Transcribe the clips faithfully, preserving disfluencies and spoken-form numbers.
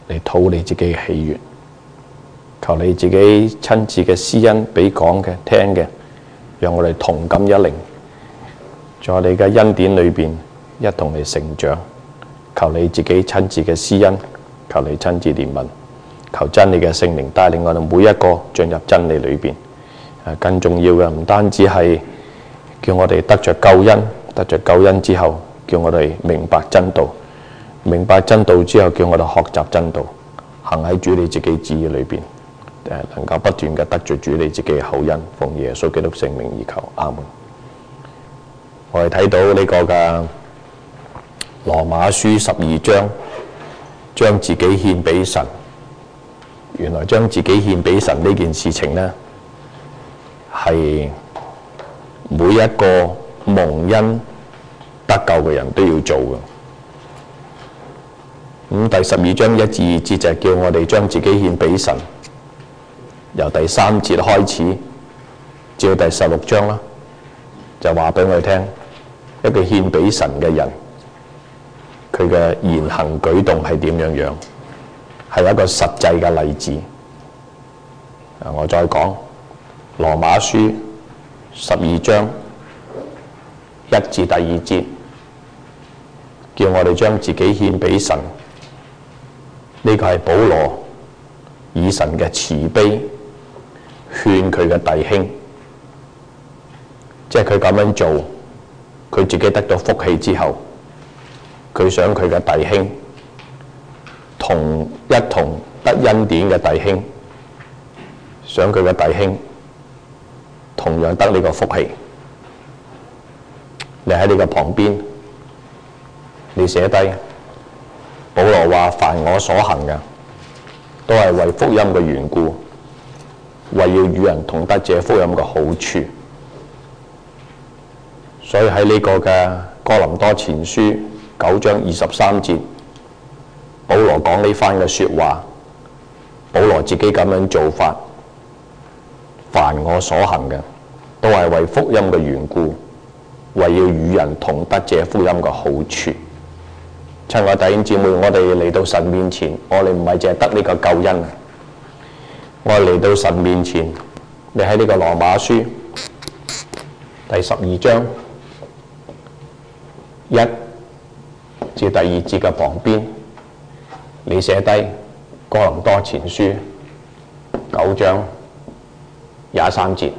嚟討你自己嘅喜悅。求你自己親自嘅施恩俾講嘅聽嘅，讓我哋同感一靈，在你嘅恩典裏邊一同嚟成長。求你自己親自嘅施恩，求你親自憐憫，求真理嘅聖靈帶領我哋每一個進入真理裏邊。誒，更重要嘅唔單止係叫我哋得着救恩，得着救恩之後，叫我哋明白真道，明白真道之後，叫我哋學習真道，行喺主你自己旨意裏邊，誒，能夠不斷嘅得着主你自己嘅厚恩。奉耶穌基督聖名而求，阿門。我哋睇到呢個嘅羅馬書十二章，將自己獻俾神。原來將自己獻俾神呢件事情呢，係每一個蒙恩得救嘅人都要做嘅。咁第十二章一至二節就係叫我哋將自己獻俾神。由第三節開始至到第十六章啦，就話俾我哋聽，一個獻俾神嘅人，佢嘅言行舉動係點樣樣，係一個實際嘅例子。我再講羅馬書十二章一至第二節，叫我哋將自己獻俾神。呢個係保羅以神嘅慈悲勸佢嘅弟兄，即係佢咁樣做，佢自己得到福氣之後，佢想佢嘅弟兄同一同得恩典嘅弟兄，想佢嘅弟兄同樣得呢個福氣。你喺呢個旁邊，你寫低保羅話：凡我所行嘅，都係為福音嘅緣故，為要與人同得這福音嘅好處。所以喺呢個嘅哥林多前書九章二十三節，保羅講呢番嘅說話，保羅自己咁樣做法，凡我所行嘅，都係為福音嘅緣故，為要與人同得這福音嘅好處。親愛弟兄姊妹，我哋嚟到神面前，我哋唔係淨係得呢個救恩，我哋嚟到神面前，你喺呢個羅馬書第十二章一至第二節嘅旁邊，你寫低哥林多前書九章廿三節，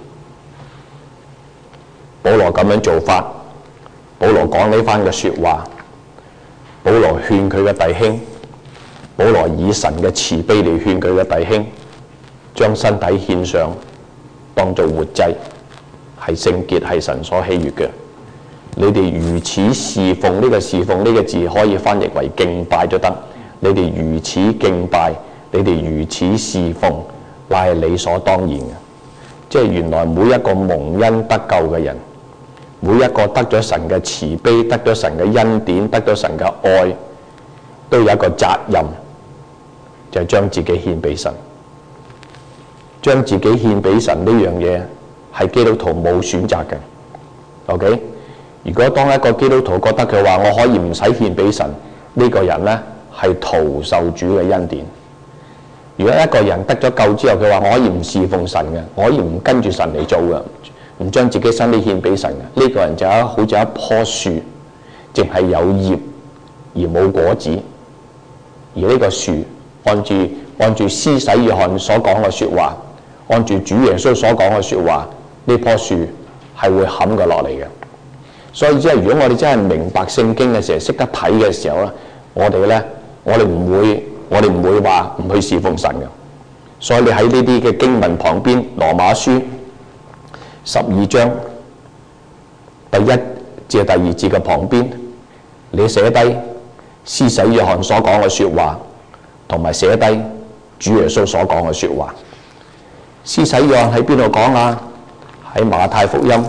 保羅咁樣做法，保羅講呢番嘅說話，保羅勸佢嘅弟兄，保羅以神嘅慈悲嚟勸佢嘅弟兄，將身體獻上，當做活祭，係聖潔，係神所喜悅嘅。你哋如此侍奉，呢個侍奉呢個字可以翻譯為敬拜都得。你哋如此敬拜，你哋如此侍奉，乃係理所當然嘅。即係原來每一個蒙恩得救嘅人，每一個得咗神嘅慈悲，得咗神嘅恩典，得咗神嘅愛，都有一個責任，就係將自己獻俾神。將自己獻俾神呢樣嘢係基督徒冇選擇嘅。OK， 如果當一個基督徒覺得佢話我可以唔使獻俾神，呢個人呢係徒受主嘅恩典。如果一個人得咗救之後，佢話我可以唔侍奉神嘅，我可以唔跟住神嚟做嘅，唔將自己身體獻俾神嘅，呢個人就好似一棵樹，淨係有葉而冇果子。而呢個樹按住按住施洗約翰所講嘅說話，按住主耶穌所講嘅說話，呢棵樹係會冚嘅落嚟嘅。所以即係如果我哋真係明白聖經嘅時候，識得睇嘅時候咧，我哋咧，我哋唔會，我哋唔會話唔去侍奉神嘅。所以你喺呢啲嘅經文旁邊，羅馬書十二章第一至第二節嘅旁邊，你寫低施洗約翰所講嘅說話，同埋寫低主耶穌所講嘅說話。施洗約翰喺邊度講啊？喺馬太福音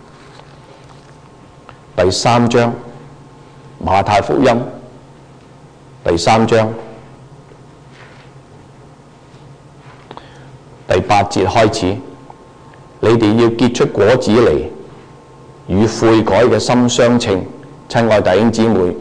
第三章，馬太福音第三章第八節開始，你哋要結出果子嚟，與悔改嘅心相稱。親愛弟兄姊妹，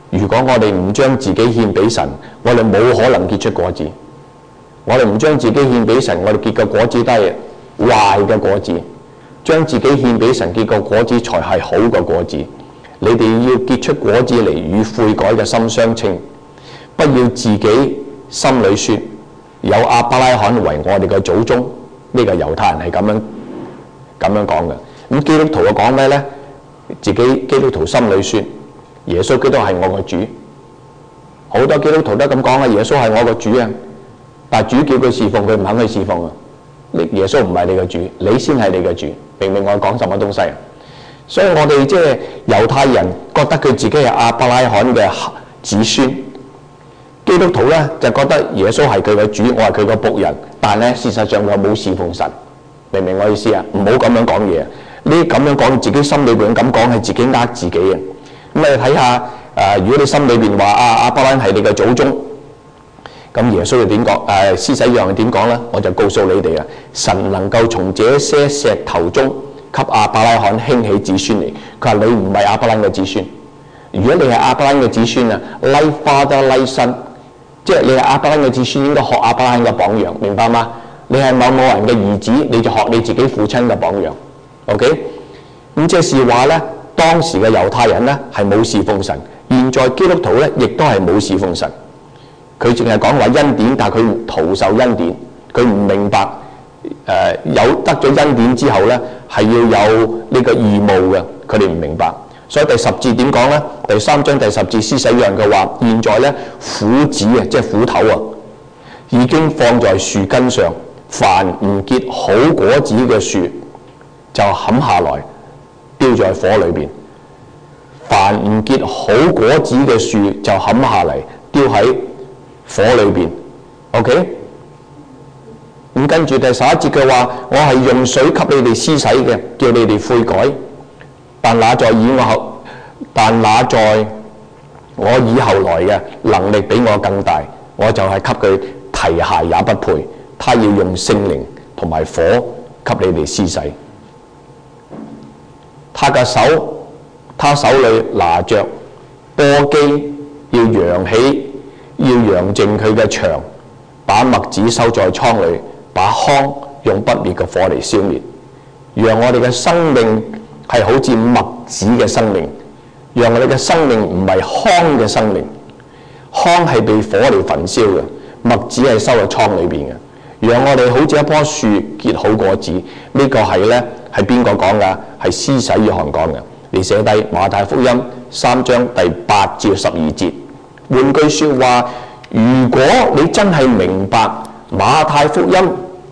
如果我哋唔將自己獻俾神，我哋冇可能結出果子。我哋唔將自己獻俾神，我哋結嘅果子都係壞嘅果子。將自己獻俾神，結個果子才係好嘅果子。你哋要結出果子嚟，與悔改嘅心相稱，不要自己心裏說有亞伯拉罕為我哋嘅祖宗。呢、這個猶太人係咁樣咁樣講嘅。咁基督徒又講咩呢？自己基督徒心裏說耶穌基督係我個主。好多基督徒都咁講啊，耶穌係我個主啊，但係主叫佢侍奉，佢唔肯去侍奉啊。耶穌唔係你嘅主，你先係你嘅主。明明我講什麼東西啊？所以我哋即係猶太人覺得佢自己係亞伯拉罕嘅子孫，基督徒咧就覺得耶穌係佢嘅主，我係佢個僕人。但係咧事實上我冇侍奉神。明唔明我意思啊？唔好咁樣講嘢。呢咁樣講，自己心裏邊咁講係自己呃自己啊。咁你睇下誒，如果你心裏邊話啊亞伯拉罕係你嘅祖宗，咁耶穌又點講？誒施洗約翰點講咧？我就告訴你哋啊，神能夠從這些石頭中給亞伯拉罕興起子孫嚟。佢話你唔係亞伯拉罕嘅子孫。如果你係亞伯拉罕嘅子孫啊 ，like father like son， 即係你係亞伯拉罕嘅子孫，應該學亞伯拉罕嘅榜樣，明白嗎？你係某某人嘅兒子，你就學你自己父親嘅榜樣。OK， 咁即是話咧，當時嘅猶太人咧係冇侍奉神，現在基督徒咧亦都係冇侍奉神。佢淨係講話恩典，但係佢徒受恩典，佢唔明白誒、呃、有得咗恩典之後咧係要有呢個義務嘅，佢哋唔明白。所以第十節點講咧？第三章第十節施洗約翰嘅話，現在咧斧子啊，即係斧頭啊，已經放在樹根上，凡唔結好果子嘅樹就砍下來，丟在火裏邊；凡唔結好果子嘅樹就砍下嚟，丟喺火裏邊。OK， 咁跟住第十一節嘅話，我係用水給你哋施洗嘅，叫你哋悔改。但那在以我後，但那在我以後來嘅能力比我更大，我就係給佢提鞋也不配。他要用聖靈同埋火給你哋施洗。他嘅手，他手裏拿着簸箕，要揚起，要揚淨佢嘅牆，把麥子收在倉裏，把糠用不滅嘅火嚟消滅。讓我哋嘅生命係好似麥子嘅生命，讓我哋嘅生命唔係糠嘅生命。糠係被火嚟焚燒嘅，麥子係收喺倉裏邊嘅。讓我哋好似一棵樹結好果子，呢、這個係咧係邊個講㗎？係施洗約翰講嘅。你寫低馬太福音三章第八至十二節。換句説話，如果你真係明白馬太福音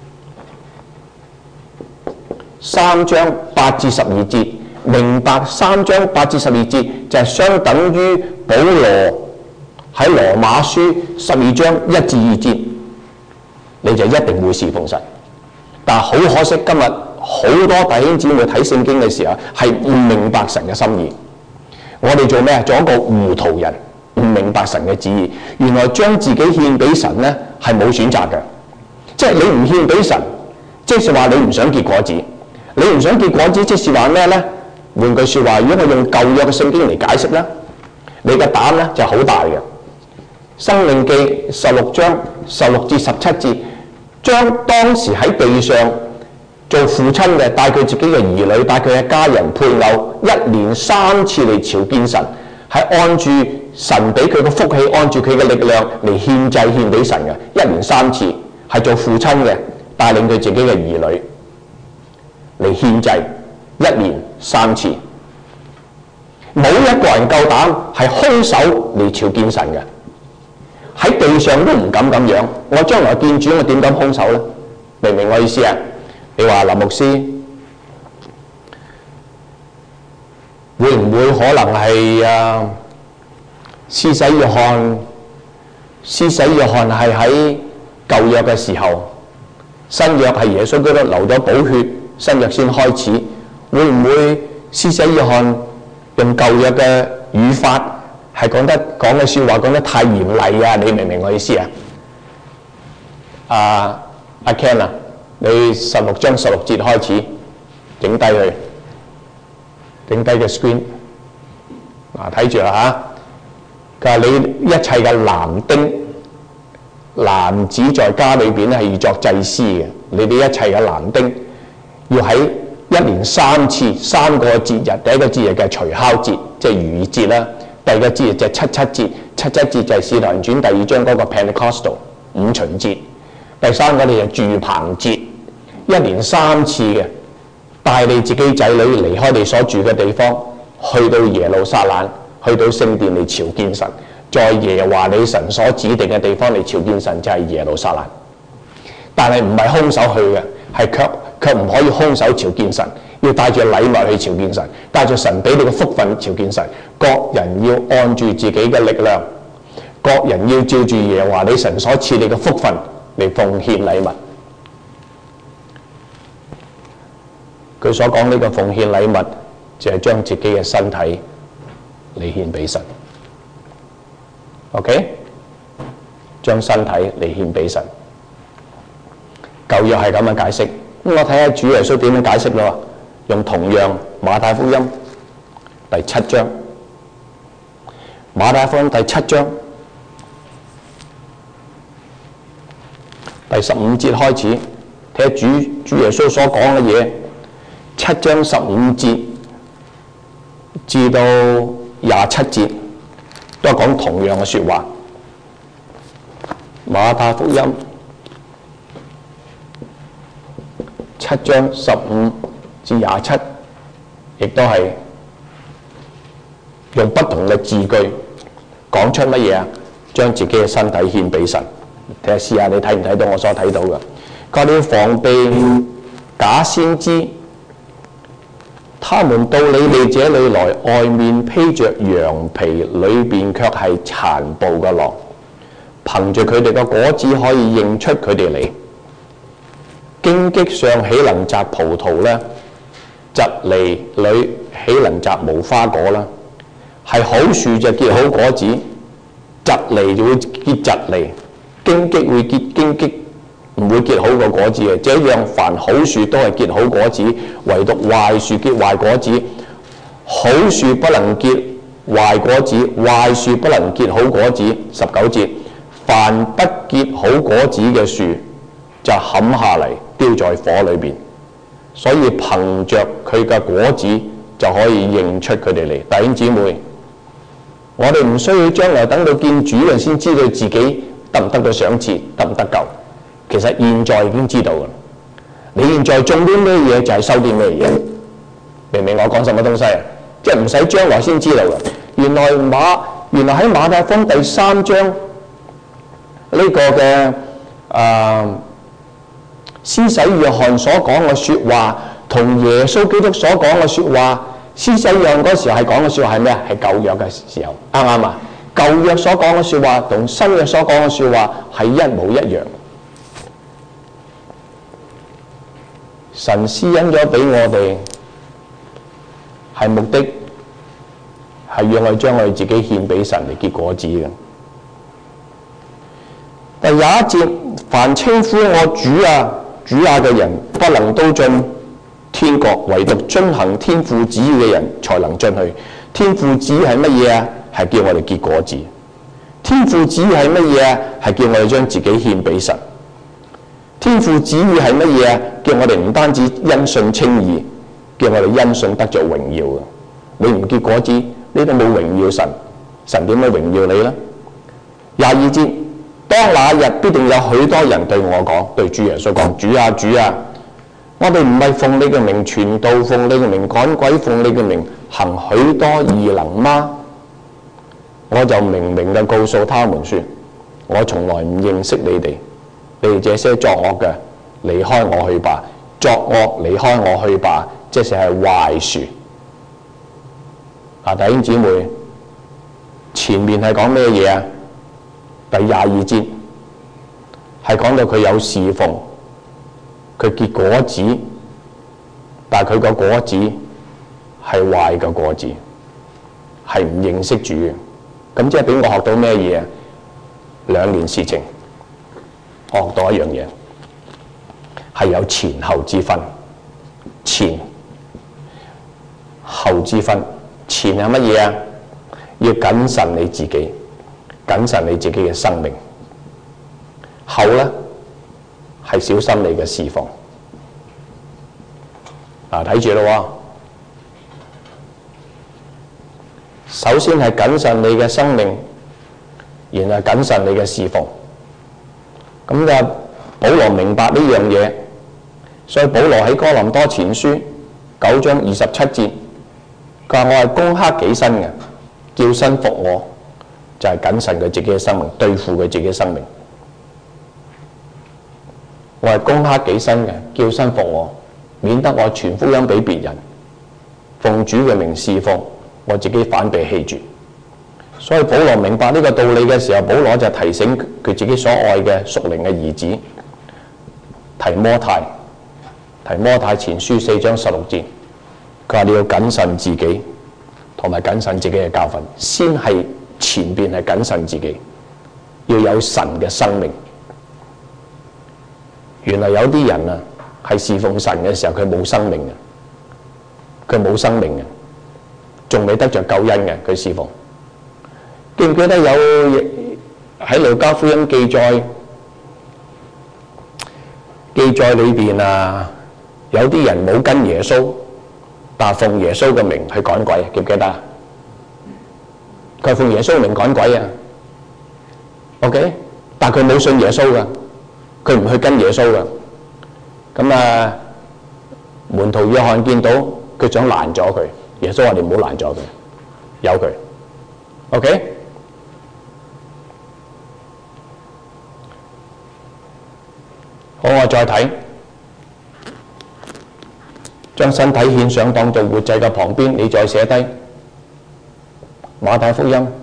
三章八至十二節，明白三章八至十二節就係相等於保羅喺羅馬書十二章一至二節。你就一定會侍奉神，但係好可惜，今日好多弟兄姊妹睇聖經嘅時候係唔明白神嘅心意。我哋做咩啊？做一個糊塗人，唔明白神嘅旨意。原來將自己獻俾神咧係冇選擇嘅，即係你唔獻俾神，即係話你唔想結果子。你唔想結果子，即係話咩咧？換句説話，如果我用舊約嘅聖經嚟解釋咧，你嘅膽咧就好大嘅。申命記十六章十六至十七節。將當時喺地上做父親嘅帶佢自己嘅兒女，帶佢嘅家人配偶，一年三次嚟朝見神，係按住神俾佢嘅福氣，按住佢嘅力量嚟獻祭獻俾神嘅，一年三次係做父親嘅帶領佢自己嘅兒女嚟獻祭，一年三次，冇一個人夠膽係空手嚟朝見神嘅。喺地上都唔敢咁樣，我將來見主，我點敢空手呢？明唔明我意思啊？你話林牧師會唔會可能係啊？施洗約翰，施洗約翰係喺舊約嘅時候，新約係耶穌基督流咗寶血，新約先開始。會唔會施洗約翰用舊約嘅語法？係講得講嘅説話講得太嚴厲啊！你明唔明我意思啊？阿阿 Ken 啊，你十六章十六節開始整低佢，整低個 screen 嗱，睇住啦嚇。 佢話你一切嘅男丁，男子在家裏邊咧係要作祭司嘅，你哋一切嘅男丁要喺一年三次三個節日，第一個節日嘅除酵節，即係逾越節啦；第二個節日就係七七節，七七節就係《使徒行傳》第二章嗰個 Pentecostal 五旬節；第三個你就住棚節，一年三次嘅，帶你自己仔女離開你所住嘅地方，去到耶路撒冷，去到聖殿嚟朝見神，在耶和華你神所指定嘅地方嚟朝見神，就係耶路撒冷。但係唔係空手去嘅，係卻卻唔可以空手朝見神，要帶住禮物去朝見神，帶住神俾你嘅福分朝見神。各人要按住自己嘅力量，各人要照住耶和華你神所賜你嘅福分嚟奉獻禮物。佢所講呢個奉獻禮物，就係將自己嘅身體嚟獻俾神。OK， 將身體嚟獻俾神。舊約係咁樣解釋，咁我睇下主耶穌點樣解釋咯。用同樣馬太福音第七章，馬太福音第七章第十五節開始，睇下主主耶穌所講嘅嘢。七章十五節至到廿七節都係講同樣嘅說話。馬太福音七章十五至廿七，亦都係用不同嘅字句講出乜嘢啊？將自己嘅身體獻俾神。睇下試下你睇唔睇到我所睇到嘅？佢話你要防備假先知，他們到你哋這裏來，外面披着羊皮，裏邊卻係殘暴嘅狼。憑着佢哋嘅果子可以認出佢哋嚟。荊棘上豈能摘葡萄呢？蒺藜裏豈能摘無花果呢？係好樹就結好果子，蒺藜就會結蒺藜，荊棘會結荊棘，唔會結好個果子嘅。這樣凡好樹都係結好果子，唯獨壞樹結壞果子。好樹不能結壞果子，壞樹不能結好果子。十九節，凡不結好果子嘅樹，就砍下嚟丟在火裏邊。所以憑着佢嘅果子就可以認出佢哋嚟。弟兄姊妹，我哋唔需要將來等到見主人先知道自己得唔得到賞賜，得唔得救。其實現在已經知道㗎。你現在種啲咩嘢就係收啲咩嘢。明唔明我講什麼東西啊？即係唔使將來先知道㗎。原來馬原來喺馬太福音第三章呢個嘅誒施洗約翰所講嘅説話，同耶穌基督所講嘅説話，施洗約翰嗰時候係講嘅説話係咩啊？係舊約嘅時候，啱唔啱啊？舊約所講嘅説話同新約所講嘅説話係一模一樣。神施恩咗俾我哋，係目的係要我哋將我哋自己獻俾神嚟結果子嘅。第廿一節，凡稱呼我主啊主啊嘅人，不能都進天國，唯獨遵行天父旨意嘅人才能進去。天父旨意係乜嘢啊？係叫我哋結果子。天父旨意係乜嘢啊？係叫我哋將自己獻俾神。天父旨意係乜嘢啊？叫我哋唔單止因信稱義，叫我哋因信得着榮耀嘅。你唔結果子，你都冇榮耀神，神點樣榮耀你呢？廿二節，當那日必定有許多人對我講，對主耶穌講：主啊主啊，我哋唔係奉你嘅名傳道，奉你嘅名趕鬼，奉你嘅名行許多異能嗎？我就明明嘅告訴他們說，我從來唔認識你哋。你哋這些作惡嘅，離開我去吧！作惡離開我去吧，即是係壞樹。啊，弟兄姊妹，前面係講咩嘢啊？第廿二節係講到佢有侍奉，佢結果子，但係佢個果子係壞嘅果子，係唔認識主嘅。咁即係俾我學到咩嘢啊？兩件事情。學到一樣嘢，係有前後之分。前後之分，前係乜嘢啊？要謹慎你自己， 謹慎你自己嘅生命。後呢，係小心你嘅侍奉。嗱，睇住咯喎。首先係謹慎你嘅生命，然後謹慎你嘅侍奉。咁就保羅明白呢樣嘢，所以保羅喺哥林多前書九章二十七節，佢話我係攻克己身嘅，叫身服我，就係謹慎佢自己嘅生命，對付佢自己嘅生命。我係攻克己身嘅，叫身服我，免得我傳福音俾別人，奉主嘅名侍奉，我自己反被棄絕。所以保羅明白呢個道理嘅時候，保羅就提醒佢自己所愛嘅屬靈嘅兒子提摩太，提摩太前書四章十六節，佢話你要謹慎自己，同埋謹慎自己嘅教訓，先係前邊係謹慎自己，要有神嘅生命。原來有啲人啊，係侍奉神嘅時候，佢冇生命嘅，佢冇生命嘅，仲未得着救恩嘅，佢侍奉。記唔記得有喺路加福音記載記載裏邊啊？有啲人冇跟耶穌，但係奉耶穌嘅名去趕鬼，記唔記得啊？佢係奉耶穌嘅名趕鬼啊 ，OK？ 但係佢冇信耶穌噶，佢唔去跟耶穌噶。咁啊，門徒約翰見到佢想攔咗佢，耶穌話你唔好攔咗佢，由佢 ，OK？好，我再睇，將身體獻上當做活祭嘅旁邊，你再寫低馬太福音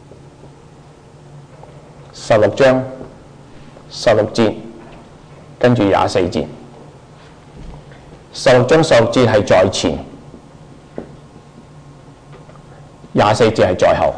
十六章十六節，跟住廿四節。十六章十六節係在前，廿四節係在後。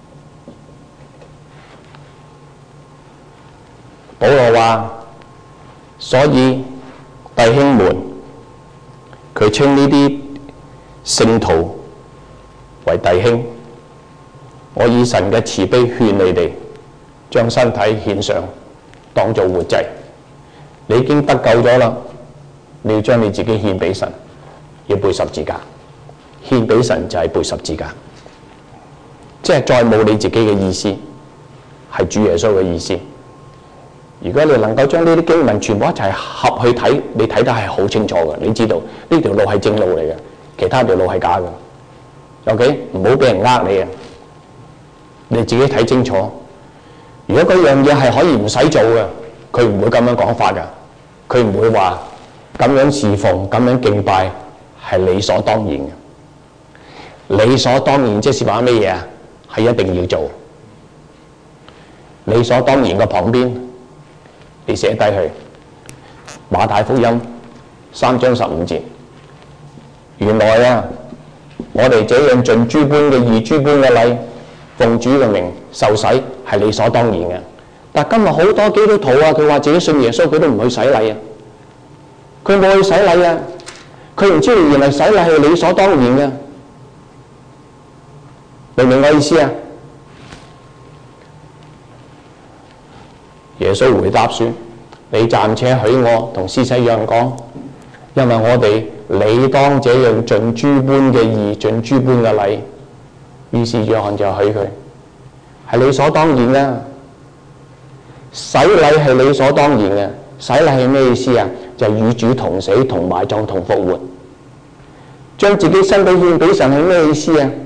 保羅話：所以弟兄們，佢稱呢啲聖徒為弟兄。我以神嘅慈悲勸你哋，將身體獻上，當做活祭。你已經得救咗啦，你要將你自己獻俾神，要背十字架。獻俾神就係背十字架，即係再冇你自己嘅意思，係主耶穌嘅意思。如果你能夠將呢啲經文全部一齊合去睇，你睇得係好清楚嘅。你知道呢條路係正路嚟嘅，其他條路係假嘅。OK， 唔好俾人呃你啊！你自己睇清楚。如果嗰樣嘢係可以唔使做嘅，佢唔會咁樣講法㗎。佢唔會話咁樣侍奉、咁樣敬拜係理所當然嘅。理所當然即係話咩嘢啊？係一定要做。理所當然嘅旁邊，你寫低去馬太福音三章十五節。原來啊，我哋這樣盡諸般嘅義、諸般嘅禮，奉主嘅名受洗係理所當然嘅。但今日好多基督徒啊，佢話自己信耶穌，佢都唔去洗禮啊。佢冇去洗禮啊，佢唔知道原來洗禮係理所當然嘅。明唔明我意思啊？耶穌回答說：你暫且許我同施洗約翰講，因為我哋理當這樣盡諸般嘅義，盡諸般嘅禮。於是約翰就許佢，係理所當然嘅。洗禮係理所當然嘅。洗禮係咩意思啊？就係與主同死、同埋葬、同復活。將自己身體獻俾神係咩意思啊？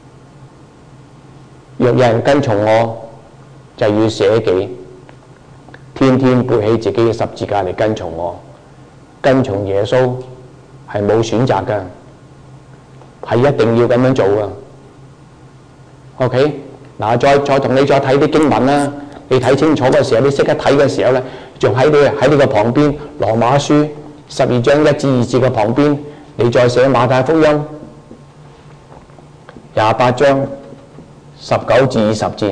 若有人跟從我，就要捨己，天天背起自己嘅十字架嚟跟從我。跟從耶穌係冇選擇嘅，係一定要咁樣做嘅。OK， 嗱，再再同你再睇啲經文啦。你睇清楚嘅時候，你識得睇嘅時候咧，仲喺度喺呢個旁邊，羅馬書十二章一至二節嘅旁邊，你再寫馬太福音廿八章十九至二十節，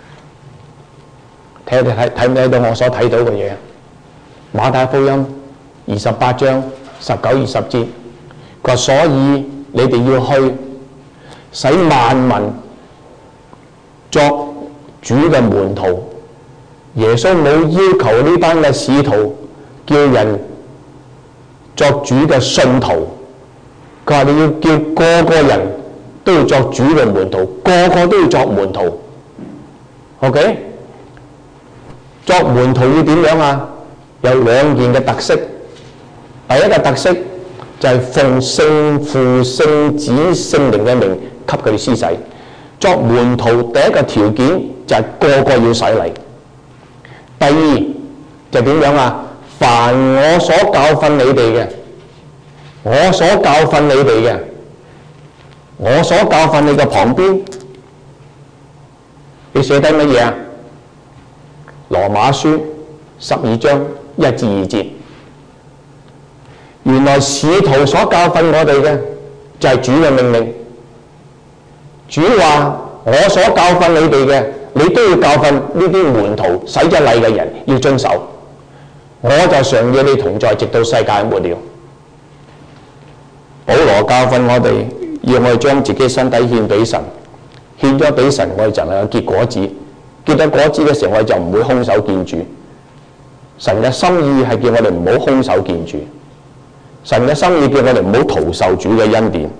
睇睇睇唔睇到我所睇到嘅嘢？馬太福音二十八章十九二十節，佢話：所以你哋要去，使萬民作主嘅門徒。耶穌冇要求呢班嘅使徒叫人作主嘅信徒，佢話你要叫個個人都要作主嘅門徒，個個都要作門徒。OK， 作門徒要點樣啊？有兩件嘅特色。第一個特色就係奉聖父、聖子、聖靈嘅名給佢哋施洗。作門徒第一個條件就係個個要洗禮。第二就點樣啊？凡我所教訓你哋嘅，我所教訓你哋嘅，我所教訓你嘅旁邊，你寫低乜嘢啊？羅馬書十二章一至二節。原來使徒所教訓我哋嘅就係主嘅命令。主話我所教訓你哋嘅，你都要教訓呢啲門徒洗咗禮嘅人要遵守。我就常與你同在，直到世界末了。保羅教訓我哋，要我哋將自己身體獻俾神，獻咗俾神，我哋就能夠結果子。結咗果子嘅時候，我哋就唔會空手見主。神嘅心意係叫我哋唔好空手見主。神嘅心意叫我哋唔好徒受主嘅恩典。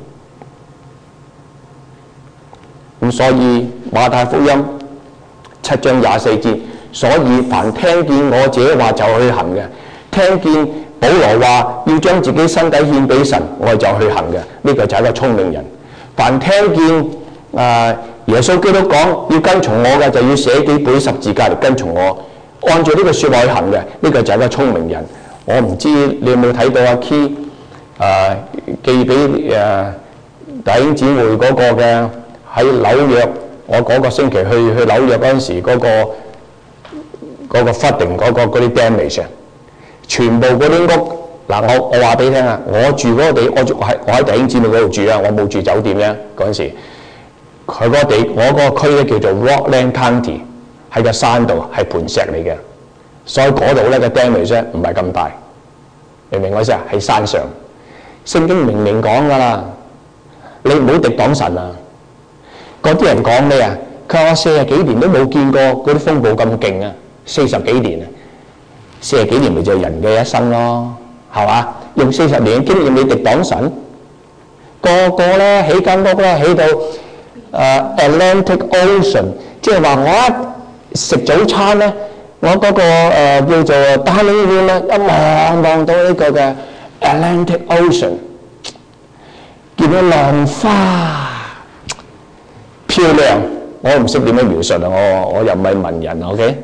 咁所以馬太福音七章廿四節，所以凡聽見我這話就去行嘅，聽見保羅話要將自己身體獻俾神，我哋就去行嘅，呢、這個就係一個聰明人。凡聽見啊、呃、耶穌基督講要跟從我嘅，就要捨己背十字架嚟跟從我，按照呢個説話去行嘅，呢、這個就係一個聰明人。我唔知你有冇睇到阿 Key 啊寄俾誒弟兄姊妹嗰個嘅喺紐約，我嗰個星期去去紐約嗰陣時嗰、那個嗰、那個 flooding 嗰個嗰啲 damage， 全部嗰啲屋嗱，我我話俾你聽啊，我住嗰個地，我住我喺我喺弟兄姊妹嗰度住啊，我冇住酒店咧嗰陣時，佢嗰個地我嗰個區咧叫做 Rockland County， 喺個山度係盤石嚟嘅。所以嗰度咧嘅 damage 咧唔係咁大，明唔明我意思啊？喺山上，聖經明明講噶啦，你唔好敵擋神啊！嗰啲人講咩啊？佢話我四十幾年都冇見過嗰啲風暴咁勁啊！四十幾年啊，四十幾年咪就係人嘅一生咯，係嘛？用四十年嘅經驗你敵擋神，個個咧起間屋咧起到誒、uh, Atlantic Ocean， 即係話我一食早餐咧。我嗰、那個、呃、叫做 dining room 咧，一望望到呢個嘅 Atlantic Ocean， 見到浪花漂亮，我唔識點樣描述啊！我我又唔係文人 ，OK？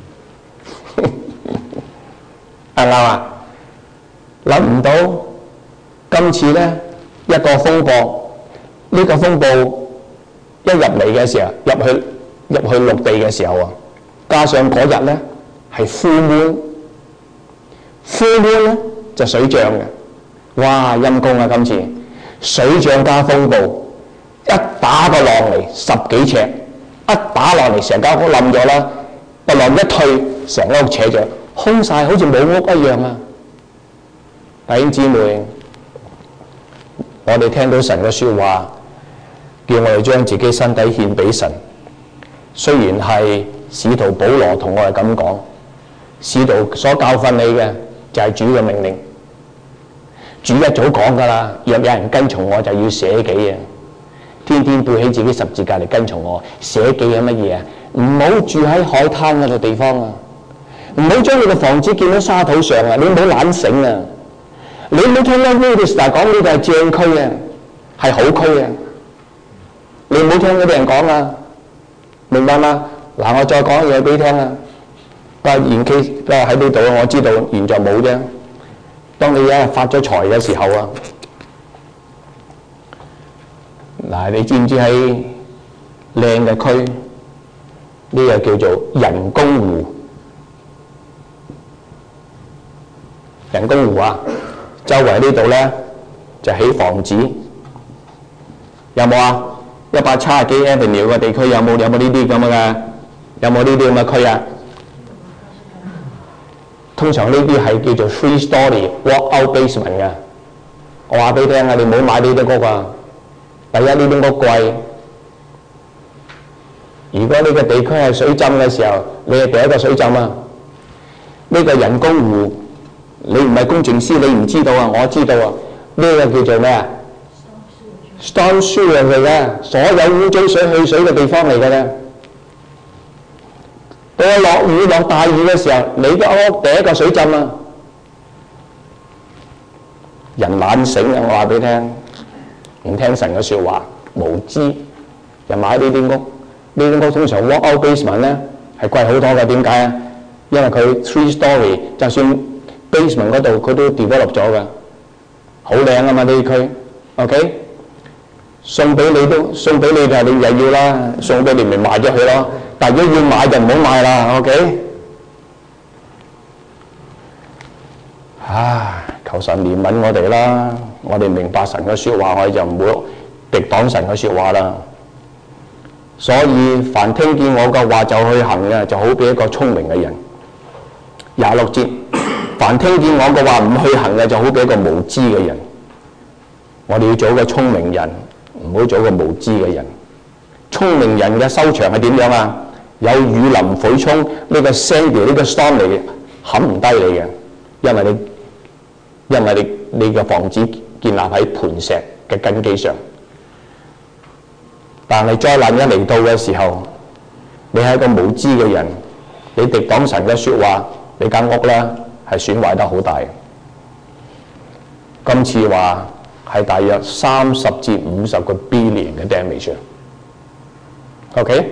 啱唔啱啊？諗唔到今次咧一個風暴，呢、這個風暴一入嚟嘅時候，入去入去陸地嘅時候啊！加上嗰日咧係 full moon，full moon 咧就水漲嘅，哇陰公啊！今次水漲加風暴，一打個浪嚟十幾尺，一打落嚟成間屋冧咗啦，個浪一退，成間屋扯咗，空晒好似冇屋一樣啊！弟兄姊妹，我哋聽到神嘅説話，叫我哋將自己身體獻俾神，雖然係。使徒保羅同我哋咁講，使徒所教訓你嘅就係主嘅命令。主一早講噶啦，若有人跟從我，就要捨己啊！天天背起自己十字架嚟跟從我。捨己係乜嘢啊？唔好住喺海灘嗰度地方啊！唔好將你嘅房子建喺沙土上啊！你唔好懶醒啊！你唔好聽聽 Minister 講呢個係正區啊，係好區啊！你唔好聽嗰啲人講啊，明白嗎？嗱，我再講嘢俾你聽啊！不過延期都係喺呢度，我知道現在冇啫。當你一日發咗財嘅時候啊，嗱，你知唔知喺靚嘅區呢個叫做人工湖？人工湖啊，周圍呢度咧就起房子，有冇啊？一百七十幾 Avenue 嘅地區有冇有冇呢啲咁嘅？有冇呢啲咁嘅區啊？通常呢啲係叫做 three story walk-out basement 嘅。我話俾你聽啊，你唔好買呢啲屋啊！第一呢啲屋貴， 如果你個地區係水浸嘅時候，你係第一個水浸啊！呢個人工湖，你唔係工程師，你唔知道啊！我知道啊！呢個叫做咩啊 ？storm sewer 嚟嘅，所有污糟水去水嘅地方嚟嘅咧。到落雨落大雨嘅時候，你嘅屋第一個水浸啊！人懶醒啊！我話俾你聽，唔聽神嘅説話，無知就買呢啲屋。呢啲屋通常 walk out basement 咧係貴好多嘅，點解啊？因為佢 three story， 就算 basement 嗰度佢都 develop 咗嘅，好靚啊嘛呢啲區。OK， 送俾你都送俾你就你又要啦，送俾你咪賣咗佢咯。但如果要買就唔好買啦。OK， 唉，求神憐憫我哋啦，我哋明白神嘅説話，我哋就唔會敵擋神嘅説話啦。所以凡聽見我嘅話就去行嘅，就好比一個聰明嘅人。廿六節，凡聽見我嘅話唔去行嘅，就好比一個無知嘅人。我哋要做一個聰明人，唔好做一個無知嘅人。聰明人嘅收場係點樣啊？有雨淋水沖，呢個 Sandy 呢個 storm 嚟冚唔低你嘅，因為你因為你你嘅房子建立喺磐石嘅根基上。但係災難一嚟到嘅時候，你係一個無知嘅人，你敵擋神嘅説話，你間屋咧係損壞得好大。今次話係大約三十至五十個 billion 嘅 damage。OK，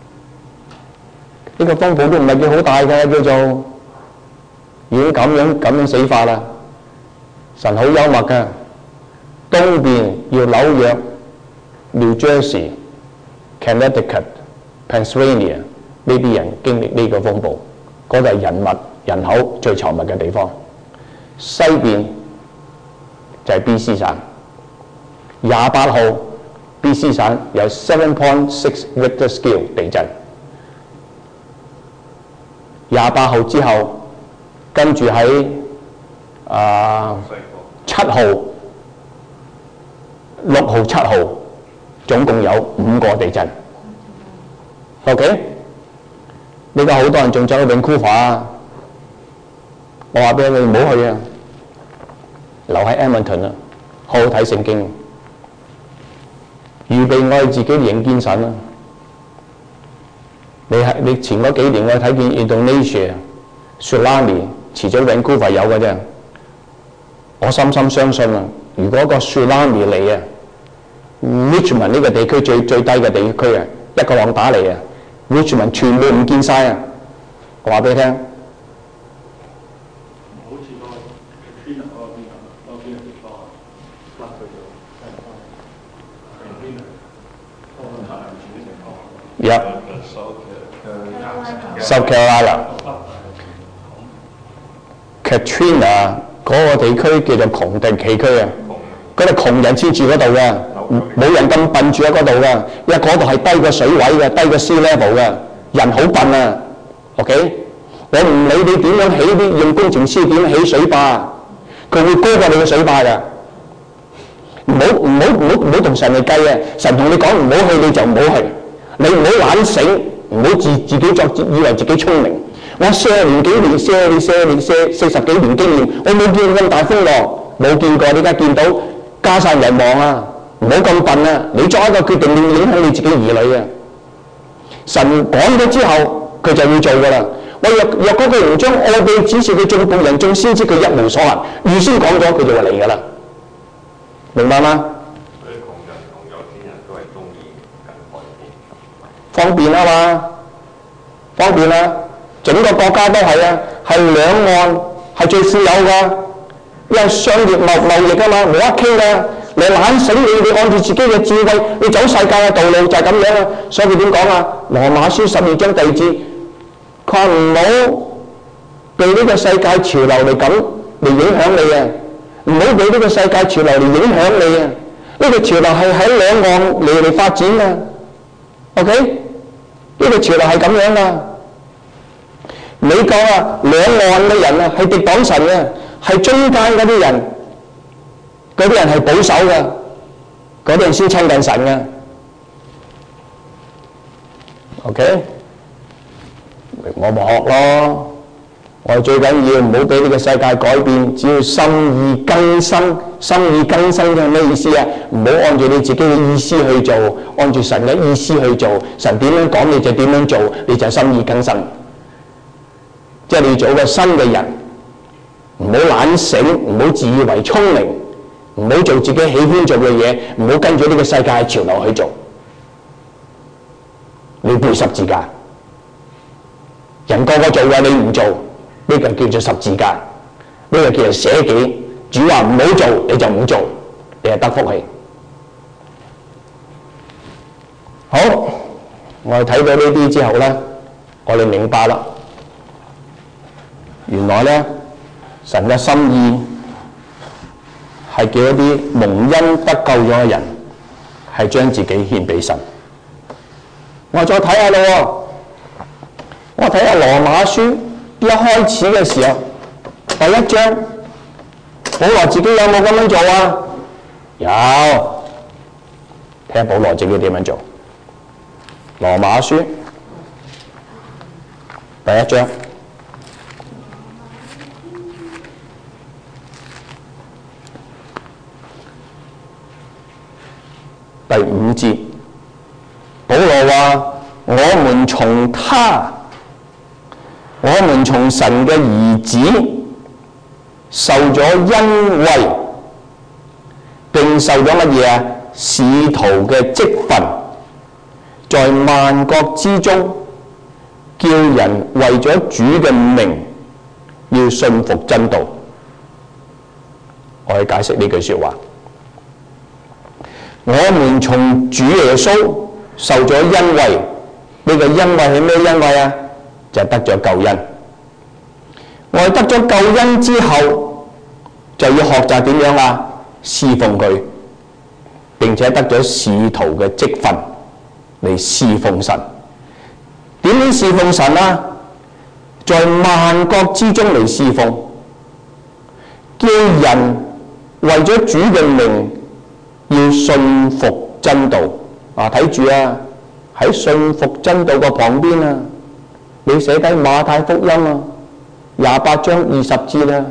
呢個風暴都唔係叫好大嘅，叫做已經咁樣咁樣死法啦。神好幽默嘅，東邊要紐約、New Jersey、Connecticut、Pennsylvania 呢啲人經歷呢個風暴，嗰度係人物人口最稠密嘅地方。西邊就係 B C 省，廿八號 B C 省有 seven point six Richter scale 地震。廿八號之後，跟住喺啊七號、六號、七號，總共有五個地震。OK， 呢個好多人仲走去 Vancouver 啊！我話俾你唔好去啊，留喺 Edmonton 啊，好好睇聖經，預備我哋自己迎見神啊！你係你前嗰幾年我睇見 Indonesia tsunami 遲早 Vancouver 有嘅啫，我深深相信啊！如果個 tsunami 嚟啊 ，Richmond 呢個地區最最低嘅地區啊，一個浪打嚟啊 ，Richmond 全部唔見晒啊！我話俾你聽，好似個 Katrina 嗰邊咁，嗰邊嘅地方甩佢咗，係 Katrina， 有。South Carolina、Katrina 嗰個地區叫做窮地崎區啊，嗰度窮人先住嗰度嘅，冇人咁笨住喺嗰度嘅，因為嗰度係低過水位嘅，低過 sea level 嘅，人好笨啊。OK， 我唔理你點樣起啲用工程師點樣起水壩，佢會高過你嘅水壩㗎。唔好唔好唔好唔好同神嚟計啊！神同你講唔好去你就唔好去，你唔好懶醒。唔好自自己作以為自己聰明。我四十年幾年，四十年四十年四四十幾年經驗，我冇見咁大風浪，冇見過。你而家見到家散人亡啊！唔好咁笨啊！你作一個決定，你影響你自己兒女啊！神講咗之後，佢就要做㗎啦。我若若果佢唔將奧秘指示佢眾僕人眾先知，佢一無所行，預先講咗，佢就話嚟㗎啦。明白嗎？方便啊嘛，方便啊！整個國家都係啊，係兩岸係最富有㗎，因為商業貿貿易啊嘛，冇得傾㗎。你懶醒你，你按住自己嘅智慧，你走世界嘅道路就係咁樣啊。所以佢點講啊？羅馬書十二章第二節，佢話唔好被呢個世界潮流嚟咁嚟影響你啊！唔好俾呢個世界潮流嚟影響你啊！呢個潮流係喺兩岸嚟嚟發展啊。OK。呢個潮流係咁樣噶，美國啊，兩岸嘅人啊係敵擋神嘅，係中間嗰啲人，嗰啲人係保守嘅，嗰啲人先親近神嘅。 OK， 我咪學咯。我哋最緊要唔好俾呢個世界改變，只要心意更新。心意更新嘅係咩意思啊？唔好按照你自己嘅意思去做，按住神嘅意思去做。神點樣講你就點樣做，你就心意更新。即係你要做一個新嘅人，唔好懶醒，唔好自以為聰明，唔好做自己喜歡做嘅嘢，唔好跟住呢個世界潮流去做。你要背十字架，人個個做嘅你唔做，呢個叫做十字架，呢個叫做捨己。主話唔好做你就唔做，你係得福氣。好，我哋睇到呢啲之後咧，我哋明白啦。原來咧，神嘅心意係叫一啲蒙恩得救咗嘅人，係將自己獻俾神。我再睇下咯，我睇下羅馬書一開始嘅時候，第一章，保羅自己有冇咁樣做啊？有，睇下保羅自己點樣做。羅馬書第一章。第五節，保羅話：我們從他，我們從神嘅兒子受咗恩惠，並受咗乜嘢啊？使徒嘅職分，在萬國之中，叫人為咗主嘅名，要信服真道。我去解釋呢句說話。我們從主耶穌受咗恩惠，呢個恩惠係咩恩惠啊？就係得咗救恩。我哋得咗救恩之後，就要學習點樣啊？侍奉佢，並且得咗使徒嘅職分嚟侍奉神。點樣侍奉神啊？在萬國之中嚟侍奉，叫人為咗主嘅名，要信服真道啊！睇住啊，喺信服真道嘅旁邊啊，你寫低馬太福音啊，廿八章二十節啊，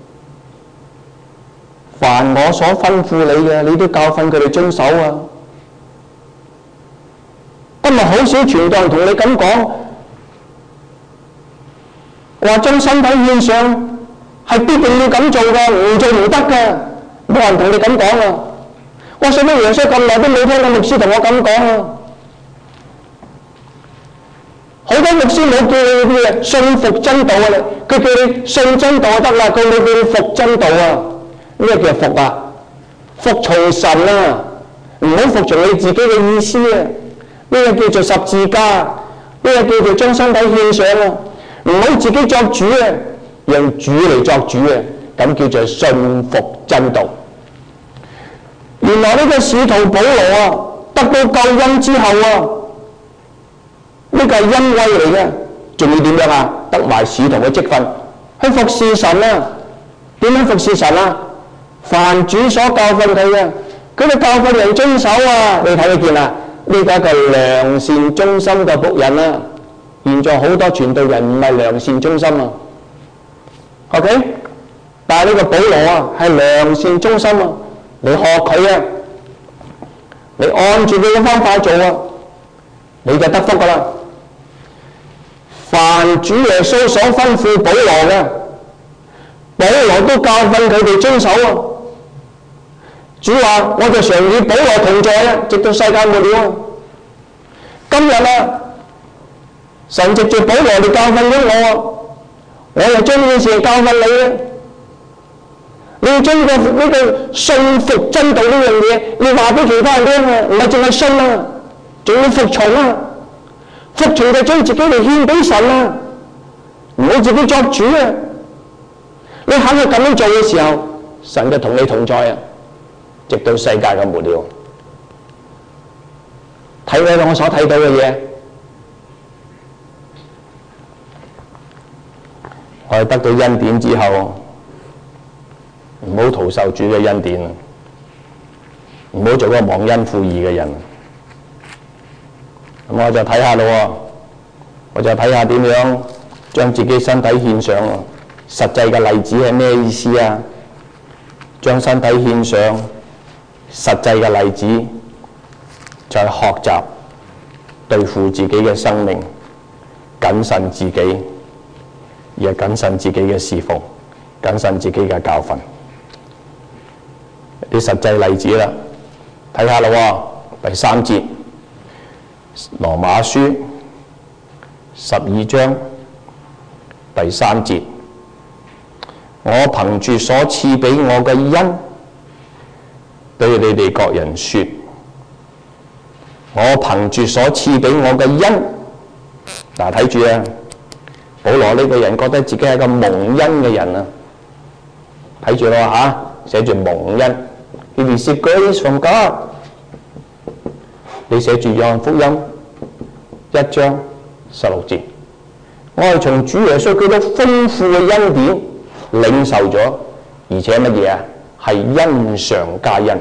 凡我所吩咐你嘅，你都教訓佢哋遵守啊。今日好少傳道人同你咁講，話將身體獻上係必定要咁做㗎，唔做唔得㗎，冇人同你咁講啊！我信咗耶穌咁耐都冇聽到牧師同我咁講啊！好多牧師冇叫你嘅信服真道啊！佢叫你信真道就得啦，佢冇叫你服真道啊！咩叫服啊？服從神啊！唔好服從你自己嘅意思啊！呢個叫做十字架，呢個叫做將身體獻上啊！唔好自己作主啊，讓主嚟作主啊！咁叫做信服真道。原來呢個使徒保羅啊，得到救恩之後啊，呢個係恩惠嚟嘅，仲要點樣啊？得埋使徒嘅職分，去服侍神啊！點樣服侍神啊？凡主所教訓佢嘅，佢哋教訓人遵守啊！你睇得見啊？呢個係一個良善忠心嘅僕人啊！現在好多傳道人唔係良善忠心啊 ，OK？ 但係呢個保羅啊，係良善忠心啊！你學佢啊，你按住佢嘅方法做啊，你就得福噶啦。凡主耶穌所吩咐保羅嘅，保羅都教訓佢哋遵守啊。主話：我就常與保羅同在啊，直到世界末了啊。今日啊，神藉住保羅嚟教訓咗我啊，我又將呢件事教訓你啊。你要將呢個呢個信服真道呢樣嘢，你話俾其他人聽啊，唔係淨係信啊，仲要服從啊！服從就將自己嚟獻俾神啊，唔好自己作主啊！你肯去咁樣做嘅時候，神就同你同在啊，直到世界嘅末了。睇睇我所睇到嘅嘢，我哋得到恩典之後，唔好徒受主嘅恩典，唔好做個忘恩負義嘅人。咁我就睇下咯。 我就睇下點樣將自己身體獻上。實際嘅例子係咩意思啊？將身體獻上，實際嘅例子就係學習對付自己嘅生命，謹慎自己，而係謹慎自己嘅侍奉，謹慎自己嘅教訓。啲實際例子啦，睇下啦喎，第三節，羅馬書十二章第三節，我憑住所賜俾我嘅恩，對你哋各人說，我憑住所賜俾我嘅恩，嗱睇住啊，保羅呢個人覺得自己係個蒙恩嘅人啊，睇住咯嚇，寫住蒙恩。He received grace from God。你寫住約翰福音一章十六節，我係從主耶穌基督豐富嘅恩典領受咗，而且乜嘢啊？係恩上加恩，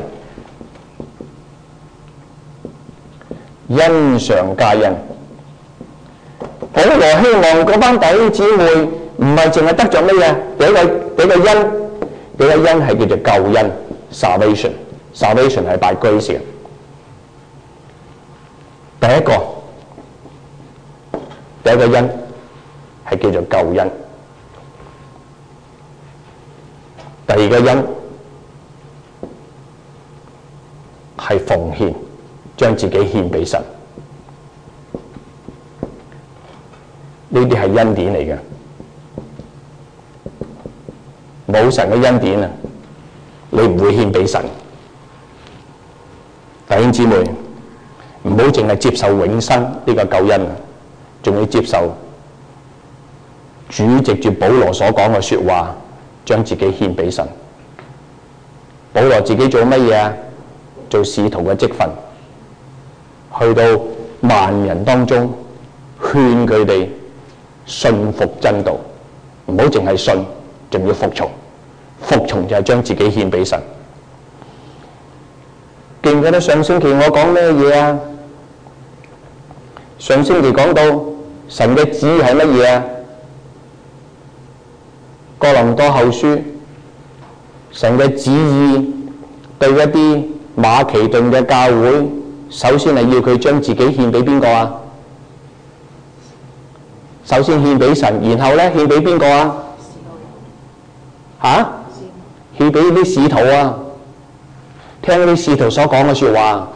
恩上加恩。保羅希望嗰班弟兄姊妹唔係淨係得咗乜嘢？俾個俾個恩，俾個恩係叫做救恩 （salvation）。salvation 係 by grace 嘅。第一個，第一個恩係叫做救恩。第二個恩係奉獻，將自己獻俾神。呢啲係恩典嚟嘅，冇神嘅恩典啊，你唔會獻俾神。弟兄姊妹，唔好淨係接受永生呢個救恩啊，仲要接受主藉住保羅所講嘅說話，將自己獻俾神。保羅自己做乜嘢啊？做使徒嘅職分，去到萬人當中勸佢哋信服真道，唔好淨係信，仲要服從。服從就係將自己獻俾神。記唔記得上星期我講咩嘢啊？上星期講到神嘅旨意係乜嘢啊？哥林多後書，神嘅旨意對一啲馬其頓嘅教會，首先係要佢將自己獻俾邊個啊？首先獻俾神，然後咧獻俾邊個啊？嚇？獻俾啲使徒啊！聽啲使徒所講嘅説話，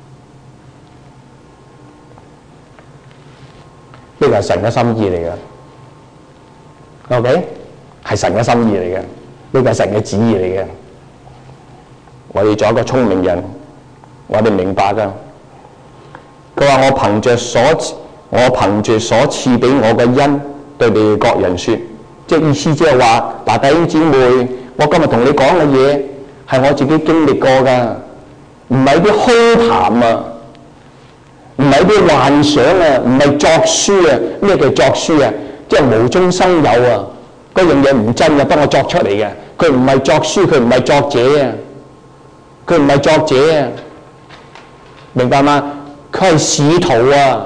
呢個係神嘅心意嚟嘅。OK， 係神嘅心意嚟嘅，呢個係神嘅旨意嚟嘅。我哋做一個聰明人，我哋明白㗎。佢話：我憑著所我憑住所賜俾我嘅恩，對你哋各人説，即係意思即係話，嗱，弟兄姊妹，我今日同你講嘅嘢係我自己經歷過㗎，唔係啲虛談啊，唔係啲幻想啊，唔係作書啊。咩叫作書啊？即係無中生有啊！嗰樣嘢唔真嘅，不過我作出嚟嘅。佢唔係作書，佢唔係作者啊，佢唔係作者啊，明白嗎？佢係使徒啊！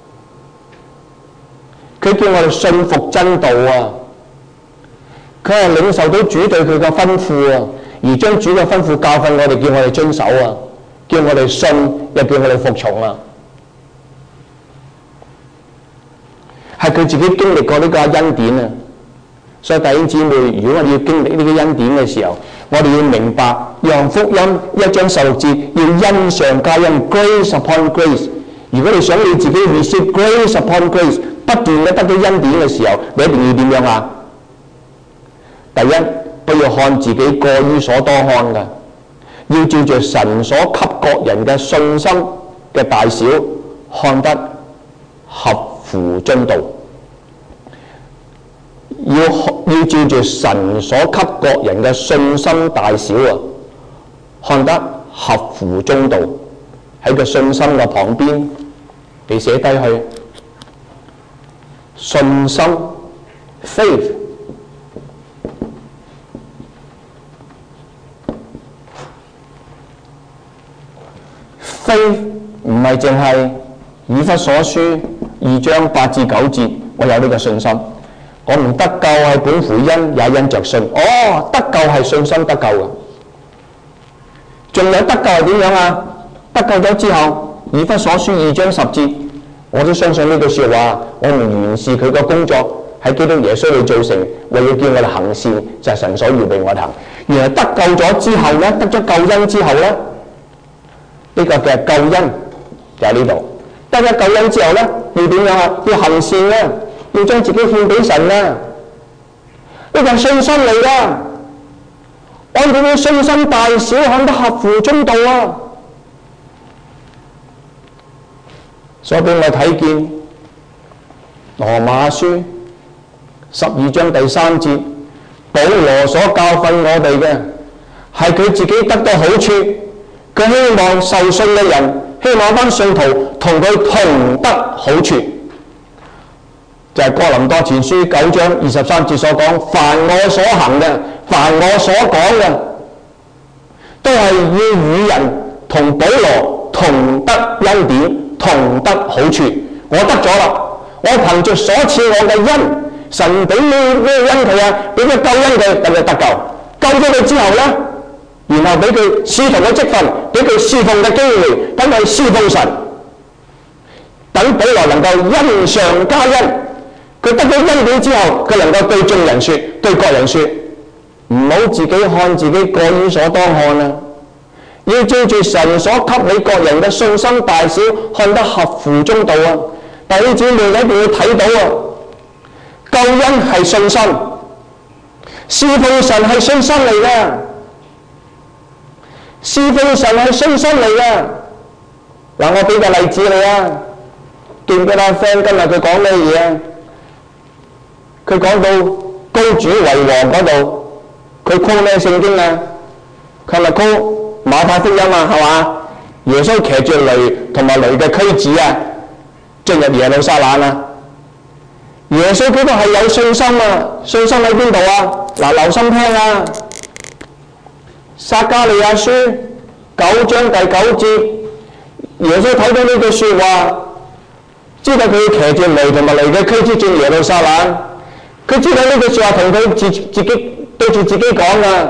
佢叫我哋信服真道啊！佢係領受到主對佢嘅吩咐啊，而將主嘅吩咐教訓我哋，叫我哋遵守啊，叫我哋信，又叫我哋服從啊。係佢自己經歷過呢個恩典啊！所以弟兄姊妹，如果我哋要經歷呢個恩典嘅時候，我哋要明白約翰福音一章十六節，要恩上加恩 ，grace upon grace。如果你想你自己 receive grace upon grace， 不斷嘅得到恩典嘅時候，你一定要點樣啊？第一，不要看自己過於所多看嘅，要照着神所給各人嘅信心嘅大小，看得合乎真道。要要照住神所給各人嘅信心大小啊，看得合乎中道。喺個信心嘅旁邊，你寫低去信心 faith。faith 唔係淨係以弗所書二章八至九節，我有呢個信心。我們得救係本乎恩，也因着信。哦，得救係信心得救嘅。仲有得救係點樣啊？得救咗之後，以弗所書二章十節，我都相信呢句説話。我們原是佢個工作喺基督耶穌裏造成，為要叫我哋行善，就係、是、神所預備我哋行。原來得救咗之後咧，得咗救恩之後咧，呢、這個嘅救恩就喺呢度。得咗救恩之後咧，要點樣啊？要行善咧，要將自己獻俾神咧。呢個係信心嚟㗎。按照佢信心大小，看得合乎中道啊！所以俾我睇見羅馬書十二章第三節，保羅所教訓我哋嘅係佢自己得到好處，佢希望受信嘅人，希望班信徒同佢同得好處，就係、是、哥林多前書九章二十三節所講：凡我所行嘅，凡我所講嘅，都係要與人同保羅同得恩典，同得好處。我得咗啦，我憑着所賜我嘅恩，神俾咩咩恩佢啊？俾咗救恩佢，等佢得救。救咗佢之後咧，然後俾佢使徒嘅職分，俾佢侍奉嘅機會，等佢侍奉神。等保羅能夠恩上加恩。佢得咗恩典之後，佢能夠對眾人說，對各人說，唔好自己看自己過於所當看啊！要照住神所給你各人嘅信心大小，看得合乎中道啊！弟兄姊妹，你一定要睇到啊！救恩係信心，侍奉神係信心嚟嘅，侍奉神係信心嚟嘅。嗱，我俾個例子你啊，記唔記得 friend 今日佢講咩嘢啊？佢講到高主為王嗰度，佢 call 咩聖經啊？佢咪 call馬太福音啊？係嘛？耶穌騎住驢同埋驢嘅駒子啊，進入耶路撒冷啊！耶穌基督係有信心啊！信心喺邊度啊？嗱，留心聽啊！撒迦利亞書九章第九節，耶穌睇到呢句説話，知道佢騎住驢同埋驢嘅駒子進耶路撒冷。佢知道呢句説話同佢自自己對住自己講㗎，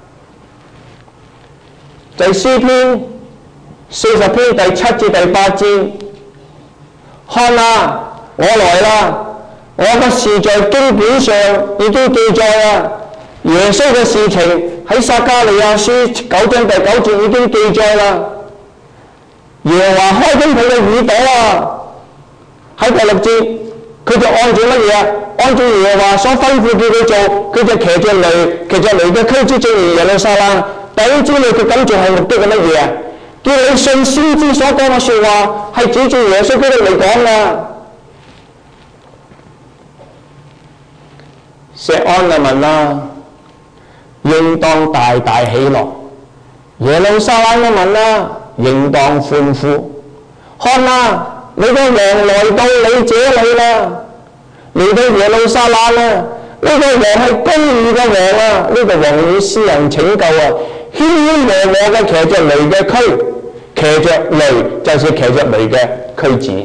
就係詩篇四十篇第七至第八節。看啊，我來啦！我嘅事在經卷上已經記載啦。耶穌嘅事情喺撒迦利亞書九章第九節已經記載啦。耶和華開緊佢嘅耳朵啊！喺第六節，佢就按照乜嘢啊？按照耶和華所吩咐叫佢做，佢就騎著驢，騎著驢嘅駒子進入耶路撒冷。弟兄姊妹，佢咁做係目的係乜嘢啊？叫你信先知所講嘅説話係指住耶穌基督嚟講㗎。錫安嘅民啊，應當大大喜樂；耶路撒冷嘅民啊，應當歡呼。看啊，你個王來到你這裡啦！嚟到耶路撒冷啊！呢、這個王係公義嘅王啊！呢、這個王以施行拯救啊！謙謙和和嘅騎着驢嘅駒，騎着驢就是騎着驢嘅駒子。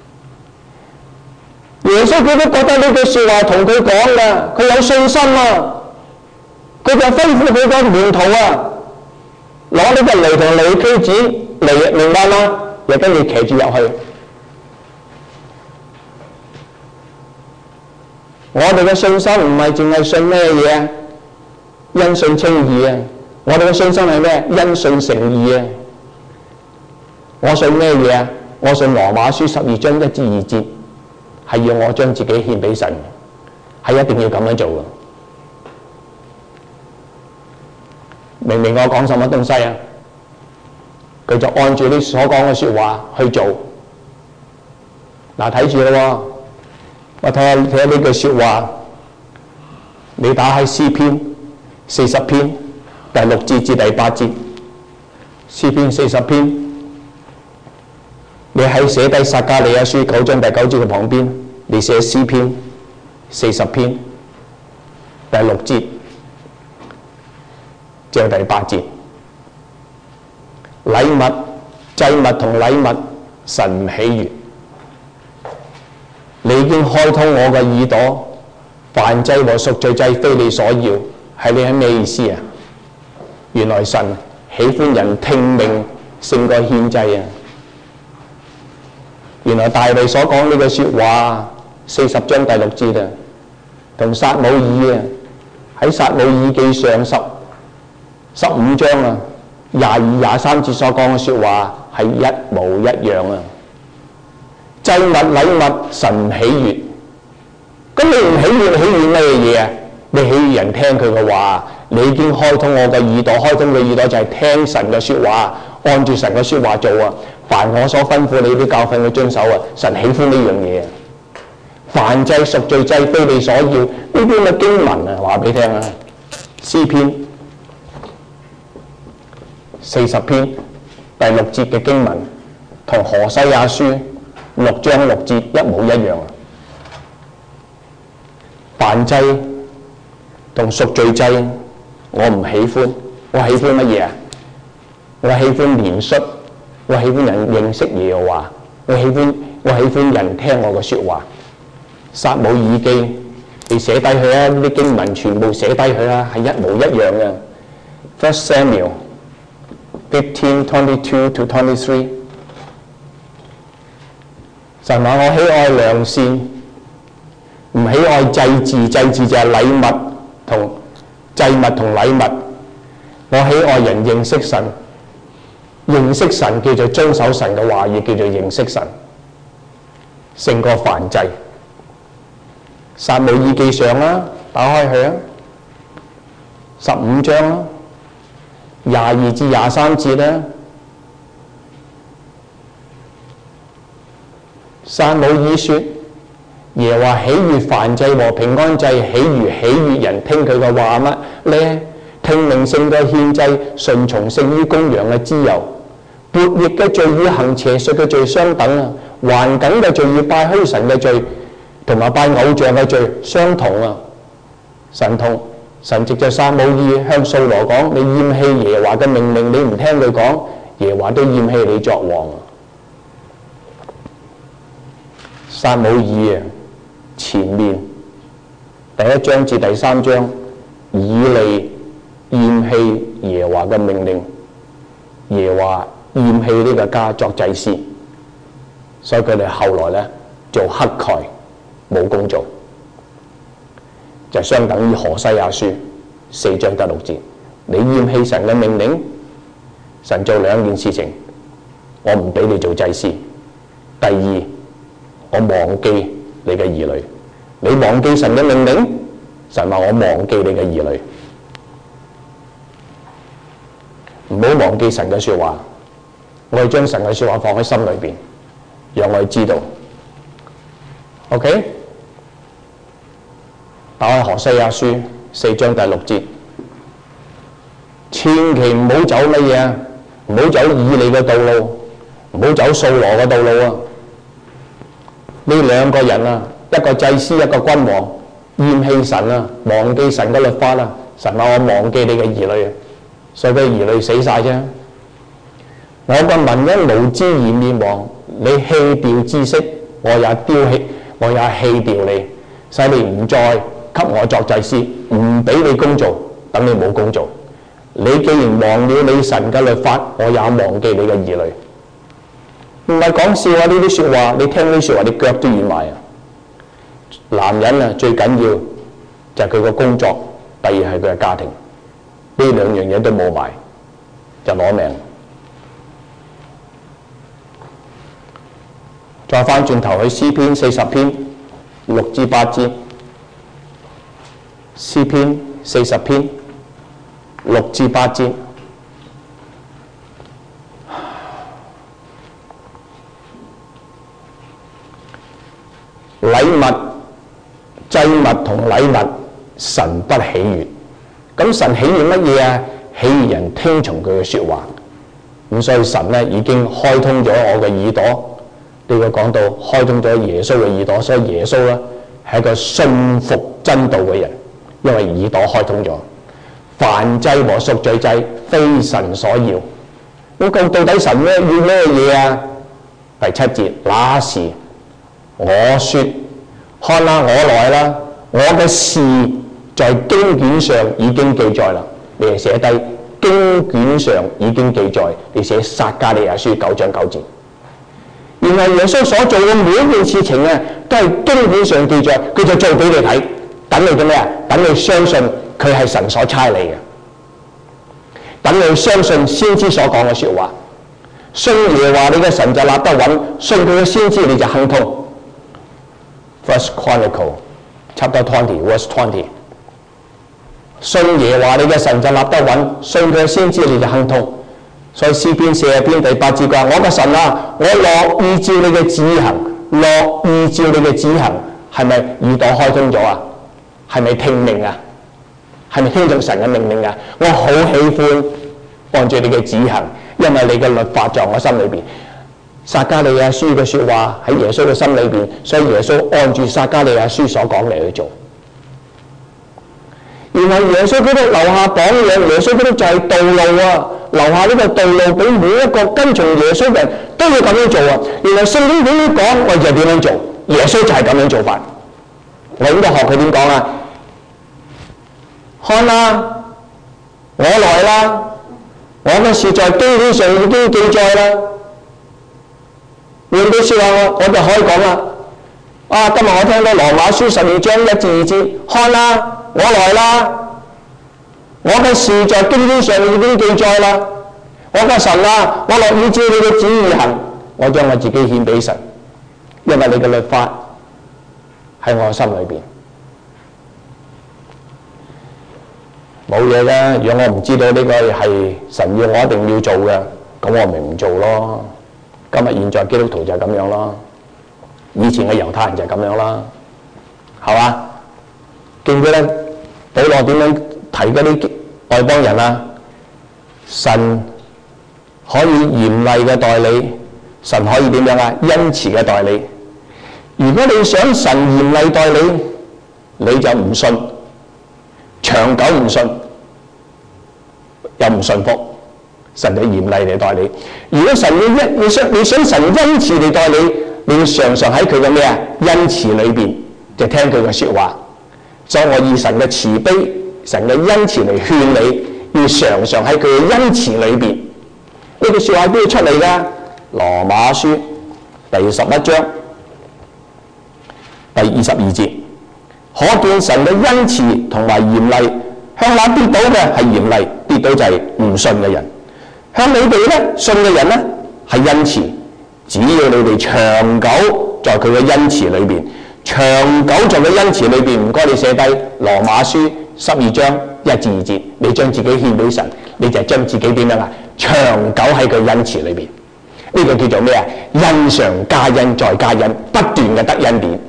耶穌佢都覺得呢句説話同佢講㗎，佢有信心啊！佢就吩咐佢個門徒啊，攞呢個驢同驢駒子嚟，明白嗎？又跟住騎住入去。我哋嘅信心唔係淨係信咩嘢啊？因信稱義啊！我哋嘅信心係咩？因信成義啊！我信咩嘢啊？我信羅馬書十二章一至二節，係要我將自己獻俾神，係一定要咁樣做嘅。明明我講什麼東西啊？佢就按住你所講嘅説話去做。嗱，睇住咯，我睇下睇下呢句説話，你打喺詩篇四十篇第六節至第八節，詩篇四十篇，你喺寫低撒迦利亞書九章第九節嘅旁邊，你寫詩篇四十篇第六節至第八節，禮物祭物同禮物神唔喜悅。 你已經開通我嘅耳朵，燔祭和贖罪祭非你所要，係你係咩意思啊？原來神喜歡人聽命勝過獻祭啊！原來大衛所講呢句説話，四十章第六節啊，同撒母耳啊喺撒母耳記上十十五章啊廿二廿三節所講嘅説話係一模一樣啊！祭物禮物神唔喜悅，咁你唔喜悅，喜悅咩嘢啊？你喜悅人聽佢嘅話，你已經開通我嘅耳朵，開通嘅耳朵就係聽神嘅説話，按住神嘅説話做啊！凡我所吩咐你啲教訓去遵守啊！神喜歡呢樣嘢啊！燔祭贖罪祭非你所要，呢啲咁嘅經文啊，話俾你聽啊！詩篇四十篇第六節嘅經文，同何西阿書六章六節一模一樣啊！燔祭同贖罪祭，我唔喜歡，我喜歡乜嘢啊？我喜歡憐恤，我喜歡人認識耶和華，我喜歡我喜歡人聽我嘅説話。撒母耳記，你寫低佢啊！啲經文全部寫低佢啊，係一模一樣嘅。First Samuel fifteen twenty-two to twenty-three， 神話我喜愛良善，唔喜愛祭祀，祭祀就係禮物同祭物同禮物。我喜愛人認識神，認識神叫做遵守神嘅話語，叫做認識神，勝過燔祭。撒母耳記上啦，打開佢啊，十五章啦，廿二至廿三節啦。撒母耳說：耶和華喜悅燔祭和平安祭，喜如喜悅人聽佢嘅話乜咧？聽命勝過獻祭，順從勝於公羊嘅脂油。悖逆嘅罪與行邪術嘅罪相等啊！頑梗嘅罪與拜虛神嘅罪同埋拜偶像嘅罪相同啊！神同神藉着撒母耳向掃羅講：你厭棄耶和華嘅命令，你唔聽佢講，耶和華都厭棄你作王啊！撒母耳啊，前面第一章至第三章，以利厭棄耶和華嘅命令，耶和華厭棄呢個家作祭司，所以佢哋後來咧做乞丐，冇工做，就相等於何西阿書四章第六節。你厭棄神嘅命令，神做兩件事情，我唔俾你做祭司。第二，我忘記你嘅兒女，你忘記神嘅命令，神話我忘記你嘅兒女。唔好忘記神嘅説話，我哋將神嘅説話放喺心裏邊，讓我哋知道。OK， 打開何西阿書四章第六節，千祈唔好走乜嘢啊？唔好走以利嘅道路，唔好走掃羅嘅道路啊！呢兩個人啊，一個祭司，一個君王，厭棄神啊，忘記神嘅律法啊！神話我忘記你嘅兒女，所以佢兒女死晒啫。我個民因無知而滅亡，你棄掉知識，我也丟棄，我也棄掉你，使你唔再給我作祭司，唔俾你工做，等你冇工做。你既然忘了你神嘅律法，我也忘記你嘅兒女。唔係講笑啊！呢啲説話，你聽呢啲説話，你腳都軟埋啊！男人啊，最緊要就係佢個工作，第二係佢嘅家庭，呢兩樣嘢都冇埋，就攞命。再翻轉頭去詩篇四十篇六至八節，詩篇四十篇六至八節。禮物、祭物同禮物，神不喜悅。咁神喜悅乜嘢啊？喜悅人聽從佢嘅説話。咁所以神咧已經開通咗我嘅耳朵。呢個講到開通咗耶穌嘅耳朵，所以耶穌咧係一個信服真道嘅人，因為耳朵開通咗。燔祭和贖罪祭非神所要。咁究到底神咧要咩嘢啊？第七節，那時我說看啦，我來啦，我嘅事在經卷上已經記載啦。你係寫低經卷上已經記載，你寫撒迦利亞書九章九節。原來耶穌所做嘅每一件事情啊，都係經卷上記載，佢就做俾你睇，等你嘅咩啊？等你相信佢係神所差你嘅，等你相信先知所講嘅説話。信耶和華你嘅神就立得穩，信佢嘅先知你就亨通。First Chronicle chapter twenty verse twenty。信耶和華你嘅神就立得穩，信佢嘅先知你就亨通。所以詩篇四十篇第八節講：我嘅神啊，我樂意照你嘅旨意行，樂意照你嘅旨意行，係咪耳朵開通咗啊？係咪聽命啊？係咪聽從神嘅命令啊？我好喜歡按照你嘅旨意行，因為你嘅律法在我心裏邊。撒迦利亞書嘅説話喺耶穌嘅心裏邊，所以耶穌按住撒迦利亞書所講嚟去做。原來耶穌基督留下榜樣，耶穌基督就係道路啊！留下呢個道路俾每一個跟從耶穌嘅人都要咁樣做啊！原來聖經點樣講，我就點樣做。耶穌就係咁樣做法。我應該學佢點講啊？看啦，我來啦，我嘅事在經卷上已經記載啦。換句説話，我就可以講啦。啊，今日我聽到羅馬書十二章一至二節，看啦，我來啦。我嘅事在經卷上已經記載啦。我嘅神啊，我樂意照你嘅旨意行，我將我自己獻俾神，因為你嘅律法喺我心裏邊。冇嘢嘅，如果我唔知道呢個係神要我一定要做嘅，咁我咪唔做咯。今日現在基督徒就係咁樣咯，以前嘅猶太人就係咁樣啦，係嘛？記唔記得保羅點樣提嗰啲外邦人啊？神可以嚴厲嘅待你，神可以點樣啊？恩慈嘅待你。如果你想神嚴厲待你，你就唔信，長久唔信，又唔信服，神就嚴厲嚟待你。如果神要一你想你想神恩慈嚟待你，你要常常喺佢嘅咩啊？恩慈裏邊就聽佢嘅説話。所以我以神嘅慈悲、神嘅恩慈嚟勸你，要常常喺佢嘅恩慈裏邊。呢句説話都要出嚟㗎。羅馬書第十一章第二十二節，可見神嘅恩慈同埋嚴厲，向那跌倒嘅係嚴厲，跌倒就係唔信嘅人；向你哋咧信嘅人咧係恩慈。只要你哋長久在佢嘅恩慈裏邊，長久在佢恩慈裏邊，唔該你寫低羅馬書十二章一至二節，你將自己獻俾神，你就將自己點樣啊？長久喺佢恩慈裏邊，呢、這個叫做咩啊？恩上加恩再加恩，不斷嘅得恩典。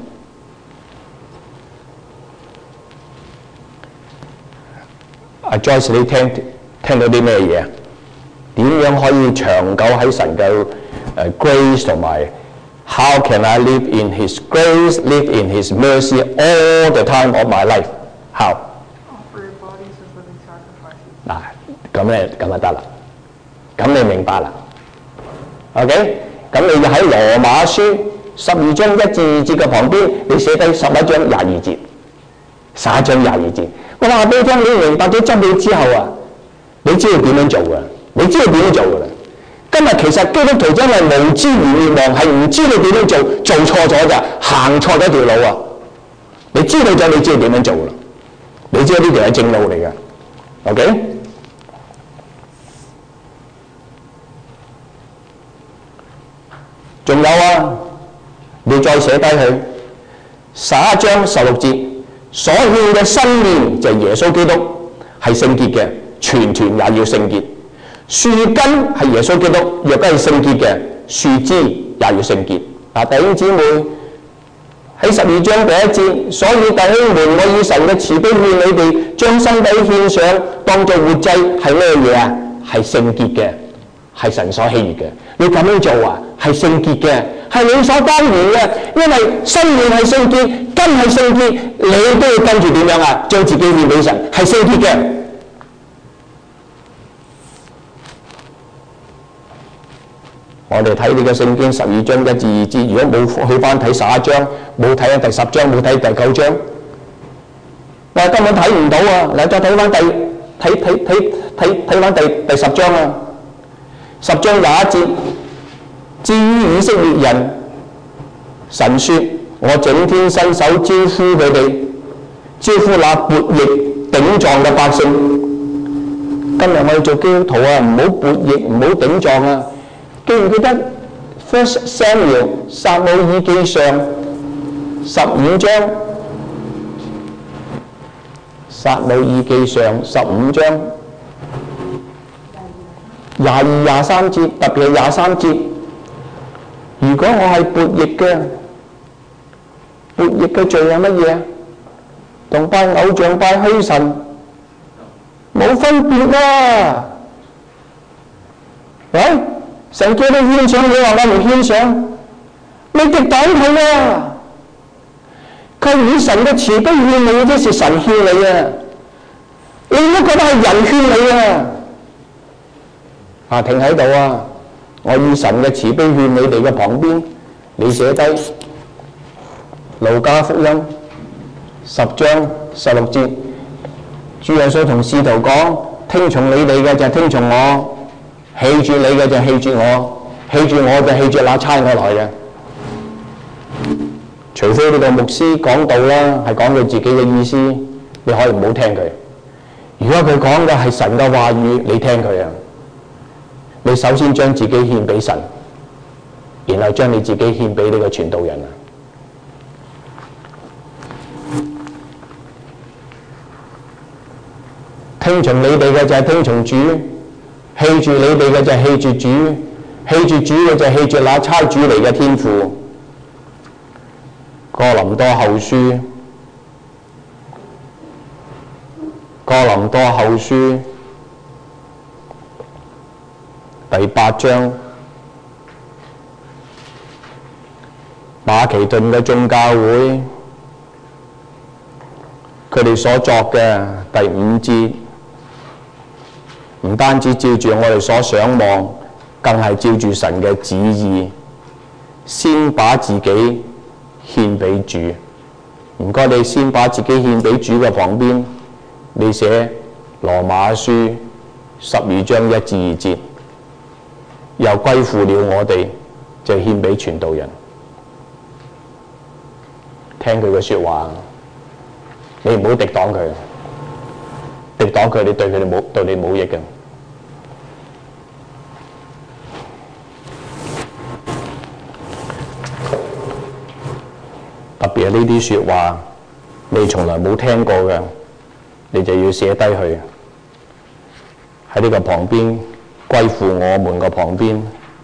阿 Joyce， 你聽聽到啲咩嘢啊？點樣可以長久喺神嘅誒 grace 同埋 How can I live in His grace, live in His mercy all the time of my life? How? Offer your bodies as living sacrifices. 嗱，咁咧咁就得啦，咁你明白啦。OK， 咁你就喺羅馬書十二章一至二節嘅旁邊，你寫低十一章廿二節，十一章廿二節。我話俾你聽，你明白咗真理之後啊，你知道點樣做㗎？你知道點樣做㗎啦？今日其實基督徒真係無知而滅亡，係唔知道點樣做，做錯咗㗎，行錯咗條路啊！你知道咗，你知道點樣做啦？你知道呢條係正路嚟㗎 ，OK？ 仲有啊，你再寫低佢十一章十六節，所獻嘅新麵就係耶穌基督，係聖潔嘅，全團也要聖潔。樹根係耶穌基督，若果係聖潔嘅，樹枝也要聖潔。嗱，弟兄姊妹喺十二章第一節，所以弟兄們，我以神嘅慈悲勸你哋，將身體獻上，當作活祭，係咩嘢啊？係聖潔嘅，係神所喜悅嘅。你咁樣做啊，係聖潔嘅，係理所當然嘅，因為新麵係聖潔，根係聖潔，你都要跟住點樣啊？將自己獻俾神，係聖潔嘅。 我哋睇你嘅聖經十二章一至二節，如果冇去翻睇十一章，冇睇第十章，冇睇第九章，我根本睇唔到啊！你再睇翻第睇睇睇睇睇翻第第十章啊！十章廿一節，至於以色列人，神說：我整天伸手招呼佢哋，招呼那悖逆頂撞嘅百姓。今日我哋做基督徒啊，唔好悖逆，唔好頂撞啊！記唔記得 First Samuel 撒母耳記上十五章？撒母耳記上十五章廿二廿三節，特別係廿三節。如果我係悖逆嘅，悖逆嘅罪係乜嘢？同拜偶像、拜虛神冇分別啦。喂，神叫你獻上，你話我唔獻上，你敵擋佢啊！佢以神嘅慈悲勸你，即是神勸你啊！你都覺得係人勸你啊！啊，停喺度啊！我以神嘅慈悲勸你哋嘅旁邊，你寫低路加福音十章十六節，主耶穌同使徒講：聽從你哋嘅就聽從我，棄住你嘅就棄住我，棄住我就棄住那差我來嘅。除非呢個牧師講道啦，係講佢自己嘅意思，你可以唔好聽佢。如果佢講嘅係神嘅話語，你聽佢啊！你首先將自己獻俾神，然後將你自己獻俾呢個傳道人啊！聽從你哋嘅就係聽從主，棄住你哋嘅就係棄住主，棄住主嘅就係棄住那差主嚟嘅天父。哥林多後書，哥林多後書第八章，馬其頓嘅眾教會，佢哋所作嘅第五節，唔單止照住我哋所想望，更係照住神嘅旨意，先把自己獻俾主。唔該，你先把自己獻俾主嘅旁邊，你寫羅馬書十二章一至二節，又歸附了我哋，就獻俾傳道人。聽佢嘅說話，你唔好敵擋佢，敵擋佢，你對佢哋冇對你冇益嘅。特別係呢啲說話，你從來冇聽過嘅，你就要寫低佢喺呢個旁邊，歸附我們個旁邊。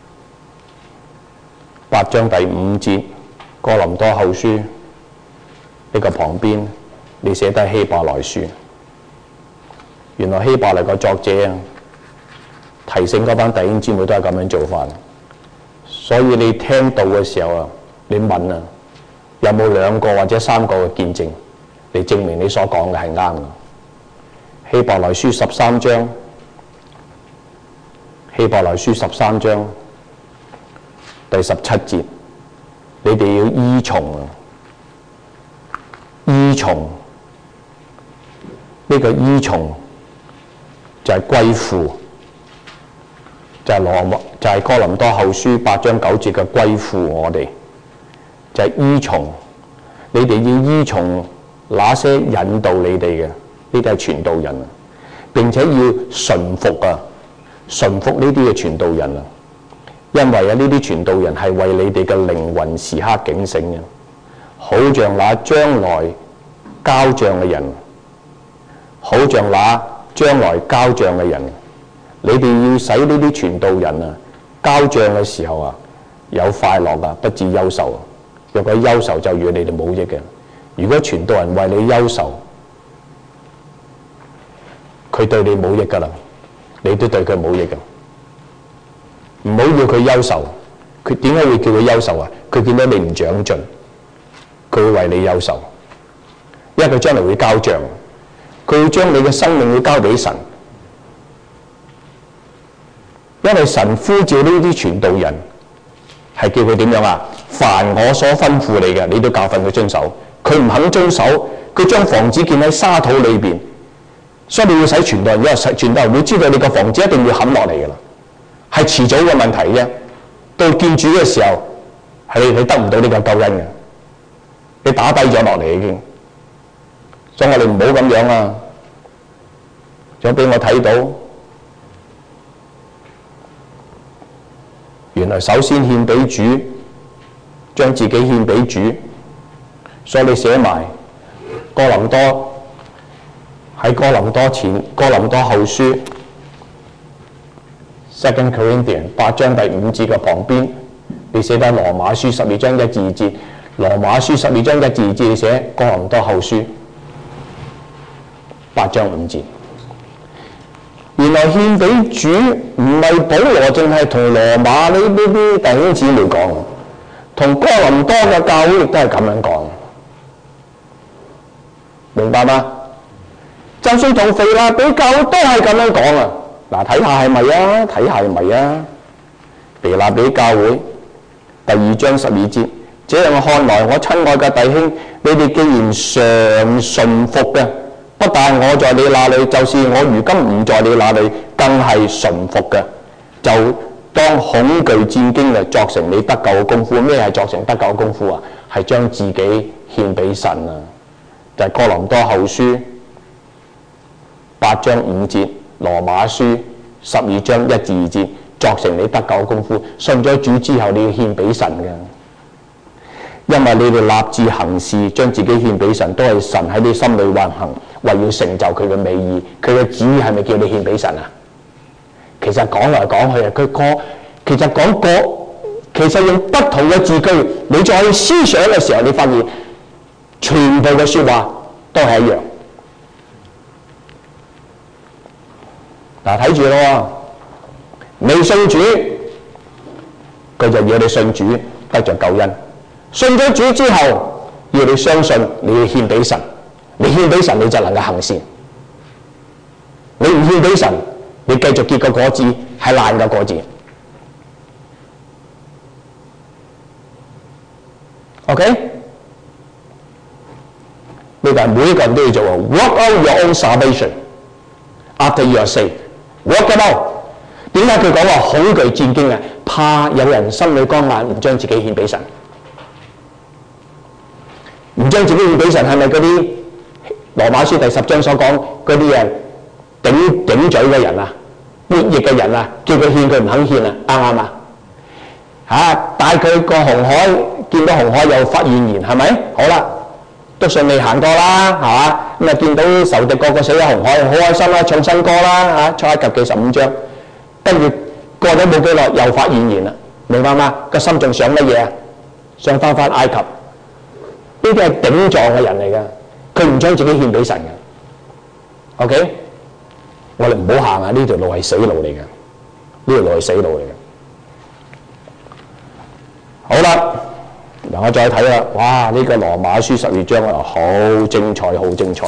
八章第五節，哥林多後書呢個旁邊，你寫低希伯來書。原來希伯來個作者啊，提醒嗰班弟兄姊妹都係咁樣做法。所以你聽到嘅時候啊，你問啊，有冇兩個或者三個嘅見證嚟證明你所講嘅係啱嘅？希伯來書十三章，希伯來書十三章第十七節，你哋要依從啊！依從呢個依從就係歸附，就係羅就係哥林多後書八章九節嘅歸附我哋。就係依從，你哋要依從那些引導你哋嘅，呢啲係傳道人啊！並且要順服啊，順服呢啲嘅傳道人啊，因為啊呢啲傳道人係為你哋嘅靈魂時刻警醒嘅，好像那將來交賬嘅人，好像那將來交賬嘅人，你哋要使呢啲傳道人啊交賬嘅時候啊有快樂啊，不致憂愁啊！若果憂愁就與你哋冇益嘅。如果傳道人為你憂愁，佢對你冇益噶啦，你都對佢冇益嘅。唔好要佢憂愁，佢點解會叫佢憂愁啊？佢見到你唔長進，佢會為你憂愁，因為佢將來會交賬，佢會將你嘅生命會交俾神，因為神呼召呢啲傳道人係叫佢點樣啊？凡我所吩咐你嘅，你都教訓佢遵守。佢唔肯遵守，佢將房子建喺沙土裏邊，所以你要使傳道人，因為傳道人會知道你個房子一定要冚落嚟㗎啦，係遲早嘅問題啫。到見主嘅時候，係你得唔到呢個救恩嘅，你打低咗落嚟已經。所以我哋唔好咁樣啊！想俾我睇到，原來首先獻俾主，將自己獻俾主。所以你寫埋哥林多，喺哥林多前哥林多後書 Second Corinthians 八章第五節嘅旁邊，你寫低羅馬書十二章一至二節。羅馬書十二章一至二節，你寫哥林多後書八章五節。原來獻俾主唔係保羅淨係同羅馬呢呢啲弟兄姊妹講，同哥林多嘅教會亦都係咁樣講，明白嗎？就算同腓立比教會都係咁樣講啊！嗱，睇下係咪啊？睇下係咪啊？腓立比教會第二章十二節，這樣看來，我親愛嘅弟兄，你哋既然常順服嘅，不但我在你那裏，就是我如今唔在你那裏，更係順服嘅，就當恐懼戰驚嘅作成你得救嘅功夫。咩係作成得救嘅功夫啊？係將自己獻俾神啊！就係、是、哥林多後書八章五節，羅馬書十二章一至二節，作成你得救嘅功夫。信咗主之後，你要獻俾神嘅。因為你哋立志行事，將自己獻俾神，都係神喺你心裏運行，為要成就佢嘅美意。佢嘅旨意係咪叫你獻俾神啊？其實講來講去啊，佢個其實講個，其實用不同嘅字句，你再去思想嘅時候，你發現全部嘅説話都係一樣。嗱，睇住咯，未信主，佢就要你信主，得着救恩。信咗主之後，要你相信，你要獻俾神，你獻俾神，你就能夠行善。你唔獻俾神，你繼續結個果子係爛嘅果子。OK？ 呢個係每一個人都要做啊 ！Work out your own salvation after you are saved. Work it out。點解佢講話恐懼戰驚啊？怕有人心裏剛硬，唔將自己獻俾神。唔將自己獻俾神，係咪嗰啲羅馬書第十章所講嗰啲人頂頂嘴嘅人啊、悖逆嘅人啊，叫佢獻佢唔肯獻啊？啱唔啱啊？嚇！帶佢過紅海，見到紅海又發怨言，係咪？好啦，都順利行過啦，係嘛？咁啊見到仇敵個個死喺紅海，好開心啦，唱新歌啦嚇！出埃及記十五章，跟住過咗冇幾耐又發怨言啦，明白嗎？個心仲想乜嘢啊？想翻返埃及。呢啲係頂撞嘅人嚟嘅，佢唔將自己獻俾神嘅。OK， 我哋唔好行啊！呢條路係死路嚟嘅，呢條路係死路嚟嘅。好啦，嗱我再睇啦，哇！呢、這個羅馬書十二章啊，好精彩，好精彩。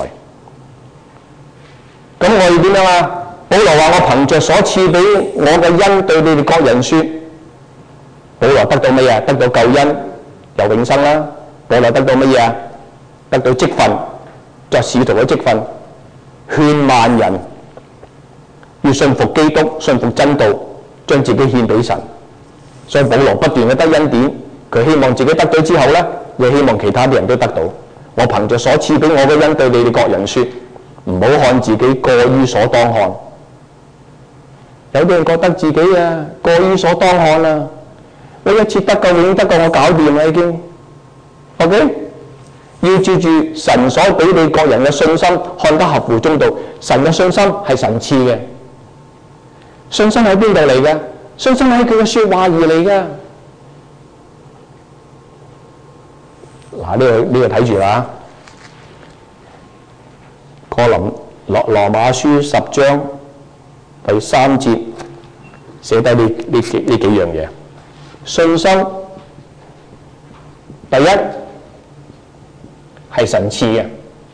咁我要點樣啊？保羅話：我憑着所賜俾我嘅恩，對你哋各人説。保羅得到乜嘢？得到救恩，有永生啦。保羅得到乜嘢啊？得到職分，作使徒嘅職分，勸萬人要信服基督，信服真道，將自己獻俾神。所以保羅不斷嘅得恩典，佢希望自己得到之後咧，亦希望其他啲人都得到。我憑着所賜俾我嘅恩，對你哋各人説，唔好看自己過於所當看。有啲人覺得自己啊過於所當看啦，我一次得救已經得救，我搞掂啦已經。OK， 要照住神所俾你各人嘅信心，看得合乎中道。神嘅信心係神賜嘅，信心喺邊度嚟嘅？信心喺佢嘅説話而嚟嘅。嗱，呢個呢個睇住啦。哥林羅羅馬書十章第三節寫低呢呢幾呢幾樣嘢。信心第一係神賜嘅，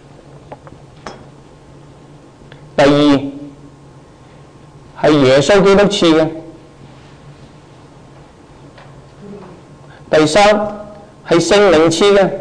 第二係耶穌基督賜嘅， 第三係聖靈賜嘅。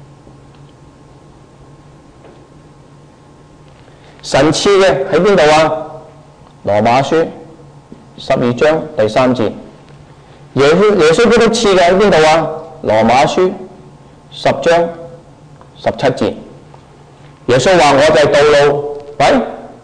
神賜嘅喺邊度啊？羅馬書十二章第三節。耶穌耶穌基督賜嘅喺邊度啊？羅馬書十章十七節。耶穌話：我就係道路。喂，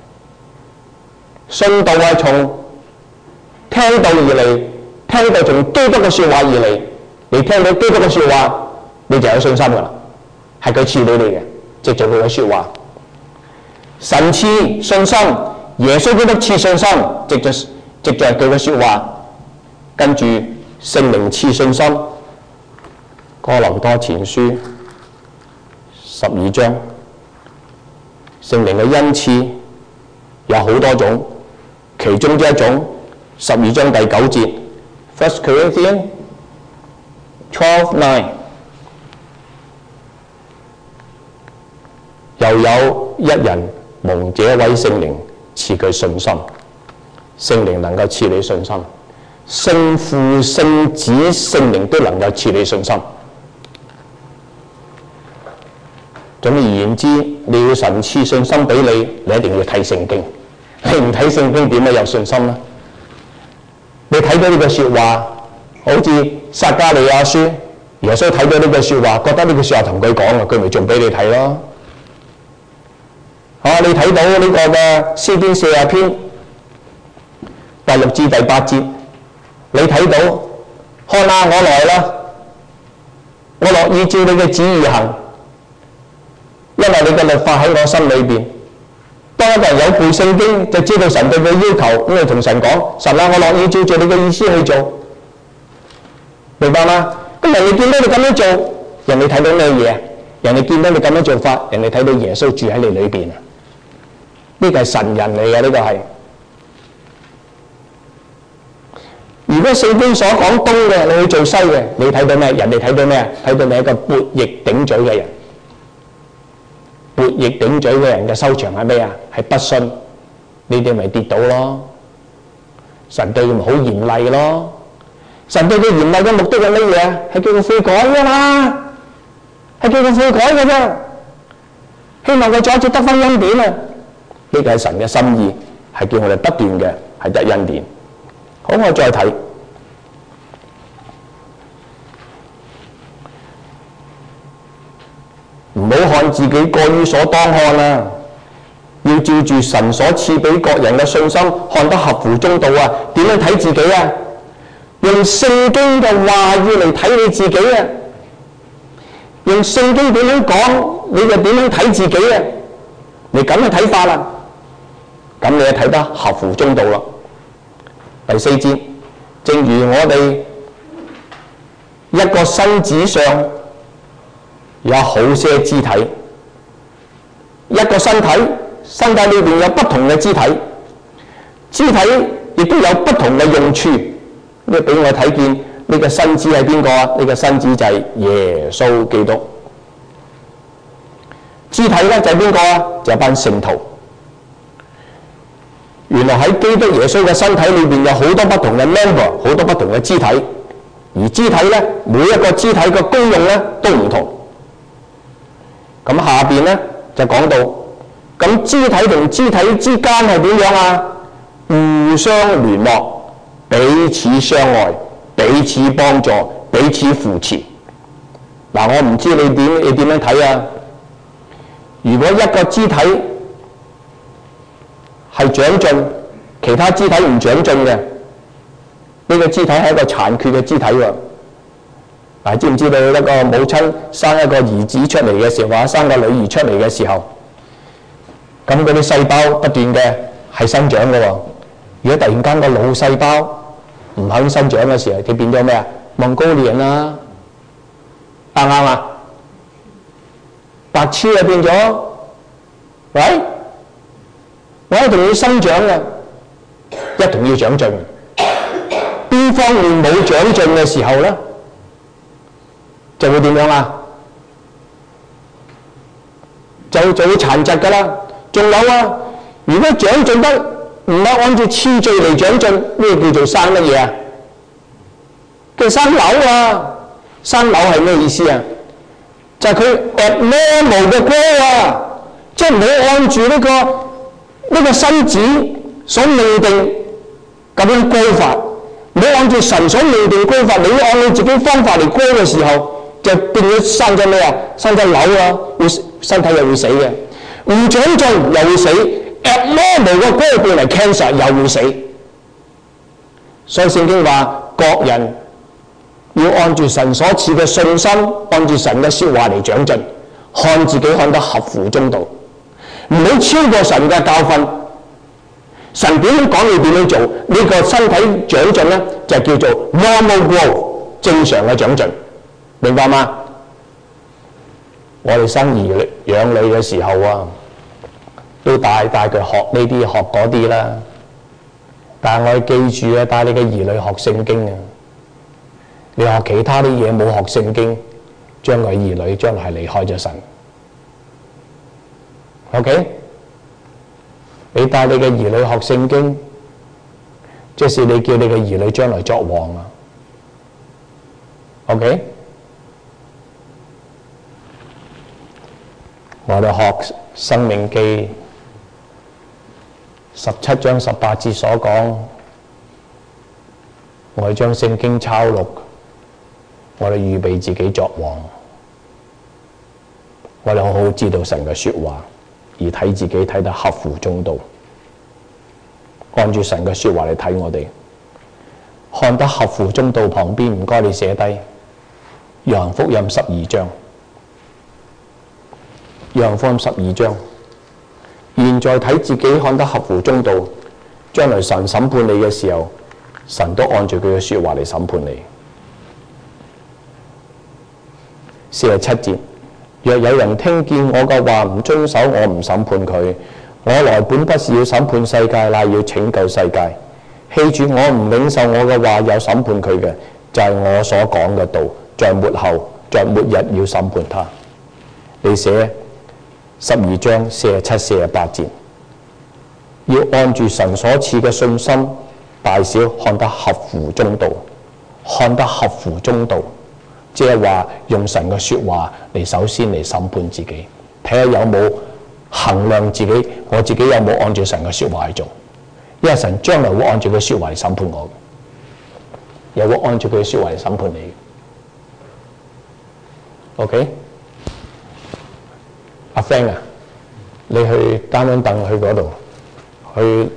信道係從聽道而嚟，聽道從基督嘅説話而嚟。你聽到基督嘅説話，你就有信心噶啦，係佢賜俾你嘅，藉著佢嘅説話。神賜信心，耶穌基督賜信心，藉著藉著佢嘅説話，跟住聖靈賜信心。哥林多前書十二章，聖靈嘅恩賜有好多種，其中之一種，十二章第九節 ，First Corinthians twelve nine， 又有一人蒙這位聖靈賜佢信心，聖靈能夠賜你信心，聖父、聖子、聖靈都能夠賜你信心。總而言之，你要神賜信心俾你，你一定要睇聖經。你唔睇聖經點解有信心呢？你睇到呢句説話，好似撒迦利亞書，耶穌睇到呢句説話，覺得呢句説話同佢講啊，佢咪仲俾你睇咯？啊，你睇到呢個嘅詩篇四十篇第六至第八節，你睇到看啊，我來啦，我樂意照你嘅旨意行。因為你嘅律法喺我心裏邊。當一個人有背聖經，就知道神對佢要求，咁就同神講：神啊，我樂意照住你嘅意思去做，明白嗎？咁人哋見到你咁樣做，人哋睇到咩嘢？人哋見到你咁樣做法，人哋睇到耶穌住喺你裏邊啊！呢個係神人嚟嘅，呢個係。如果聖經所講東嘅，你去做西嘅，你睇到咩？人哋睇到咩？睇到你係一個悖逆頂嘴嘅人。悖逆頂嘴嘅人嘅收場係咩啊？係不信，呢啲咪跌倒咯。神對佢咪好嚴厲咯。神對佢嚴厲嘅目的係乜嘢啊？係叫佢悔改㗎嘛，係叫佢悔改嘅啫。希望佢再一次得返恩典啊！呢個係神嘅心意，係叫我哋不斷嘅係得恩典。好，我再睇。唔好看自己過於所當看啊！要照住神所賜俾各人嘅信心，看得合乎中道啊！點樣睇自己啊？用聖經嘅話語嚟睇你自己啊！用聖經點樣講，你就點樣睇自己啊！你咁嘅睇法啦，咁你就睇得合乎中道啦。第四節，正如我哋一個身子上有好些肢體，一個身體，身體裏邊有不同嘅肢體，肢體亦都有不同嘅用處。呢俾我睇見呢個身子係邊個啊？呢個身子就係耶穌基督。肢體咧就係邊個啊？就係班聖徒。原來喺基督耶穌嘅身體裏邊有好多不同嘅 member， 好多不同嘅肢體，而肢體咧每一個肢體嘅功用咧都唔同。咁下邊咧就講到，咁肢體同肢體之間係點樣啊？互相聯絡，彼此相愛，彼此幫助，彼此扶持。嗱，我唔知你點你點樣睇啊？如果一個肢體係長進，其他肢體唔長進嘅，呢個肢體係一個殘缺嘅肢體喎。嗱，知唔知道一個母親生一個兒子出嚟嘅時候，或者生個女兒出嚟嘅時候，咁嗰啲細胞不斷嘅係生長嘅喎。如果突然間個腦細胞唔肯生長嘅時候，佢變咗咩啊？望高連啦，啱唔啱啊？白痴啊變咗，喂，我一定要生長嘅，一定要長進。邊方面冇長進嘅時候咧？就會點樣啊？就就會殘疾㗎啦。仲有啊，如果長進得唔係按照次序嚟長進，咩叫做生乜嘢啊？叫生瘤啊！ 生瘤係咩意思啊？就係佢 abnormal 嘅 growth 啊，即係唔好按住呢、這個呢、這個身子所命定咁樣 grow 法，唔好按住神所命定 grow 法，你按你自己方法嚟 grow 嘅時候，就變咗生咗咩啊？生咗瘤啊，會身體又會死嘅，唔長進又會死 ，abnormal 嘅 growth 變嚟 cancer 又會死。所以聖經話，各人要按住神所賜嘅信心，按住神嘅説話嚟長進，看自己看得合乎中道，唔好超過神嘅教訓。神點樣講你點樣做，呢、這個身體長進咧就叫做 normal growth， 正常嘅長進，明白嗎？我哋生兒養女嘅時候啊，都帶帶佢學呢啲學嗰啲啦。但係我哋記住啊，帶你嘅兒女學聖經啊！你學其他啲嘢冇學聖經，將來兒女將來係離開咗神。OK？ 你帶你嘅兒女學聖經，即是你叫你嘅兒女將來作王啊。OK？ 我哋學申命記十七章十八節所講，我哋將聖經抄錄，我哋預備自己作王，我哋好好知道神嘅說話，而睇自己睇得合乎中道，按住神嘅說話嚟睇我哋，看得合乎中道旁邊唔該你寫低約翰福音十二章，約翰福音十二章。現在睇自己看得合乎中道，將來神審判你嘅時候，神都按住佢嘅說話嚟審判你。四十七節，若有人聽見我嘅話唔遵守，我唔審判佢。我來本不是要審判世界，乃要拯救世界。棄住我唔領受我嘅話，有審判佢嘅，就係、是、我所講嘅道，在末後，在末日要審判他。你寫十二章四十七、四十八節，要按住神所賜嘅信心，大小看得合乎中道，看得合乎中道，即係話用神嘅說話嚟首先嚟審判自己，睇下有冇衡量自己，我自己有冇按住神嘅說話去做，因為神將來會按住佢說話嚟審判我，又會按住佢嘅說話嚟審判你。OK？阿 Frank 啊，你去擔張凳去嗰度，去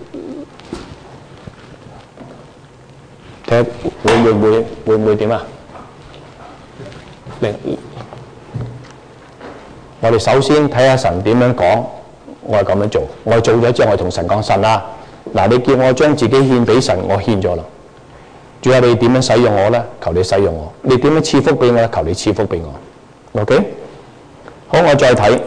睇下會會唔會會唔會點啊？我哋首先睇下神點樣講，我係咁樣做，我做咗之後，我同神講神啊，嗱你叫我將自己獻俾神，我獻咗啦。主啊，你點樣使用我咧？求你使用我。你點樣賜福俾我咧？求你賜福俾我。OK， 好，我再睇。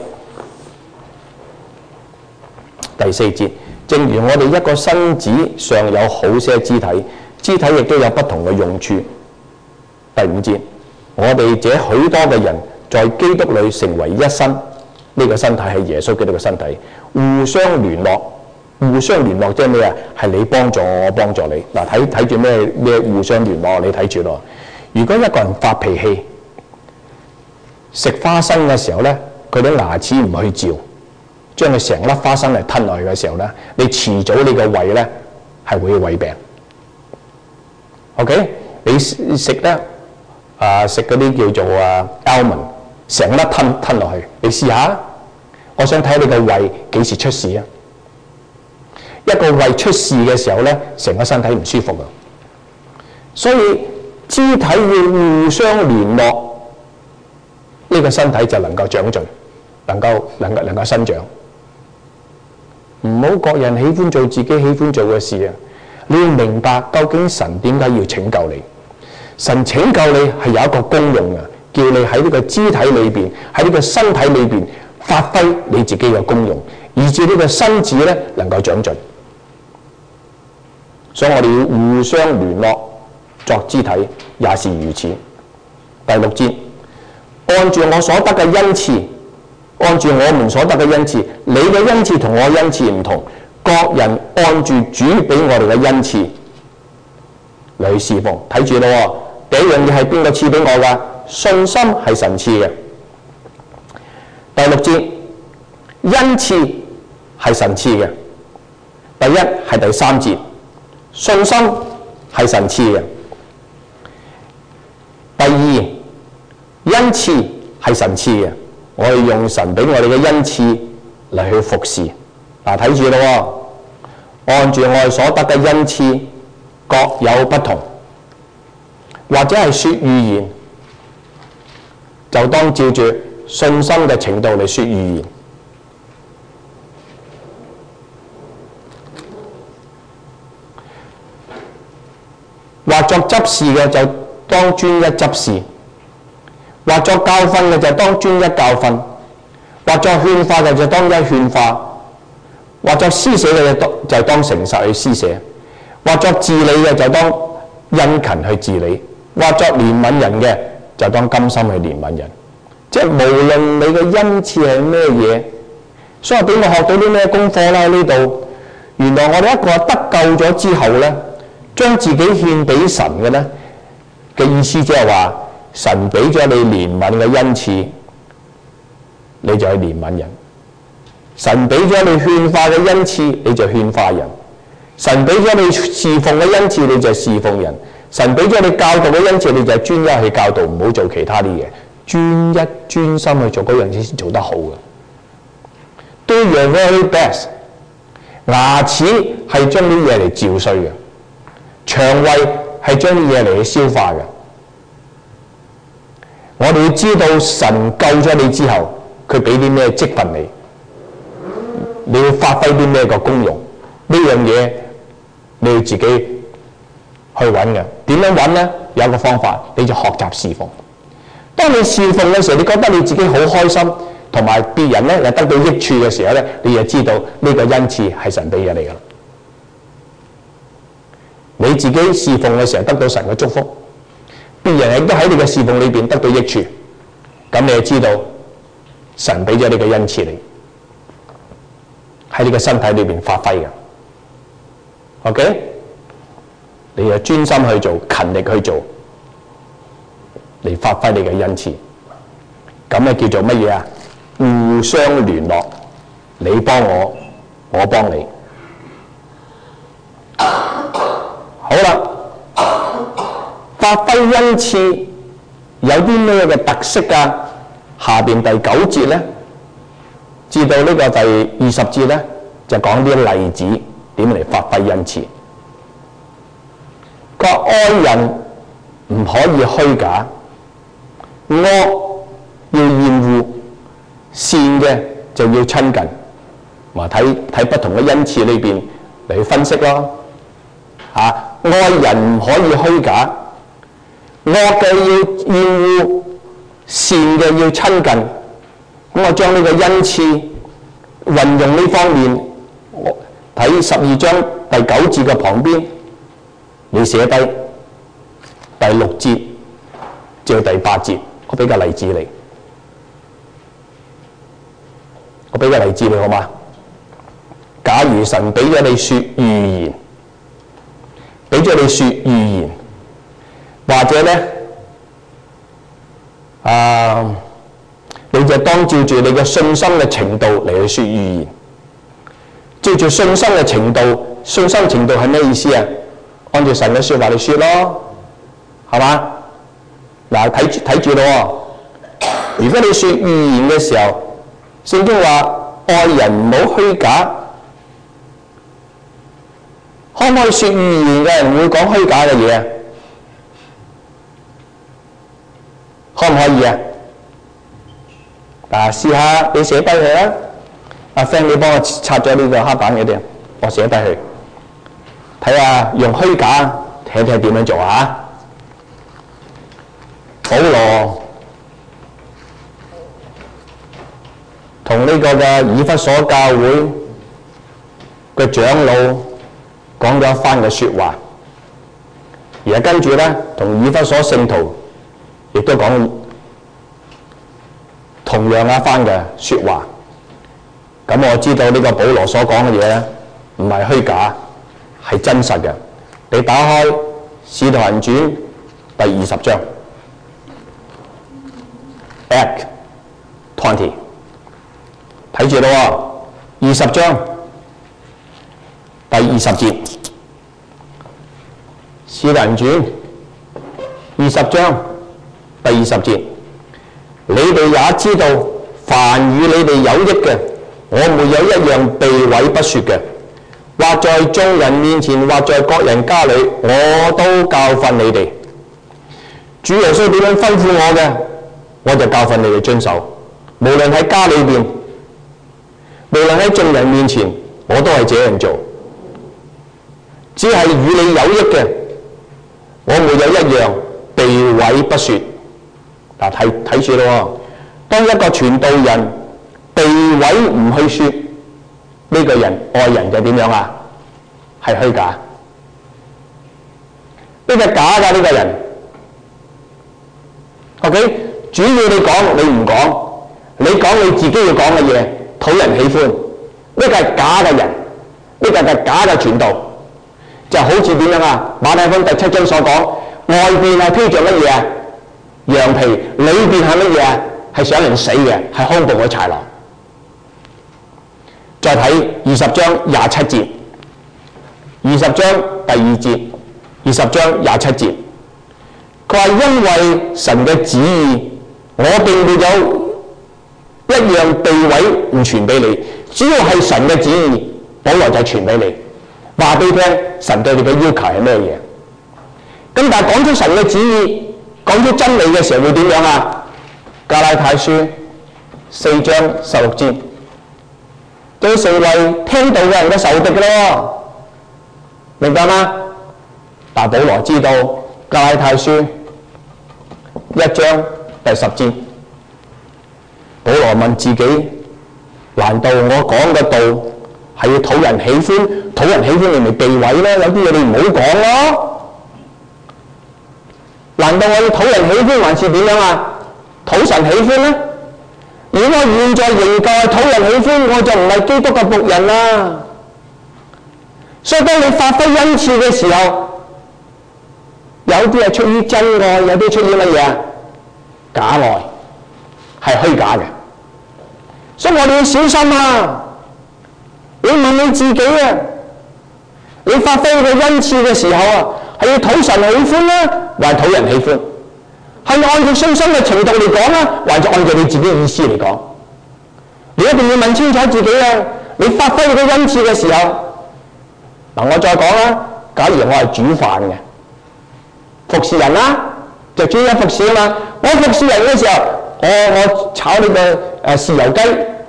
第四節，正如我哋一個身子上有好些肢體，肢體亦都有不同嘅用處。第五節，我哋這許多嘅人在基督裏成為一身，呢、這個身體係耶穌基督嘅身體，互相聯絡，互相聯絡即係咩啊？係你幫助我，我幫助你。嗱，睇睇住咩咩互相聯絡，你睇住咯。如果一個人發脾氣，食花生嘅時候咧，佢啲牙齒唔去嚼，將佢成粒花生嚟吞落去嘅時候咧，你遲早你個胃咧係會胃病。OK， 你食咧啊食嗰啲叫做啊 almond， 成粒吞吞落去，你試下。我想睇你個胃幾時出事啊？一個胃出事嘅時候咧，成個身體唔舒服噶。所以肢體要互相聯絡，呢個身體就能夠長進，能夠能夠能夠生長。唔好各人喜歡做自己喜歡做嘅事啊！你要明白究竟神點解要拯救你？神拯救你係有一個功用嘅，叫你喺呢個肢體裏邊，喺呢個身體裏邊發揮你自己嘅功用，以致呢個身子咧能夠長進。所以我哋要互相聯絡作肢體，也是如此。第六節，按住我所得嘅恩賜。按住我們所得嘅恩賜，你嘅恩賜同我恩賜唔同，各人按住主俾我哋嘅恩賜嚟侍奉。睇住咯，第一樣嘢係邊個賜俾我㗎？ 信心係神賜嘅。第六節，恩賜係神賜嘅。第一係第三節，信心係神賜嘅。第二，恩賜係神賜嘅。我哋用神俾我哋嘅恩賜嚟去服侍。嗱，睇住咯，按住我哋所得嘅恩賜各有不同，或者係説預言，就當照住信心嘅程度嚟説預言。或作執事嘅就當專一執事，或作教訓嘅就當專一教訓，或作勸化嘅就當一勸化，或作施捨嘅就當就當誠實去施捨，或作治理嘅就當殷勤去治理，或作憐憫人嘅就當甘心去憐憫人。即係無論你嘅恩賜係咩嘢，所以俾我學到啲咩功課啦？呢度原來我哋一個得救咗之後咧，將自己獻俾神嘅咧嘅意思，即係話神俾咗你憐憫嘅恩賜，你就去憐憫人；神俾咗你勸化嘅恩賜，你就勸化人；神俾咗你侍奉嘅恩賜，你就侍奉人；神俾咗你教導嘅恩賜，你就專一去教導，唔好做其他啲嘢，專一專心去做嗰樣嘢先做得好嘅。Do your very best。牙齒係將啲嘢嚟嚼碎嘅。腸胃係將啲嘢嚟去消化嘅。我哋要知道神救咗你之後，佢俾啲咩職分你，你要發揮啲咩個功用？呢樣嘢你要自己去揾嘅。點樣揾呢？有一個方法，你就學習侍奉。當你侍奉嘅時候，你覺得你自己好開心，同埋別人咧又得到益處嘅時候咧，你就知道呢個恩賜係神俾咗你噶啦。你自己侍奉嘅時候得到神嘅祝福，別人亦都喺你嘅侍奉裏邊得到益處，咁你就知道神俾咗你嘅恩賜你喺你嘅身體裏邊發揮嘅。OK， 你就專心去做，勤力去做，嚟發揮你嘅恩賜。咁咧叫做乜嘢啊？互相聯絡，你幫我，我幫你。好啦，發揮恩賜有啲咩嘅特色啊？下邊第九節咧，至到呢個第二十節咧，就講啲例子點嚟發揮恩賜。個愛人唔可以虛假，惡要厭惡，善嘅就要親近。話睇睇不同嘅恩賜裏邊嚟去分析咯。嚇、啊，愛人唔可以虛假，惡嘅要厭惡，善嘅要親近。咁我將呢個恩賜運用呢方面，我睇十二章第九節嘅旁邊，你寫低第六節至到第八節，我俾個例子你。我俾個例子你好嗎？假如神俾咗你說預言，俾咗你說預言，或者咧啊，你就當照住你嘅信心嘅程度嚟去說預言。照住信心嘅程度，信心程度係咩意思啊？按照神嘅說話嚟說咯，係嘛？嗱，睇住睇住咯。如果你說預言嘅時候，聖經話愛人唔好虛假，可唔可以說預言嘅人會講虛假嘅嘢啊？可唔可以啊？嗱，試下你寫低佢啊！阿 friend， 你幫我擦咗呢個黑板嗰啲，我寫低佢，睇下用虛假睇睇點樣做啊！保羅同呢個嘅以弗所教會嘅長老講咗一番嘅説話，而係跟住咧同以弗所聖徒亦都講同樣一番嘅説話。咁我知道呢個保羅所講嘅嘢咧唔係虛假，係真實嘅。你打開《使徒行傳》第二十章。 Act twenty， 睇住咯喎，二十章第二十節，使徒行傳二十章第二十節，你哋也知道，凡與你哋有益嘅，我沒有一樣避諱不說嘅，或在眾人面前，或在各人家裏，我都教訓你哋。主耶穌點樣吩咐我嘅，我就教訓你哋遵守。無論喺家裏邊，無論喺眾人面前，我都係這樣做。只係與你有益嘅，我沒有一樣避諱不說。嗱，睇睇住咯喎，當一個傳道人避諱唔去說，呢、這個人愛人就點樣啊？係虛假，呢個假㗎呢個人。OK， 主要你講你唔講，你講你自己要講嘅嘢，討人喜歡，呢個係假嘅人，呢個係假嘅傳道，就好似點樣啊？馬太福音第七章所講，外邊係披着乜嘢啊？羊皮，裏邊係乜嘢啊？係想人死嘅，係兇暴嘅豺狼。再睇二十章廿七節，二十章第二節，二十章廿七節。佢話因為神嘅旨意，我並沒有一樣避諱唔傳俾你，只要係神嘅旨意，保羅就傳俾你，話俾你聽神對你嘅要求係咩嘢。咁但係講出神嘅旨意，講出真理嘅時候會點樣啊？加拉太書四章十六節，就成為聽道嘅人嘅仇敵咯，明白嗎？但保羅知道加拉太書一章第十節，保羅問自己：難道我講嘅道係要討人喜歡？討人喜歡你咪避諱咧？有啲嘢你唔好講咯。難道我要討人喜歡還是點樣啊？討神喜歡咧？如果我現在仍舊係討人喜歡，我就唔係基督嘅僕人啦。所以當你發揮恩賜嘅時候，有啲係出於真愛，有啲出於乜嘢啊？假愛，係虛假嘅。所以我哋要小心啊！你問你自己啊，你發揮你嘅恩賜嘅時候啊，係要討神喜歡啦，還討人喜歡？係按照信心嘅程度嚟講啦，還是按照你自己嘅意思嚟講？你一定要問清楚自己啊！你發揮你嘅恩賜嘅時候，嗱，我再講啦，假如我係煮飯嘅，服侍人啦，就專一服侍啊嘛。我服侍人嘅時候，我我炒呢個誒豉油雞，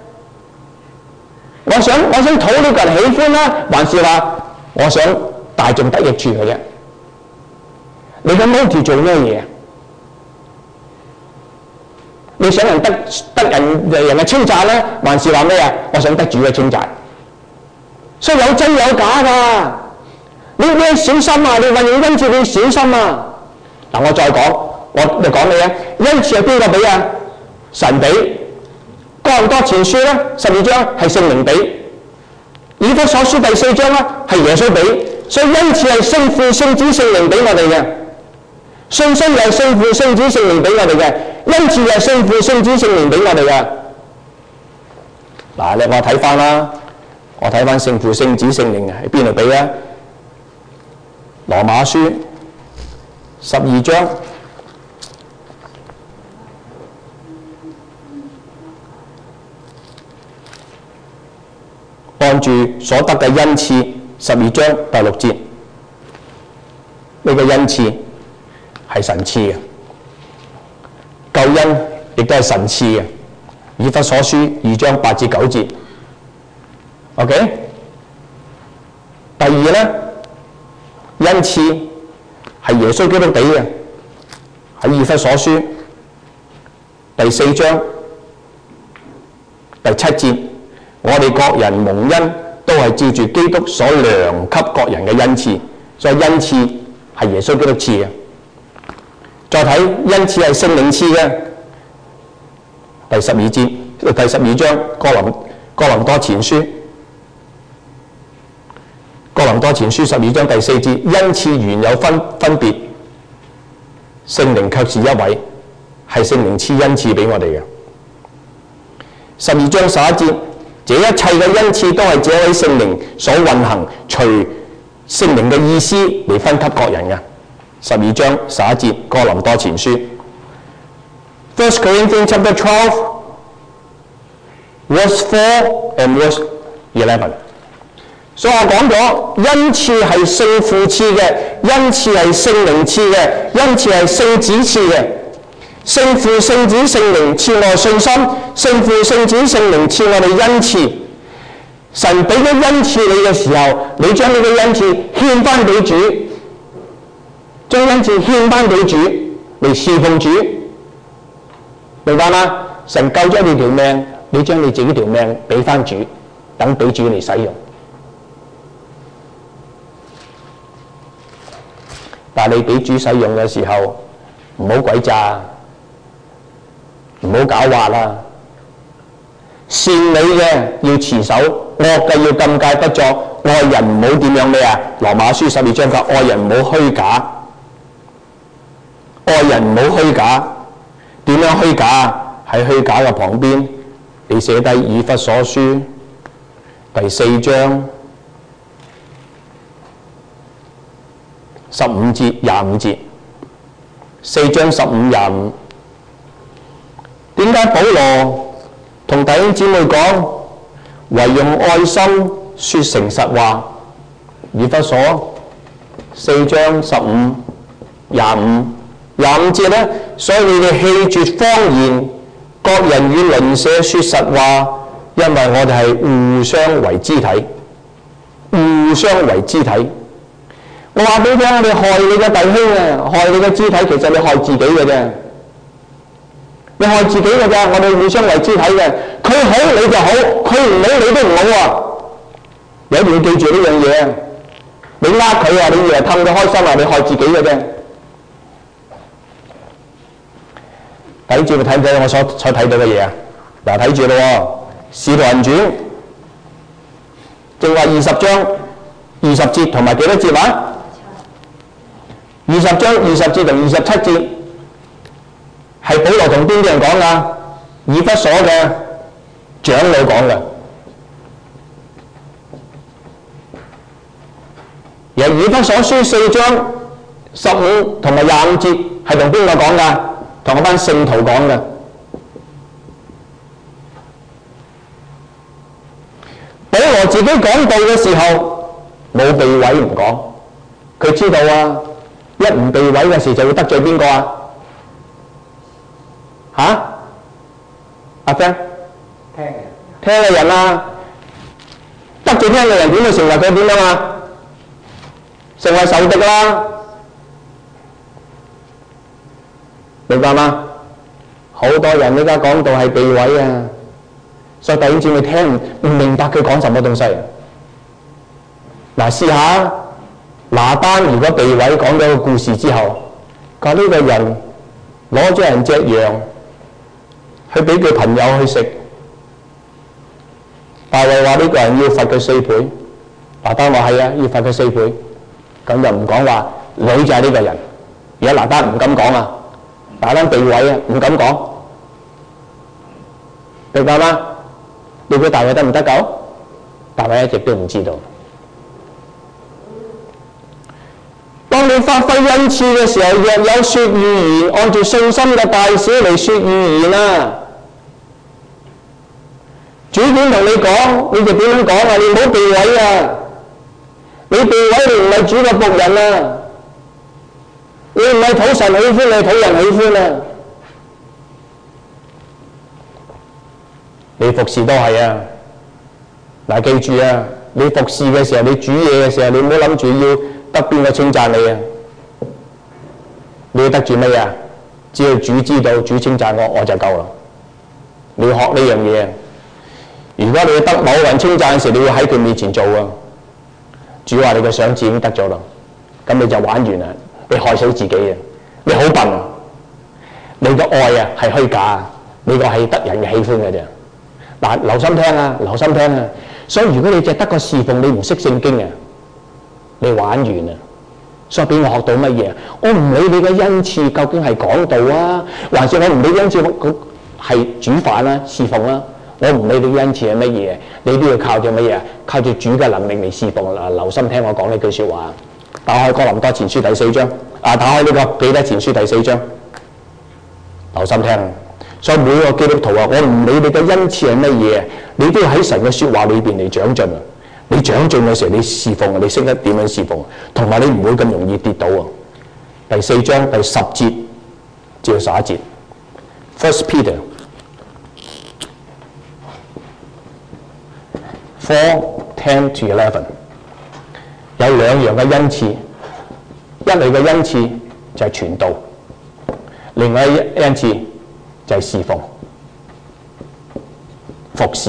我想我想討呢個人喜歡啦，還是話我想大眾得益處嘅啫？你嘅 motive 做咩嘢？你想人得得人人嘅稱讚咧，還是話咩啊？我想得主嘅稱讚。所以有真有假㗎，你你要小心啊！你運用恩賜你要小心啊！嗱，我再講，我就講你啊，恩賜係邊個俾啊？神俾。哥林多前書咧十二章係聖靈俾，以弗所書第四章咧係耶穌俾，所以恩賜係聖父、聖子、聖靈俾我哋嘅。信心又係聖父、聖子、聖靈俾我哋嘅，恩賜又係聖父、聖子、聖靈俾我哋嘅。嗱，你我睇翻啦，我睇翻聖父、聖子、聖靈喺邊度俾啊？羅馬書十二章按住所得嘅恩賜，十二章第六節，呢個恩賜係神賜嘅，救恩亦都係神賜嘅。以弗所書二章八至九節 ，OK。第二咧，恩賜係耶穌基督俾嘅，喺以弗所書第四章第七節，我哋各人蒙恩都係照住基督所量給各人嘅恩賜，所以恩賜係耶穌基督賜嘅。再睇恩賜係聖靈賜嘅，第十二節，第十二章哥林哥林多前書，哥林多前書十二章第四節，恩賜原有分分別，聖靈卻是一位， 係聖靈賜恩賜俾我哋嘅。十二章十一節，這一切嘅恩賜都係這位聖靈所運行，隨聖靈嘅意思嚟分給各人嘅。十二章十一節，哥林多前書。First Corinthians chapter twelve, verse four and verse eleven。所以我講咗，恩賜係聖父賜嘅，恩賜係聖靈賜嘅，恩賜係聖子賜嘅。聖父、聖子、聖靈賜我信心，聖父、聖子、聖靈賜我哋恩賜。神俾咗恩賜你嘅時候，你將呢個恩賜獻翻俾主，將恩賜獻翻俾主嚟侍奉主，明白嗎？神救咗你條命，你將你自己條命俾翻主，等俾主嚟使用。但係你俾主使用嘅時候，唔好詭詐，唔好狡猾啦。善美嘅要持守，惡嘅要禁戒不作。愛人唔好點樣咩啊？羅馬書十二章講愛人唔好虛假，愛人唔好虛假。點樣虛假？喺虛假嘅旁邊，你寫低以弗所書第四章十五節廿五節，四章十五廿五。點解保羅同弟兄姊妹講，唯用愛心說誠實話？以弗所四章十五廿五廿五節咧，所以你哋棄絕謊言，各人與鄰舍說實話，因為我哋係互相為肢體，互相為肢體。我話俾你聽，你害你嘅弟兄啊，害你嘅肢體，其實你害自己嘅啫，你害自己嘅啫。我哋互相為肢體嘅，佢好你就好，佢唔好你都唔好啊！你一定要記住呢樣嘢。你呃佢啊，你以為氹佢開心啊，你害自己嘅啫。睇住咪睇唔睇到我所所睇到嘅嘢啊？嗱，睇住咯喎，《使徒行傳》正話二十章二十節同埋幾多節話？二十章二十節同二十七節係保羅同邊啲人講㗎？以弗所嘅長老講嘅。而以弗所書四章十五同埋廿五節係同邊個講㗎？同嗰班聖徒講嘅。保羅自己講道嘅時候冇避諱唔講，佢知道啊，一唔避諱嘅時就會得罪邊個啊？嚇？阿 friend？聽嘅。聽嘅人啊，得罪聽嘅人點會成為佢點樣啊？成為仇敵啦，明白嗎？好多人依家講道係避諱啊，所以弟兄姊妹聽唔明白佢講什麼東西。嗱，試下拿單如果避諱講咗個故事之後，佢呢個人攞咗人隻羊去俾佢朋友去食，大衛話呢個人要罰佢四倍，拿單話係啊，要罰佢四倍。咁就唔講話，你就係呢個人。而家拿單唔敢講啊，拿單避諱啊，唔敢講，明白嗎？你估大衛得唔得救？大衛一直都唔知道。當你發揮恩賜嘅時候，若有説預言，按照信心嘅大小嚟説預言啊！主點同你講，你就點樣講啊？你唔好避諱啊！你避諱，你唔係主嘅僕人啊！你唔係討神喜歡，你係討人喜歡啊！你服侍都係啊！嗱，記住啊！你服侍嘅時候，你煮嘢嘅時候，你唔好諗住要得邊個稱讚你啊！你要得住乜嘢？只要主知道，主稱讚我，我就夠啦。你要學呢樣嘢。如果你要得某人稱讚嘅時候，你要喺佢面前做啊！主話你嘅賞賜已經得咗啦，咁你就玩完啦，你害死自己啊！你好笨啊！你嘅愛啊係虛假，你個係得人嘅喜歡嘅啫。嗱，留心聽啊，留心聽啊！所以如果你淨係得個侍奉，你唔識聖經啊，你玩完啊！ 所以俾我學到乜嘢？我唔理你嘅恩賜究竟係講道啊，還是我唔理恩賜佢係煮飯啦、侍奉啦，我唔理你嘅恩賜係乜嘢，你都要靠住乜嘢？靠住主嘅能力嚟侍奉。嗱，留心聽我講呢句説話。打開哥林多前書第四章，啊，打開呢個彼得前書第四章，留心聽。所以每個基督徒啊，我唔理你嘅恩賜係乜嘢，你都要喺神嘅説話裏邊嚟長進啊！你長進嘅時候，你侍奉，你識得點樣侍奉，同埋你唔會咁容易跌倒啊！第四章第十節至到十一節 ，First Peter four ten to eleven 有兩樣嘅恩賜，一類嘅恩賜就係傳道，另外一恩賜就係侍奉、服侍。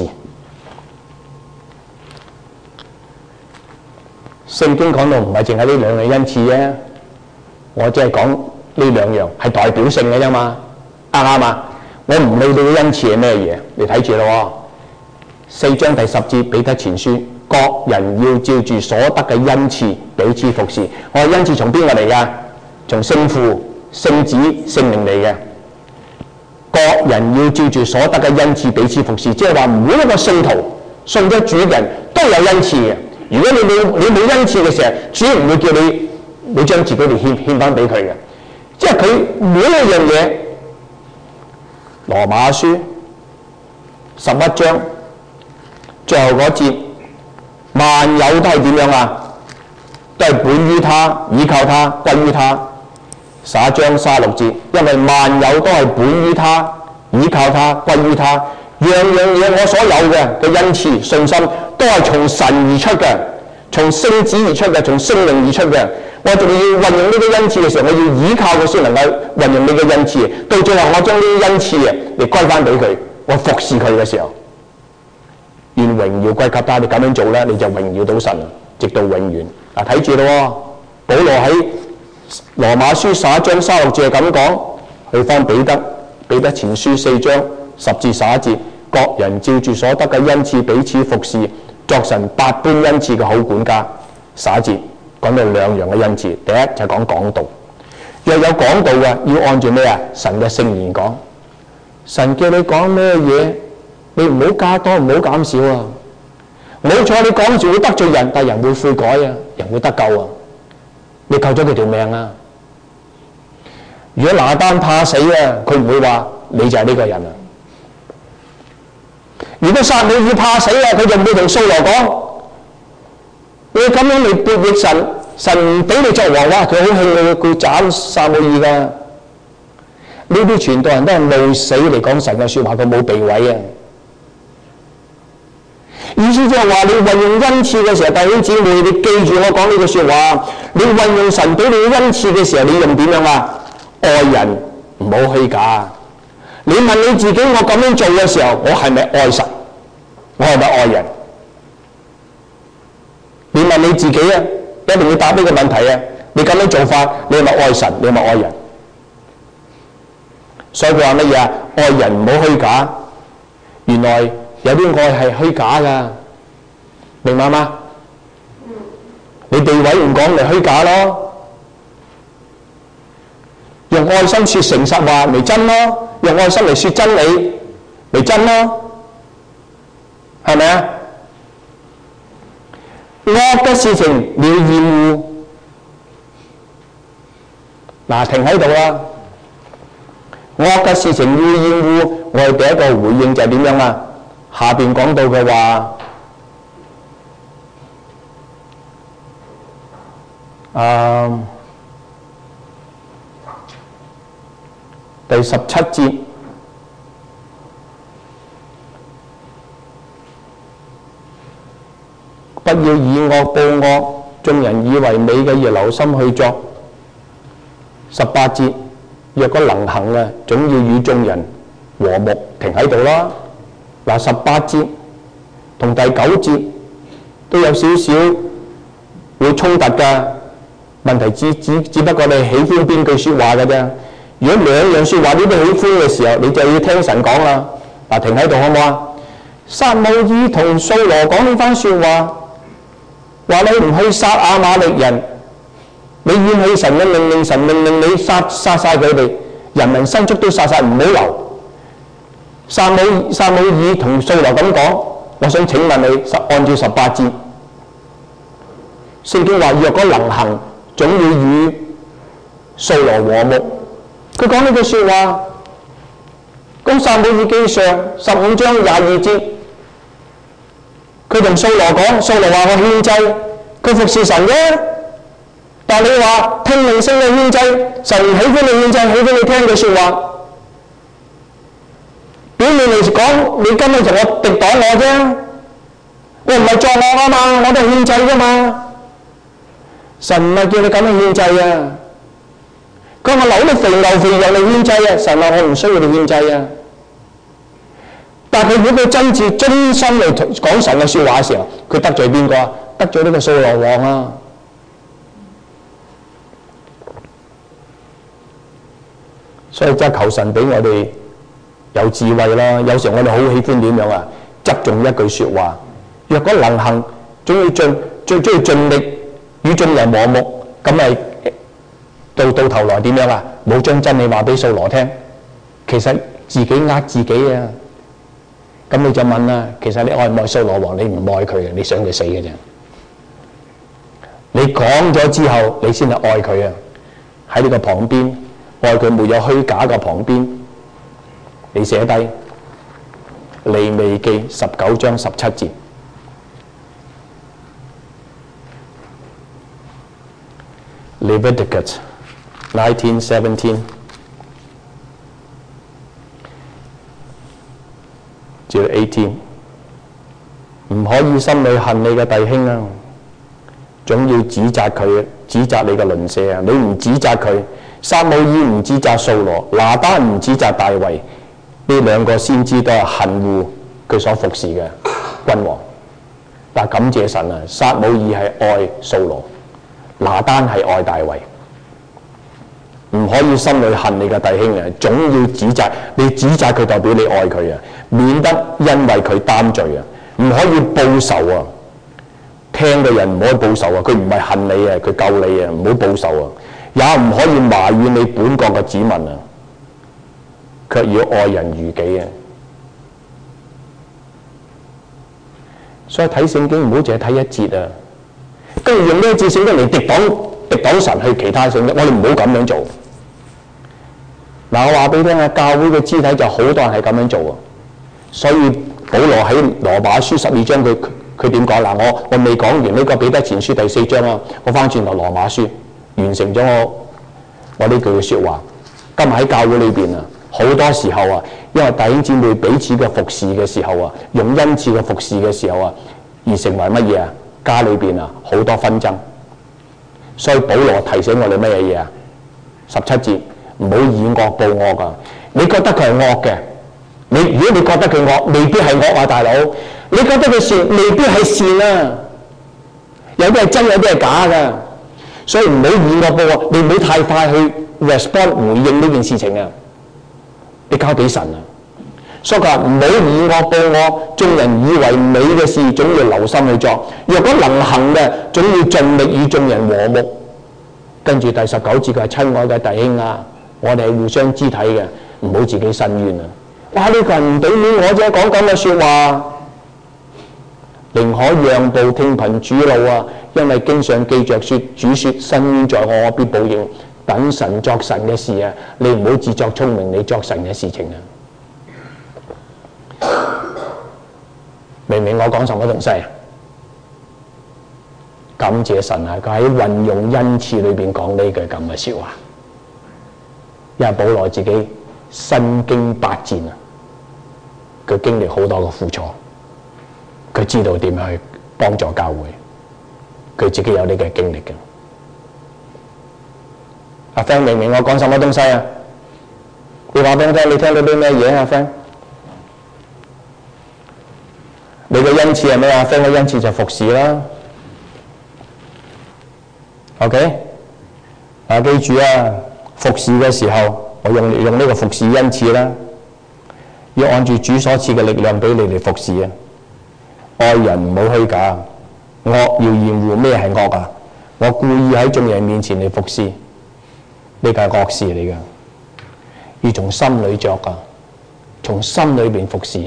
聖經講到唔係淨係呢兩類恩賜啫，我只係講呢兩樣係代表性嘅啫嘛，啱唔啱啊？我唔理你嘅恩賜係咩嘢，你睇住咯。四章第十節彼得前書，各人要照住所得嘅恩賜彼此服侍。我嘅恩賜從邊個嚟㗎？從聖父、聖子、聖靈嚟嘅。各人要照住所得嘅恩賜彼此服侍，即係話每一個信徒信咗主嘅人都有恩賜嘅。如果你冇你冇恩賜嘅時候，主唔會叫你你將自己嚟獻獻翻俾佢嘅。即係佢每一樣嘢，羅馬書十一章最後嗰節，萬有都係點樣啊？都係本於他，倚靠他，歸於他。十一章三十六節，因為萬有都係本於他，倚靠他，歸於他。樣樣嘢我所有嘅嘅恩賜、信心都係從神而出嘅，從聖子而出嘅，從聖靈而出嘅。我仲要運用呢啲恩賜嘅時候，我要依靠佢先能夠運用呢個恩賜。到最後我將呢啲恩賜啊嚟歸翻俾佢，我服侍佢嘅時候，願榮耀歸給他。你咁樣做咧，你就榮耀到神，直到永遠。嗱，睇住咯，保羅喺羅馬書十一章三六節係咁講，去翻彼得彼得前書四章十至十一節。各人照住所得嘅恩賜彼此服侍，作神百般恩賜嘅好管家。十一節講到兩樣嘅恩賜，第一就係講講道。若有講道嘅，要按住咩啊？神嘅聖言講。神叫你講咩嘢，你唔好加多，唔好減少啊！冇錯，你講住會得罪人，但人會悔改啊，人會得救啊！你救咗佢條命啊！如果拿單怕死啊，佢唔會話你就係呢個人啊！如果撒母耳怕死啊，佢就唔會同掃羅講：你咁樣嚟悖逆神，神唔俾你作王，哇！佢好興佢斬撒母耳噶。呢啲傳道人都係冒死嚟講神嘅説話，佢冇避諱啊！意思即係話，你運用恩賜嘅時候，弟兄姊妹，你記住我講呢句説話。你運用神俾你恩賜嘅時候，你用點樣啊？愛人唔好虛假。你問你自己，我咁樣做嘅時候，我係咪愛神？我係咪愛人？你問你自己啊，一定要答呢個問題啊！你咁樣做法，你係咪愛神？你係咪愛人？所以佢話乜嘢啊？愛人唔好虛假。原來有啲愛係虛假㗎，明白嗎？你地位唔講咪虛假咯，用愛心説誠實話咪真咯，用愛心嚟説真理咪真咯，係咪啊？惡嘅事情你要厭惡，嗱，停喺度啦。惡嘅事情要厭惡，我哋第一個回應就係點樣啊？下邊講到嘅話，啊，第十七節，不要以惡報惡，眾人以為美嘅要留心去作。十八節，若果能行嘅，總要與眾人和睦。停喺度啦。嗱，十八節同第九節都有少少會衝突㗎。問題只只只不過你喜歡邊句説話嘅啫。如果兩樣説話你都喜歡嘅時候，你就要聽神講啦。嗱，停喺度好唔好啊？撒母耳同掃羅講呢番説話，話你唔去殺亞瑪力人， 你厭棄神嘅命令，神命令你殺殺晒佢哋，人民牲畜都殺晒，唔好留。撒母撒母耳同掃羅咁講，我想請問你，按照十八節，聖經話若果能行，總要與掃羅和睦。佢講呢句説話，咁撒母耳記上十五章廿二節，佢同掃羅講，掃羅話我獻祭，佢服侍神啫。但係你話聽命勝過獻祭，神唔喜歡你獻祭，喜歡你聽佢説話。表面嚟講，你今日同我敵擋我啫，我唔係作惡啊嘛，我都係獻祭啫嘛。神唔係叫你咁樣獻祭啊，佢話留啲肥牛肥羊嚟獻祭啊，神話我唔需要你獻祭啊。但係佢如果佢真摯真心嚟講神嘅説話嘅時候，佢得罪邊個啊？得罪呢個掃羅王啊！所以真係求神俾我哋有智慧啦。有時候我哋好喜歡點樣啊？側重一句説話，若果能行，總要盡最終要盡力與眾人和睦，咁咪到到頭來點樣啊？冇將真理話俾掃羅聽，其實自己呃自己啊！咁你就問啦，其實你愛唔愛掃羅王？你唔愛佢嘅，你想佢死嘅啫。你講咗之後，你先係愛佢啊！喺呢個旁邊。愛佢沒有虛假嘅旁邊，你寫低利未記十九章十七節。Leviticus nineteen seventeen 至到eighteen，唔可以心裏恨你嘅弟兄啊，總要指責佢，指責你嘅鄰舍啊！你唔指責佢。撒母耳唔指責掃羅，拿單唔指責大衛，呢兩個先知都係恨惡佢所服侍嘅君王。但感謝神啊，撒母耳係愛掃羅，拿單係愛大衛。唔可以心裏恨你嘅弟兄啊，總要指責，你指責佢代表你愛佢啊，免得因為佢擔罪啊。唔可以報仇啊，聽嘅人唔可以報仇啊，佢唔係恨你啊，佢救你啊，唔好報仇啊。也唔可以埋怨你本國嘅子民啊，卻要愛人如己啊！所以睇聖經唔好淨係睇一節啊，跟住用呢一節聖經嚟敵擋敵擋神去其他聖經，我哋唔好咁樣做。嗱，我話俾你聽啊，教會嘅肢體就好多人係咁樣做啊，所以保羅喺羅馬書十二章佢佢點講？嗱，我我未講完呢個彼得前書第四章啊，我翻轉頭羅馬書。完成咗我我呢句嘅説話。今日喺教會裏邊啊，好多時候啊，因為弟兄姊妹彼此嘅服侍嘅時候啊，用恩賜嘅服侍嘅時候啊，而成為乜嘢啊？家裏邊啊好多紛爭。所以保羅提醒我哋乜嘢嘢啊？十七節唔好以惡報惡啊！你覺得佢係惡嘅，你如果你覺得佢惡，未必係惡啊，大佬。你覺得佢善，未必係善啊。有啲係真，有啲係假㗎。所以唔好以惡報惡，你唔好太快去 respond 回應呢件事情啊！你交俾神啊！所以佢話唔好以惡報惡，眾人以為美嘅事，總要留心去做。若果能行嘅，總要盡力與眾人和睦。跟住第十九節佢係親愛嘅弟兄啊，我哋係互相肢體嘅，唔好自己申冤啊！哇！呢、這個人唔俾面我啫，講咁嘅説話。寧可讓步聽憑主怒啊！因為經上記着說，主説：伸冤在我，我必報應。等神作神嘅事啊！你唔好自作聰明，你作神嘅事情啊！明唔明我講什麼東西啊？感謝神啊！佢喺運用恩賜裏邊講呢句咁嘅説話，因為保羅自己身經百戰啊，佢經歷好多嘅苦楚。佢知道點樣去幫助教會，佢自己有呢個經歷嘅。阿 friend 明唔明我講什麼東西啊？你話俾我聽，你聽到啲咩嘢啊？阿 friend，你嘅恩賜係咩啊？ friend 嘅恩賜就服侍啦。OK， 啊記住啊，服侍嘅時候，我用用呢個服侍恩賜啦，要按住主所賜嘅力量俾你嚟服侍啊。愛人唔好虛假，惡要厭惡。咩係惡啊？ 我故意喺眾人面前嚟服侍，呢個係惡事嚟㗎，要從心裏作㗎，從心裏邊服侍啊！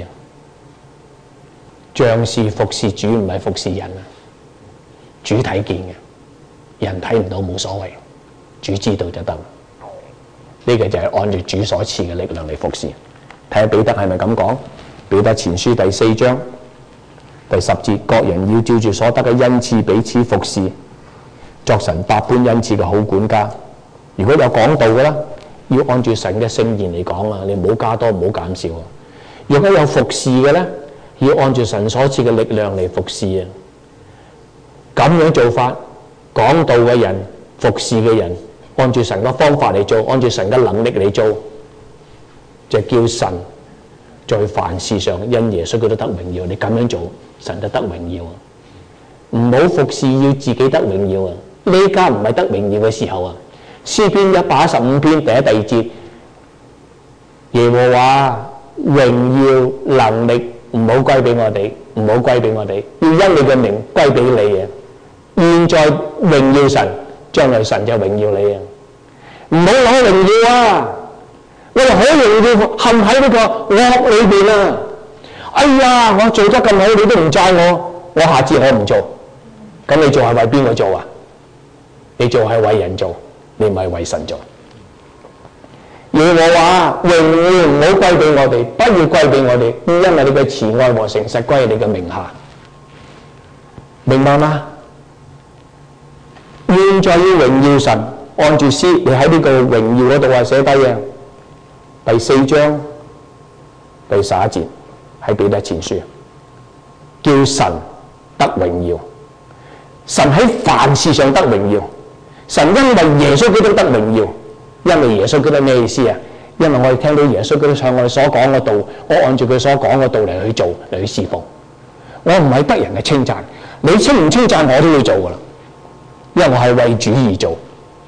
像是服侍主，唔係服侍人啊！主睇見嘅，人睇唔到冇所謂，主知道就得。呢個就係按住主所賜嘅力量嚟服侍。睇下彼得係咪咁講？彼得前書第四章第十節，各人要照住所得嘅恩賜彼此服侍，作神百般恩賜嘅好管家。如果有講道嘅啦，要按住神嘅聖言嚟講啊，你唔好加多，唔好減少啊。如果有服侍嘅咧，要按住神所賜嘅力量嚟服侍啊。咁樣做法，講道嘅人、服侍嘅人，按住神嘅方法嚟做，按住神嘅能力嚟做，就叫神在凡事上因耶穌基督得榮耀。你咁樣做，神就得榮耀啊！唔好服侍要自己得榮耀啊！呢家唔係得榮耀嘅時候啊！詩篇一百一十五篇第一、第二節，耶和華榮耀能力唔好歸俾我哋，唔好歸俾我哋，要因你嘅名歸俾你啊！現在榮耀神，將來神就榮耀你啊！唔好攞榮耀啊！我哋好容易陷喺呢個惡裏邊啊！哎呀，我做得咁好，你都唔讚我，我下次我唔做。咁你做係為邊個做啊？你做係為人做，你唔係為神做。耶和華榮耀唔好歸俾我哋，不要歸俾我哋，因為你嘅慈愛和誠實歸喺你嘅名下。明白嗎？現在要榮耀神，按住詩，你喺呢個榮耀嗰度啊寫低啊，第四章第十一節喺彼得前書，叫神得榮耀。神喺凡事上得榮耀，神因為耶穌基督得榮耀。因為耶穌基督咩意思啊？因為我哋聽到耶穌基督向我哋所講嘅道，我按住佢所講嘅道嚟去做，嚟去侍奉。我唔係得人嘅稱讚，你稱唔稱讚我都要做噶啦，因為我係為主而做。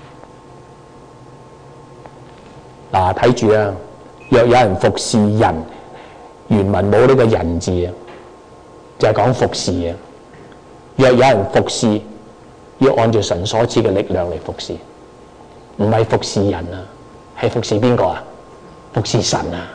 嗱，睇住啊！若有人服侍人，原文冇呢個人字啊，就係講服侍啊。若有人服侍，要按照神所賜嘅力量嚟服侍，唔係服侍人啊，係服侍邊個啊？服侍神啊！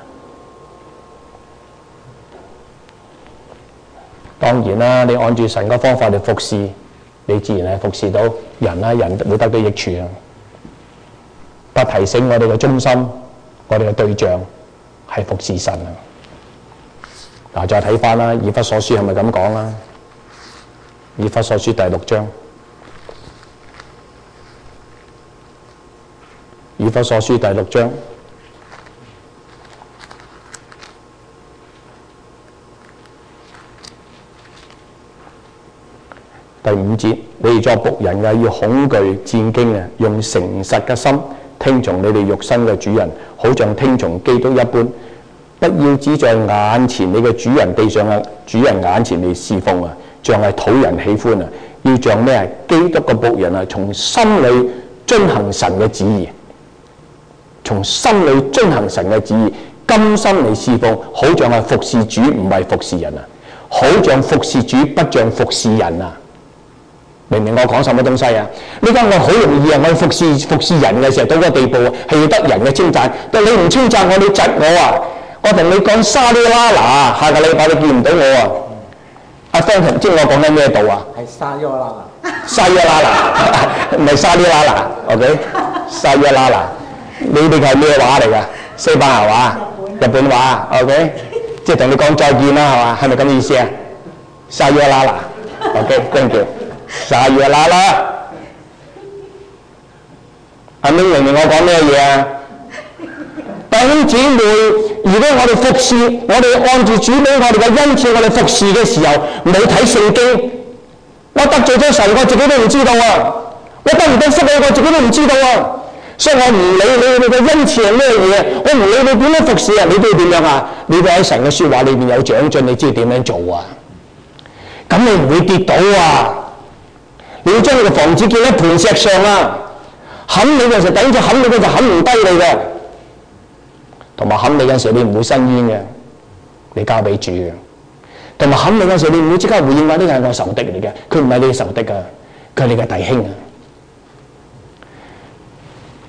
當然啦，你按住神嘅方法嚟服侍，你自然係服侍到人啦，人會得到益處啊！不提醒我哋嘅中心，我哋嘅對象係服侍神啊！嗱，再睇翻啦，以弗所書係咪咁講啦？以弗所書第六章，以弗所書第六章第五節，你哋作僕人嘅要恐懼戰兢啊，用誠實嘅心聽從你哋肉身嘅主人，好像聽從基督一般。不要只在眼前你嘅主人地上嘅主人眼前嚟侍奉啊，像係討人喜歡啊，要像咩啊？基督嘅僕人啊，從心裏遵行神嘅旨意，從心裏遵行神嘅旨意，甘心嚟侍奉，好像係服侍主，唔係服侍人啊，好像服侍主，不像服侍人啊。明唔明我講什麼東西啊？呢家我好容易啊！我服侍服侍人嘅時候到個地步啊，係要得人嘅稱讚，但你唔稱讚我，你窒我啊！我同你講沙哩啦嗱，下個禮拜你見唔到我啊！阿 Frank 知我講緊咩道啊？ 係沙約啦啦， 沙約啦啦，唔係沙哩啦啦 ，OK？ 沙約啦啦，你哋係咩話嚟㗎？西班牙話、日本話 ，OK？ 即係同你講再見啦，係嘛？係咪咁意思啊？沙約啦啦 ，OK？Thank you。沙約啦啦，阿明明明我講咩嘢啊？弟兄姊妹，如果我哋服侍，我哋按住主俾我哋嘅恩賜，我哋服侍嘅時候冇睇聖經，我得罪咗神，我自己都唔知道啊！我得唔得福氣，我自己都唔知道啊！所以我唔理你哋嘅恩賜係咩嘢，我唔理你點樣服侍人，你都要點樣啊？你都喺神嘅説話裏面有長進，你知道點樣做啊？咁你唔會跌倒啊！你要將你嘅房子建喺磐石上啊！冚你嘅時候，等住冚你嘅就冚唔低你嘅。同埋冚你嗰陣時，你唔會申冤嘅，你交俾主嘅。同埋冚你嗰陣時，你唔會即刻回應話呢個係我仇敵嚟嘅，佢唔係你嘅仇敵啊，佢係你嘅弟兄啊。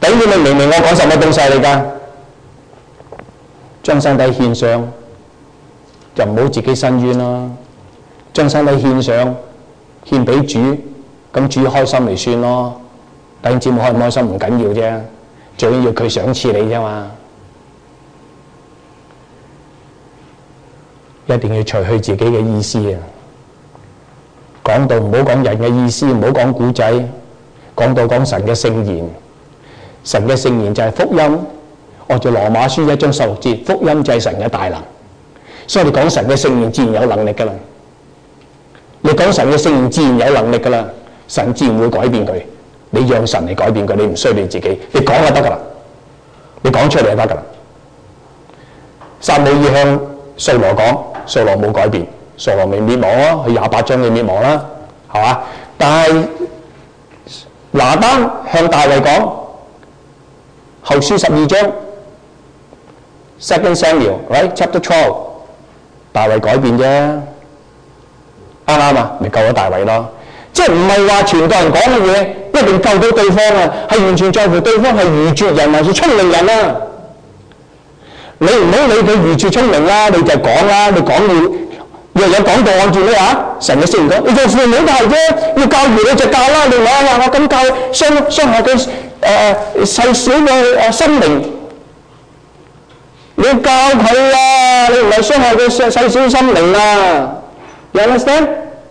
弟兄你明唔明我講什麼東西嚟㗎？將身體獻上，就唔好自己申冤啦。將身體獻上，獻俾主，咁主開心咪算咯。弟兄姊妹開唔開心唔緊要啫，最緊要佢賞賜你啫嘛。一定要除去自己嘅意思啊！講到唔好講人嘅意思，唔好講古仔，講到講神嘅聖言。神嘅聖言就係福音，按照羅馬書一章十六節，福音就係神嘅大能。所以你講神嘅聖言自然有能力㗎啦。你講神嘅聖言自然有能力㗎啦，神自然會改變佢。你讓神嚟改變佢，你唔需要你自己，你講就得㗎啦。你講出嚟就得㗎啦。撒母耳向掃羅講，掃羅冇改變，掃羅未滅亡咯，佢廿八章嘅滅亡啦，係嘛？但係拿單向大衛講，後書十二章 Second Samuel right chapter twelve， 大衛改變啫，啱唔啱啊？咪救咗大衛咯，即係唔係話全個人講嘅嘢一定救到對方啊？係完全在乎對方係愚拙人還是聰明人啊？你唔好理佢愚拙聰明啦，你就講啦，你講要若有講道按住咩啊？神嘅聖言講，你做父母都係啫，要教兒你就教啦，你話話我咁教傷傷害佢誒細小嘅誒心靈，你要教佢啊，你唔係傷害佢細細小心靈啊 ，you understand？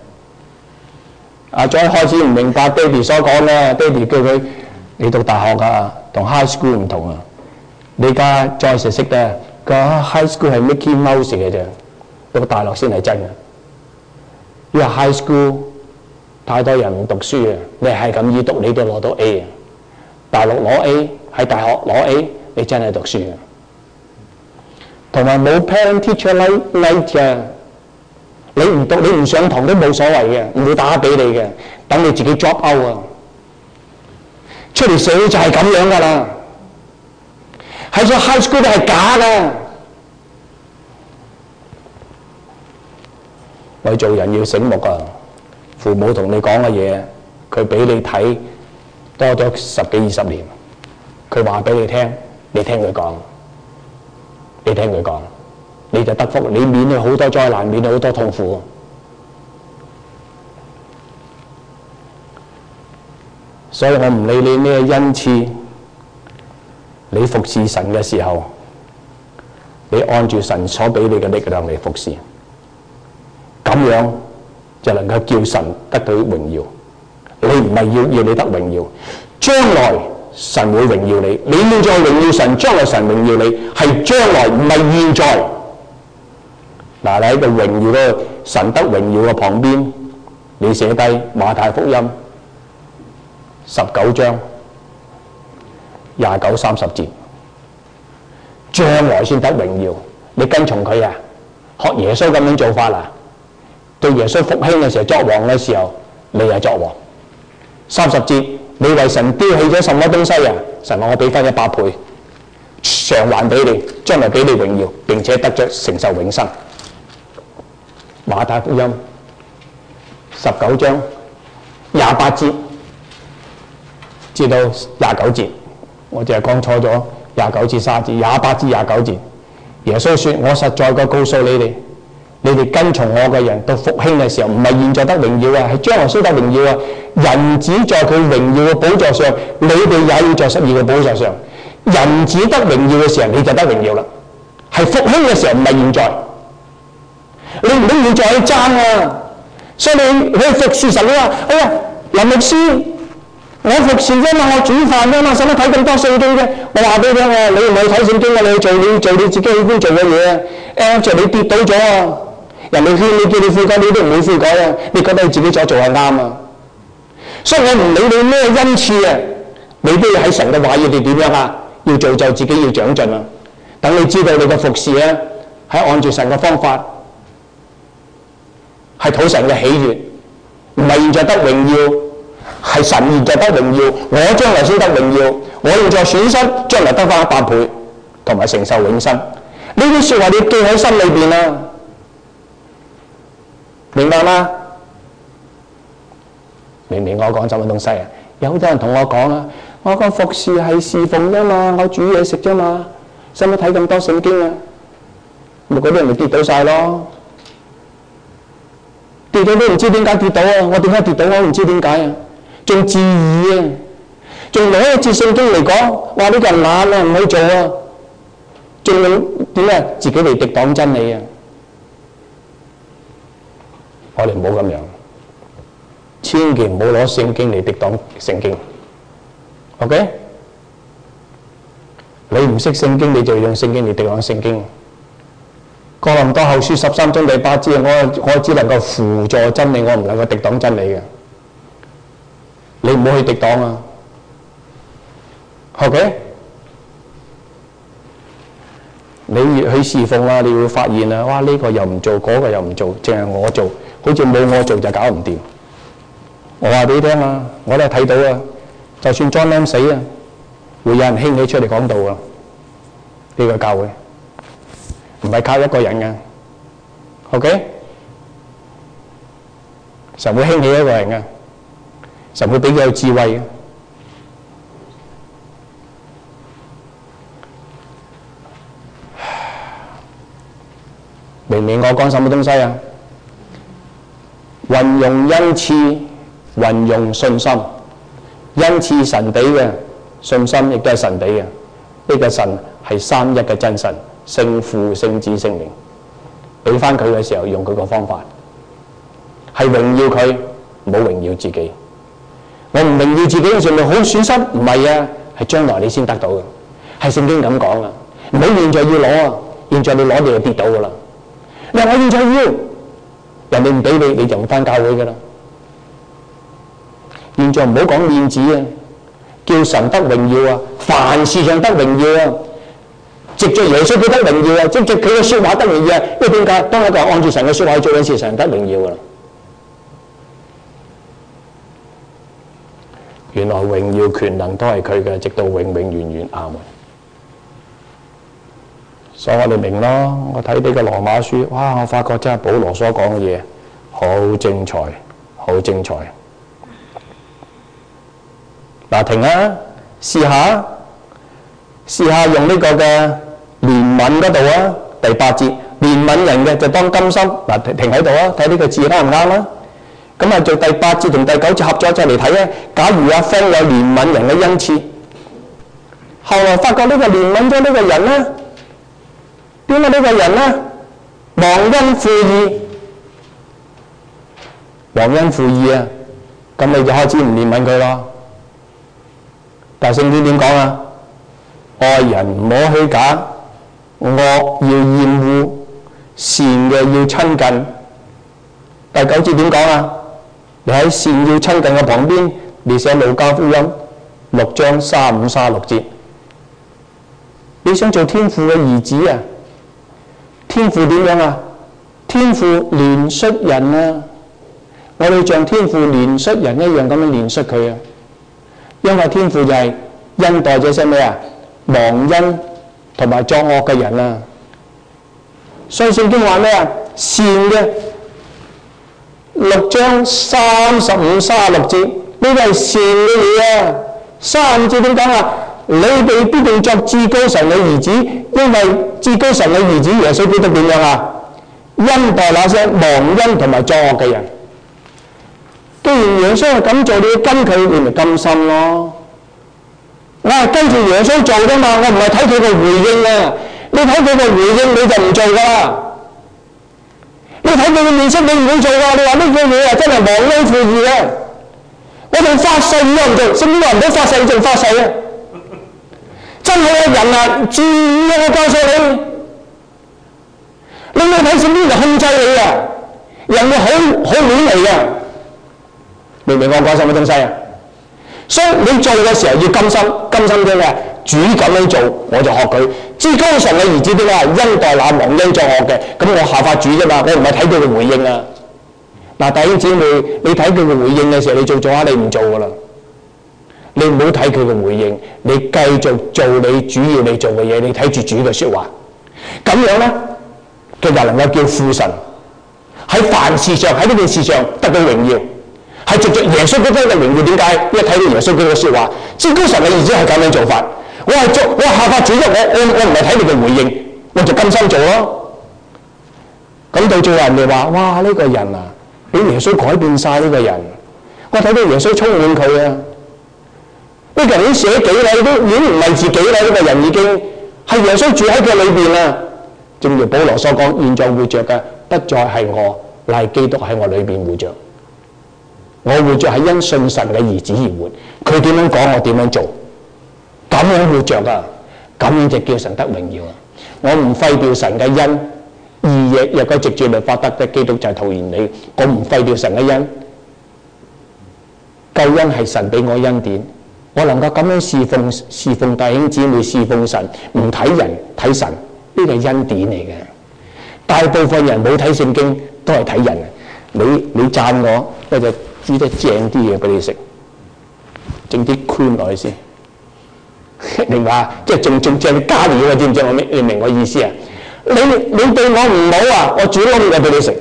啊，再開始唔明白爹哋所講咧，爹哋叫佢你讀大學㗎，同 high school 唔同啊。你而家再識識咧，個 high school 係 Mickey Mouse 嘅啫，讀大學先係真嘅。因為 high school 太多人唔讀書啊，你係咁易讀你都攞到 A 啊。大陸攞 A 喺大學攞 A， 你真係讀書啊。同埋冇 parent teacher night 啊，你唔讀你唔上堂都冇所謂嘅，唔會打俾你嘅，等你自己 drop out 啊。出嚟社會就係咁樣㗎啦。喺咗 high school 都係假㗎，我做人要醒目啊！父母同你講嘅嘢，佢俾你睇多咗十幾二十年，佢話俾你聽，你聽佢講，你聽佢講，你就得福，你免去好多災難，免去好多痛苦。所以我唔理你咩恩賜。你服侍神嘅時候，你按住神所俾你嘅力量嚟服侍，咁樣就能夠叫神得到榮耀。你唔係要要你得榮耀，將來神會榮耀你。你現在榮耀神，將來神榮耀你，係將來唔係現在。嗱，你喺個榮耀嘅神得榮耀嘅旁邊，你寫低馬太福音十九章。廿九三十節，將來先得榮耀。你跟從佢啊，學耶穌咁樣做法啦。到耶穌復興嘅時候，作王嘅時候，你又作王。三十節，你為神丟棄咗什麼東西啊？神話我俾翻一百倍，償還俾你，將來俾你榮耀，並且得着承受永生。馬太福音十九章廿八節至到廿九節。我淨係講錯咗廿九至三十節，廿八至廿九節。耶穌說：我實在嘅告訴你哋，你哋跟從我嘅人到復興嘅時候，唔係現在得榮耀啊，係將來先得榮耀啊。人子在佢榮耀嘅寶座上，你哋也要在十二個寶座上。人子得榮耀嘅時候，你就得榮耀啦。係復興嘅時候，唔係現在。你唔好現在去爭啊！所以你你服侍神，你話：哎呀，林牧師。我服侍啫嘛，我煮飯啫嘛，使乜睇咁多聖經啫？我話俾你聽啊，你唔係睇聖經啊，你去做你做你自己喜歡做嘅嘢啊！誒，就你跌倒咗啊，人哋勸你叫你悔改，你都唔會悔改啊！你覺得你自己所做係啱啊？所以我唔理你咩恩賜啊，你都要喺神嘅話要你點樣啊？要造就自己，要長進啊！等你知道你嘅服侍咧，係按照神嘅方法，係討神嘅喜悅，唔係現在得榮耀。係神現在得榮耀，我將來先得榮耀。我現在損失，將來得翻一百倍，同埋承受永生。呢啲説話你記喺心裏邊啦，明白嗎？明唔明我講什麼東西啊？有好多人同我講啊， 我個服侍係侍奉啫嘛，我煮嘢食啫嘛，使乜睇咁多聖經啊？咪嗰啲人咪跌倒晒咯，跌到都唔知點解跌倒啊！我點解跌倒我唔知點解啊！仲自義啊！仲攞一節聖經嚟講，話呢個人懶啊，唔去做啊！仲用點啊？自己嚟敵擋真理啊！我哋唔好咁樣，千祈唔好攞聖經嚟敵擋聖經。OK？ 你唔識聖經，你就用聖經嚟敵擋聖經。哥林多後書十三章第八節，我我只能夠輔助真理，我唔能夠敵擋真理嘅。你唔好去敵擋啊！ OK？ 你越去侍奉啦，你會發現啊，哇！呢個又唔做，嗰個又唔做，淨係我做，好似冇我做就搞唔掂。我話俾你聽啊，我都係睇到啊，就算 John Lam 死啊，會有人興起出嚟講道啊！呢個教會唔係靠一個人嘅 ，OK？ 神會興起一個人嘅，神會俾佢有智慧嘅。明明我講什麼東西啊？運用恩賜，運用信心，恩賜神俾嘅，信心亦都係神俾嘅。呢個神係三一嘅真神，聖父、聖子、聖靈。俾翻佢嘅時候，用佢個方法，係榮耀佢，唔好榮耀自己。我唔榮耀自己嘅時候，咪好損失？唔係啊，係將來你先得到嘅，係聖經咁講啊。唔好現在要攞啊，現在你攞你就跌倒噶啦。你話我現在要，人哋唔俾你，你就唔翻教會噶啦。現在唔好講面子啊，叫神得榮耀啊，凡事上得榮耀啊，藉著耶穌佢得榮耀啊，藉著佢嘅説話得榮耀啊。因為點解？當一個按住神嘅説話去做緊事，神得榮耀噶啦。原來榮耀權能都係佢嘅，直到永永遠遠。阿門。所以我哋明咯，我睇呢個羅馬書，哇！我發覺真係保羅所講嘅嘢好精彩，好精彩。嗱，停啊，試下，試下用呢個嘅憐憫嗰度啊，第八節，憐憫人嘅就當甘心。嗱，停停喺度啊，睇呢個字啱唔啱啊？咁啊，做第八節同第九節合咗一齊嚟睇啊。假如阿 friend 有憐憫人嘅恩賜，後來發覺呢個憐憫咗呢個人咧。點解呢個人咧忘恩負義，忘恩負義啊？咁你就開始唔憐憫佢咯。但係聖經點講啊？愛人唔好虛假，惡要厭惡，善嘅要親近。第九節點講啊？你喺善要親近嘅旁邊，你寫路加福音六章三五三六節。你想做天父嘅兒子啊？天父點樣啊？天父憐恤人啊！我哋像天父憐恤人一樣咁樣憐恤佢啊！因為天父就係恩待這些咩啊？忘恩同埋作惡嘅人啊！所以聖經話咩啊？善嘅六章三十五、三十六節，呢個係善嘅嘢啊！三十五節點講啊？你哋必定作至高神嘅兒子，因為至高神嘅兒子耶穌基督點樣啊？恩待那些忘恩同埋作惡嘅人。既然耶穌係咁做，你要跟佢，你咪甘心咯。我係跟住耶穌做㗎嘛，我唔係睇佢個回應啊。你睇佢個回應你就唔做㗎啦。你睇佢嘅面色，你唔會做㗎。你話呢句嘢啊，真係忘恩負義啊！我仲發誓都唔做，聖經話唔好發誓，仲發誓啊！真係啊，人啊，注意啊！我告訴你，你要睇聖經就控制你啊！人會好好亂嚟啊！明唔明我講什麼東西啊？所以你做嘅時候要甘心，甘心啲咩？主咁樣做，我就學佢。至高神嘅兒子點啊？恩待那忘恩作惡嘅，咁我效法主啫嘛，我唔係睇佢嘅回應啊！嗱，弟兄姊妹，你睇佢嘅回應嘅時候，你做咗下，你唔做噶啦。你唔好睇佢嘅回應，你繼續做你主要你做嘅嘢，你睇住主嘅説話，咁樣咧，佢就能夠叫父神喺凡事上喺呢件事上得到榮耀，喺係藉着耶穌基督嘅榮耀。點解？因為睇到耶穌基督嘅説話，至高神嘅兒子係咁樣做法。我係做，我係效法主啫。我我我唔係睇你嘅回應，我就甘心做咯。咁到最後人哋話：哇！呢、這個人啊，俾耶穌改變晒呢個人。我睇到耶穌充滿佢啊！呢、這個人已經捨己啦，都已經唔係自己啦。呢、這個人已經係耶穌住喺佢裏邊啦。正如保羅所講：現在活着嘅不再係我，乃係基督喺我裏邊活着。我活着係因信神嘅兒子而活。佢點樣講，我點樣做。咁樣活着啊，咁樣就叫神得榮耀啊！我唔廢掉神嘅恩，義亦若果藉住律法得的，基督就係徒然你。我唔廢掉神嘅恩，救恩係神俾我恩典，我能夠咁樣侍奉侍奉弟兄姊妹，侍奉神，唔睇人睇神，呢個係恩典嚟嘅。大部分人冇睇聖經，都係睇人。你你讚我，我就煮啲正啲嘢俾你食，整啲 cream 落去先。明白？即係仲仲正加料啊！知唔知我咩？你明我意思啊？你你對我唔好啊！我煮窿嘢俾你食，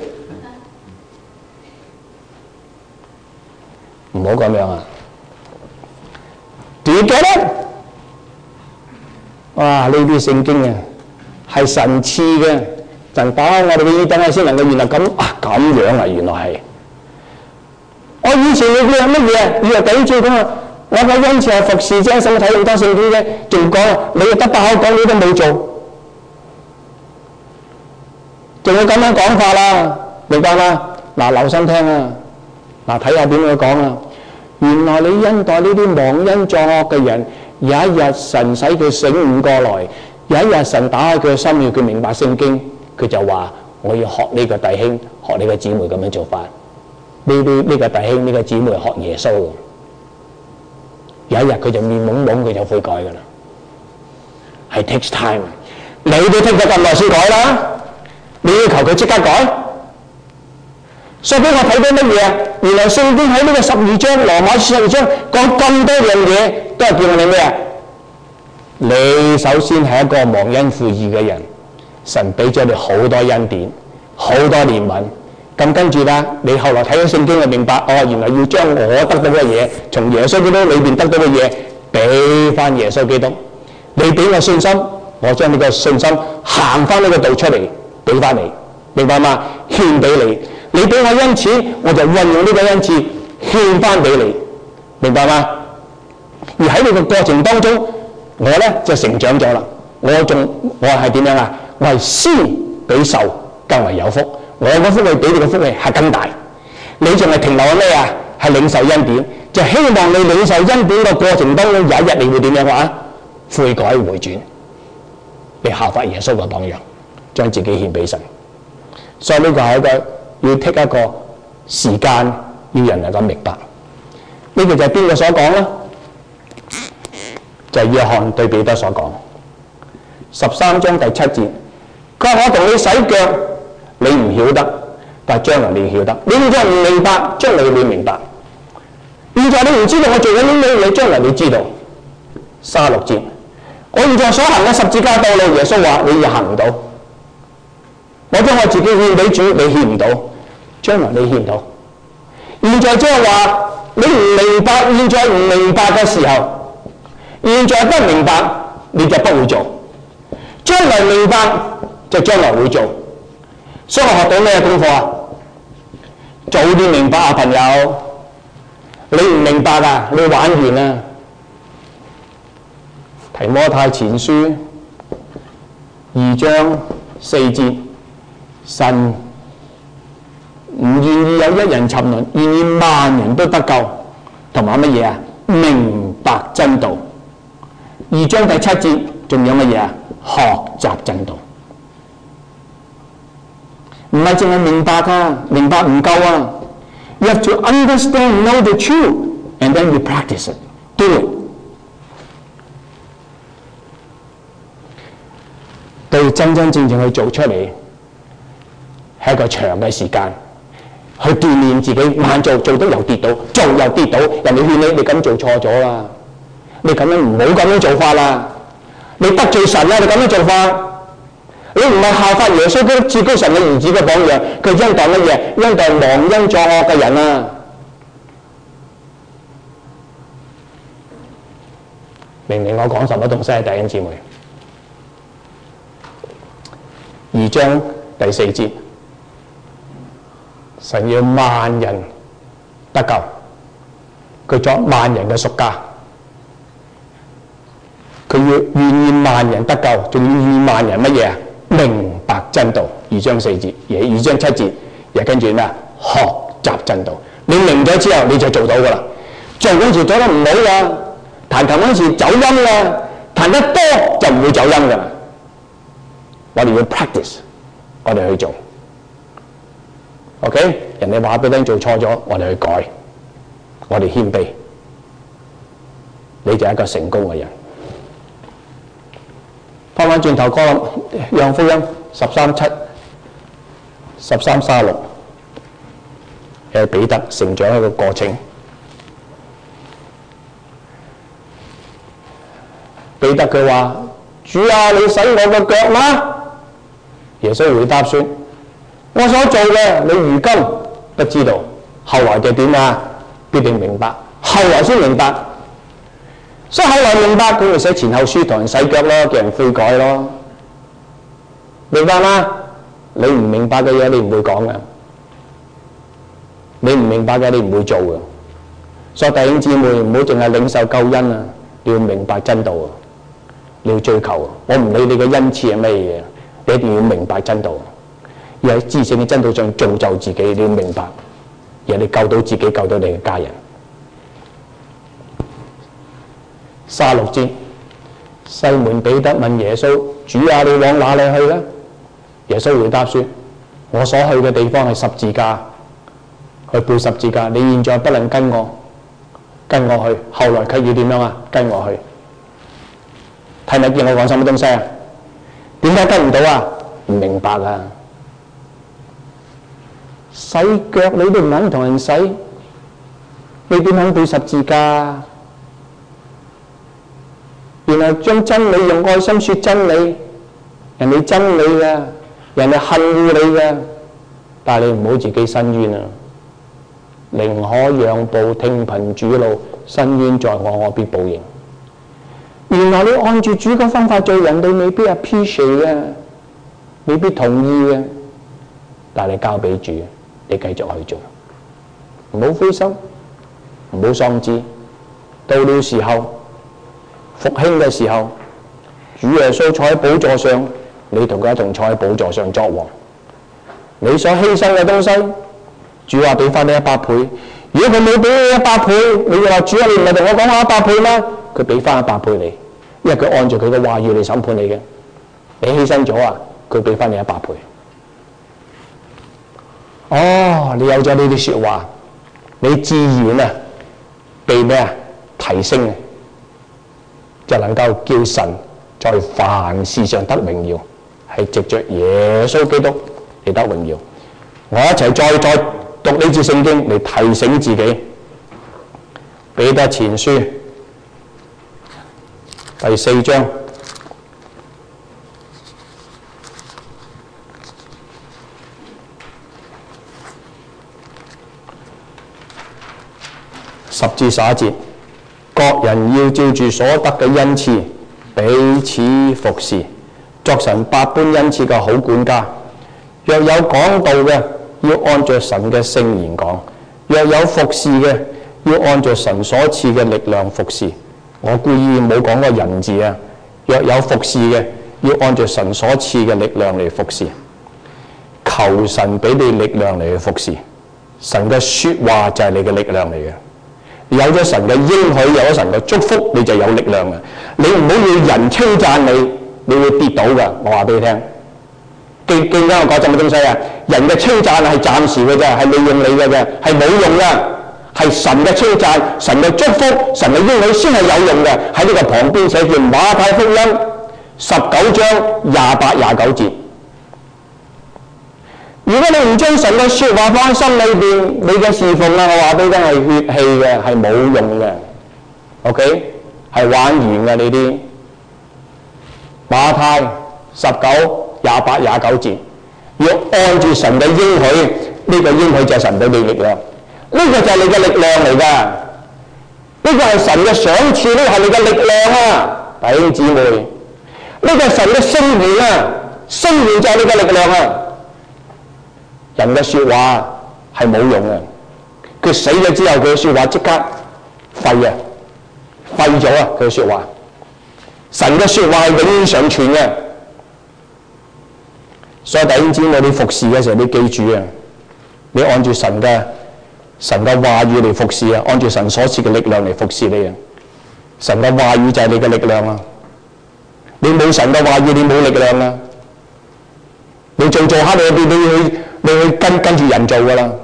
唔好咁樣啊！點解咧？哇！呢啲聖經啊，係神賜嘅，神打開我哋嘅耳等，我先能夠原來咁啊咁樣啊！原來係我以前你叫乜嘢啊？以為頂住咁啊！我嘅恩賜係服侍啫，使乜睇咁多聖經啫？仲講你得把口講，你都冇做，仲要咁樣講法啦，明白嗎？嗱，留心聽啊！嗱，睇下點樣講啊！原來你恩待呢啲忘恩作惡嘅人，有一日神使佢醒悟過來，有一日神打開佢嘅心，要佢明白聖經，佢就話：我要學呢個弟兄，學呢個姊妹咁樣做法。呢啲呢個弟兄呢個姊妹學耶穌。有一日佢就面懵懵，佢就悔改噶啦。係 takes time， 你都 take 咗咁耐先改啦，你要求佢即刻改。所以俾我睇到乜嘢啊？原來聖經喺呢個十二章，羅馬書十二章講咁多樣嘢，都係叫我哋咩啊？你首先係一個忘恩負義嘅人，神俾咗你好多恩典，好多憐憫。咁跟住啦，你後來睇咗聖經就明白，哦，原來要將我得到嘅嘢，從耶穌基督裏邊得到嘅嘢，俾翻耶穌基督。你俾我信心，我將呢個信心行翻呢個道出嚟，俾翻你，明白嗎？獻俾你。你俾我恩賜，我就運用呢個恩賜獻翻俾你，明白嗎？而喺呢個過程當中，我咧就成長咗啦。我仲我係點樣啊？我係先比受更為有福。我嘅福利比你嘅福利係更大，你仲係停留喺咩啊？係領受恩典，就希望你領受恩典嘅過程當中，有一日你會點樣啊？悔改回轉，你效法耶穌嘅榜樣，將自己獻俾神。所以呢個係一個要 take 一個時間，要人能夠明白。呢個就係邊個所講咧？就係約翰對彼得所講，十三章第七節，佢話我同你洗腳。你唔曉得，但係將來你曉得。你現在唔明白，將來你會明白。現在你唔知道我做緊啲咩，你將來你知道。三十六節，我現在所行嘅十字架道路，耶穌話你亦行唔到。我將我自己獻俾主，你獻唔到，將來你獻唔到。現在即係話你唔明白，現在唔明白嘅時候，現在不明白你就不會做，將來明白就將來會做。所以我學到咩功課啊？早啲明白啊，朋友！你唔明白啊，你玩完啦。提摩太前書二章四節，神唔願意有一人沉淪，願意萬人都得救，同埋乜嘢啊？明白真道。二章第七節仲有乜嘢啊？學習真道。唔係淨係明白啊，明白唔夠啊。You have to understand, know the truth, and then you practice it, do it。對真真正正去做出嚟，係一個長嘅時間，去鍛鍊自己，慢做做到又跌倒，做又跌倒。人哋勸你，你咁做錯咗啦，你咁樣唔好咁樣做法啦，你得罪神啦，你咁樣做法。你唔係效法耶穌基督至高神嘅兒子嘅榜樣，佢恩待乜嘢？恩待忘恩作惡嘅人啊！ 明明我講什麼東西啊，弟兄姊妹？二章第四節，神要萬人得救，佢作萬人嘅贖價，佢要願意萬人得救，仲要願意萬人乜嘢啊？明白真道。二章四節，而二章七節，又跟住咩啊？學習真道。你明咗之後，你就做到噶啦。做嗰時做得唔好啊，彈琴嗰時走音啊，彈得多就唔會走音噶啦。我哋要 practice， 我哋去做。OK， 人哋話俾你聽做錯咗，我哋去改，我哋謙卑，你就係一個成功嘅人。翻返轉頭講《約翰福音》十三七、十三三六，係彼得成長一個過程。彼得佢話：主啊，你洗我嘅腳嗎？耶穌回答說：我所做嘅，你如今不知道，後來就點啊？必定明白。後來先明白，所以後來明白，佢咪寫前後書同人洗腳咯，叫人悔改咯。明白嗎？你唔明白嘅嘢，你唔會講嘅；你唔明白嘅，你唔會做嘅。所以弟兄姊妹唔好淨係領受救恩啊，你要明白真道啊，你要追求啊。我唔理你嘅恩賜係咩嘢，你一定要明白真道。要喺知識嘅真道上造就自己，你要明白，而你救到自己，救到你嘅家人。三六節，西門彼得問耶穌：主啊，你往哪裏去呢？耶穌回答說：我所去嘅地方係十字架，去背十字架。你現在不能跟我，跟我去。後來佢要點樣啊？跟我去。睇唔睇見我講什麼東西啊？點解跟唔到啊？唔明白啊！洗腳你都唔肯同人洗，你點肯背十字架？然後將真理用愛心說真理，人哋真理嘅，人哋恨惡你嘅，但係你唔好自己申冤啊！寧可讓步，聽憑主怒，申冤在我，我必報應。原來你按住主嘅方法做人，你未必 appreciate 嘅，未必同意嘅，但係你交俾主，你繼續去做，唔好灰心，唔好喪志。到了時候復興嘅時候，主耶穌坐喺寶座上，你同佢一同坐喺寶座上作王。你所犧牲嘅東西，主話俾翻你一百倍。如果佢冇俾你一百倍，你就話主啊，你唔係同我講話一百倍咩？佢俾翻一百倍你，因為佢按住佢嘅話語嚟審判你嘅。你犧牲咗啊，佢俾翻你一百倍。哦，你有咗呢啲說話，你自然啊被咩啊提升啊，就能夠叫神在凡事上得榮耀，係藉着耶穌基督嚟得榮耀。我一齊再再讀呢節聖經嚟提醒自己。彼得前書第四章十至十一節，各人要照住所得嘅恩賜彼此服侍，作神百般恩賜嘅好管家。若有講道嘅，要按着神嘅聖言講；若有服侍嘅，要按着神所賜嘅力量服侍。我故意冇講個人字啊。若有服侍嘅，要按着神所賜嘅力量嚟服侍。求神俾你力量嚟去服侍。神嘅說話就係你嘅力量嚟嘅。有咗神嘅應許，有咗神嘅祝福，你就有力量嘅。你唔好要人稱讚你，你會跌倒㗎。我話俾你聽，記記啱我講咗乜東西啊？人嘅稱讚係暫時嘅啫，係利用你嘅啫，係冇用嘅。係神嘅稱讚、神嘅祝福、神嘅應許先係有用嘅。喺呢個旁邊寫住馬太福音十九章廿八廿九節。如果你唔將神嘅說話放喺心裏邊，你嘅侍奉啊，我話俾你聽係血氣嘅，係冇用嘅。OK， 係玩完嘅呢啲。馬太十九廿八廿九節，要按住神嘅應許，呢、這個應許就係神俾你力量，呢、這個就係你嘅力量嚟㗎。 呢個係神嘅賞賜，呢個係你嘅力量啊，弟兄姊妹。呢個係神嘅聖言啊，聖言就係你嘅力量啊。人嘅説話係冇用嘅，佢死咗之後，佢嘅説話即刻廢啊，廢咗啊！佢嘅説話，神嘅説話係永遠常存嘅。所以弟兄姊妹，你服侍嘅時候，你記住啊，你按住神嘅神嘅話語嚟服侍啊，按住神所賜嘅力量嚟服侍你啊。神嘅話語就係你嘅力量啊！你冇神嘅話語，你冇力量啊！你做做下你你你去你去跟跟住人做噶啦。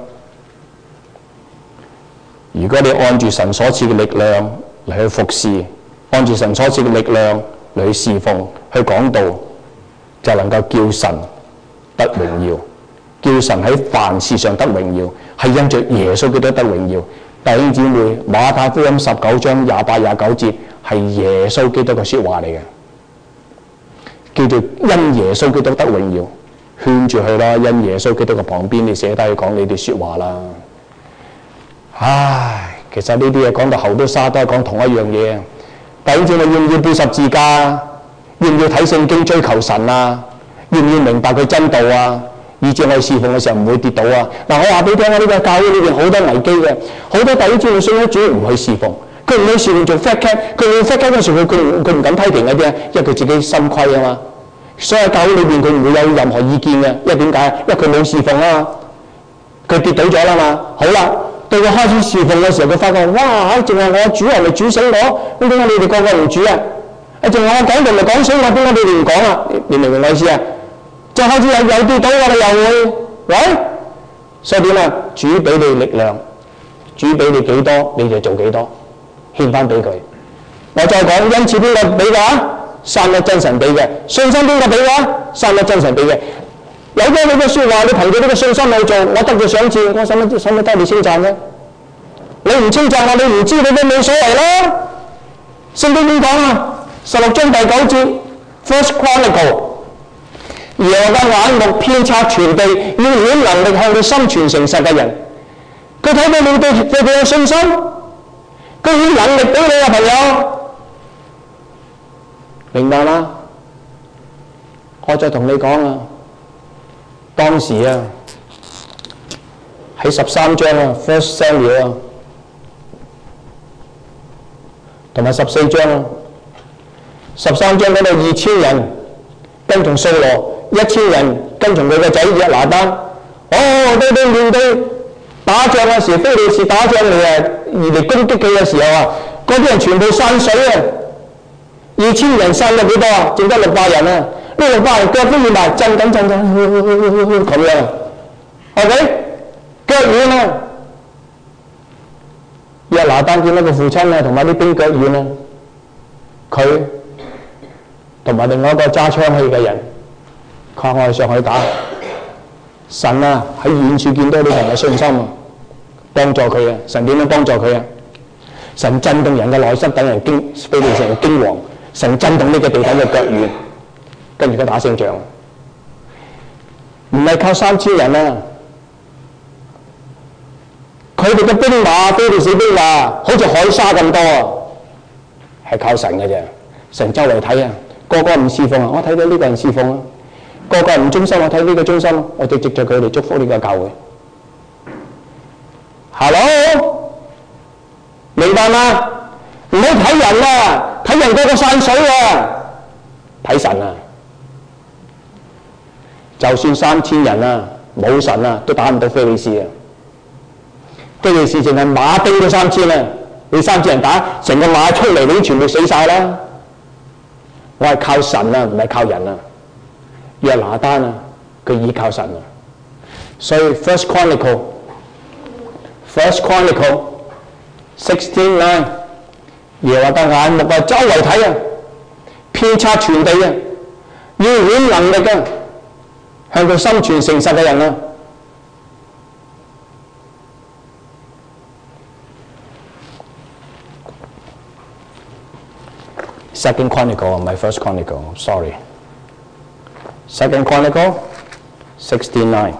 如果你按住神所賜嘅力量嚟去服侍，按住神所賜嘅力量嚟去侍奉、去講道，就能夠叫神得榮耀，叫神喺凡事上得榮耀，係因着耶穌基督得榮耀。弟兄姊妹，馬太福音十九章廿八廿九節係耶穌基督嘅説話嚟嘅，叫做因耶穌基督得榮耀，勸住佢啦。因耶穌基督嘅旁邊，你寫低講你啲説話啦。唉，其實呢啲嘢講到後都沙，都係講同一樣嘢。弟兄姊妹，要唔要背十字架？要唔要睇聖經追求神啊？要唔要明白佢真道啊？以致我哋侍奉嘅時候唔會跌倒啊！嗱，我話俾你聽啊，呢個教會裏邊好多危機嘅，好多弟兄姊妹信咗主唔去侍奉，佢唔去侍奉做 fat cat， 佢去 fat cat 嗰時佢佢佢唔敢批評嗰啲啊，因為佢自己心虧啊嘛。所以教會裏邊佢唔會有任何意見嘅，因為點解？因為佢冇侍奉啊嘛，佢跌倒咗啦嘛。好啦，到佢開始侍奉嘅時候，佢發覺哇，淨係我主係咪主死我？咁點解你哋個個唔主啊？啊，淨係我講道咪講死我，點解你哋唔講啊？你明唔明我意思啊？就開始有有跌倒，我哋又會，喂，所以點啊？主俾你力量，主俾你幾多，你就做幾多，獻翻俾佢。我再講，恩賜邊個俾嘅啊？三一真神俾嘅。信心邊個俾嘅啊？三一真神俾嘅。有咗你嘅説話，你憑住呢個信心去做，我得咗賞賜，我使乜使乜得你稱讚咧？你唔稱讚我，你唔知你都冇所謂啦。聖經點講啊？十六章第九節 ，First Chronicle。耶和華眼目遍察全地，要顯能力向佢心存誠實嘅人。佢睇到你對對佢有信心，佢顯能力俾你啊，朋友，明白嗎？我再同你講啊，當時啊喺十三章啊 ，First Samuel 啊，同埋十四章啊，十三章嗰度二千人跟從掃羅。一千人跟從佢個仔約拿單，哦，到到面對打仗嘅時，非利士打仗嚟啊，而嚟攻擊佢嘅時候啊，嗰啲人全部散水啊！二千人散咗幾多啊？剩得六百人啊！呢六百人腳都軟埋，震緊震緊咁樣 ，OK， 腳軟啊！約拿單見到個父親啊，同埋啲兵腳軟啊，佢同埋另外一個揸槍器嘅人。靠我哋上去打神啊！喺遠處見到呢個人嘅信心啊，幫助佢啊！神點樣幫助佢啊？神震動人嘅內心，等人驚，非利士人驚惶。神震動呢個地等嘅腳軟，跟住佢打勝仗。唔係靠三千人啊！佢哋嘅兵馬，非利士兵馬，好似海沙咁多啊！係靠神嘅啫。神周圍睇啊，個個唔侍奉啊！我睇到呢個人侍奉啊！個個唔忠心，我睇呢個忠心，我就藉著佢嚟祝福呢個教會。Hello， 明白嗎？唔好睇人啊，睇人個個散水啊，睇神啊！就算三千人啊，冇神啊，都打唔到非利士啊！非利士淨係馬兵都三千啊，你三千人打，成個馬出嚟，你都全部死晒啦！我係靠神啊，唔係靠人啊！約拿單啊，佢依靠神啊，所以 First Chronicle，First Chronicle sixteen nine， 耶和華眼目啊，周圍睇啊，遍察全地啊，要顯能力啊，向佢心存誠實嘅人啊。Second Chronicle 唔係 First Chronicle，sorry。Second Chronicle sixteen nine。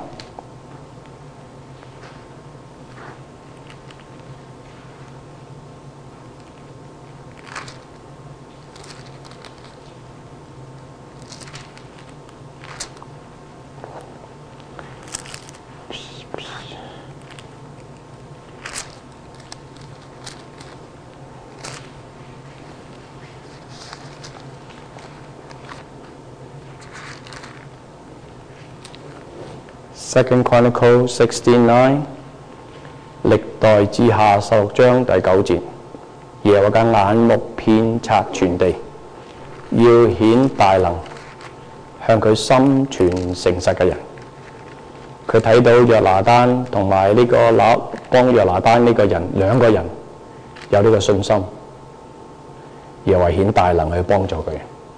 Second Chronicle sixteen nine， 歷代志下十六章第九節，耶和華嘅眼目遍察全地，要顯大能，向佢心存誠實嘅人。佢睇到約拿單同埋呢個拿幫約拿單呢個人兩個人有呢個信心，耶和華顯大能去幫助佢。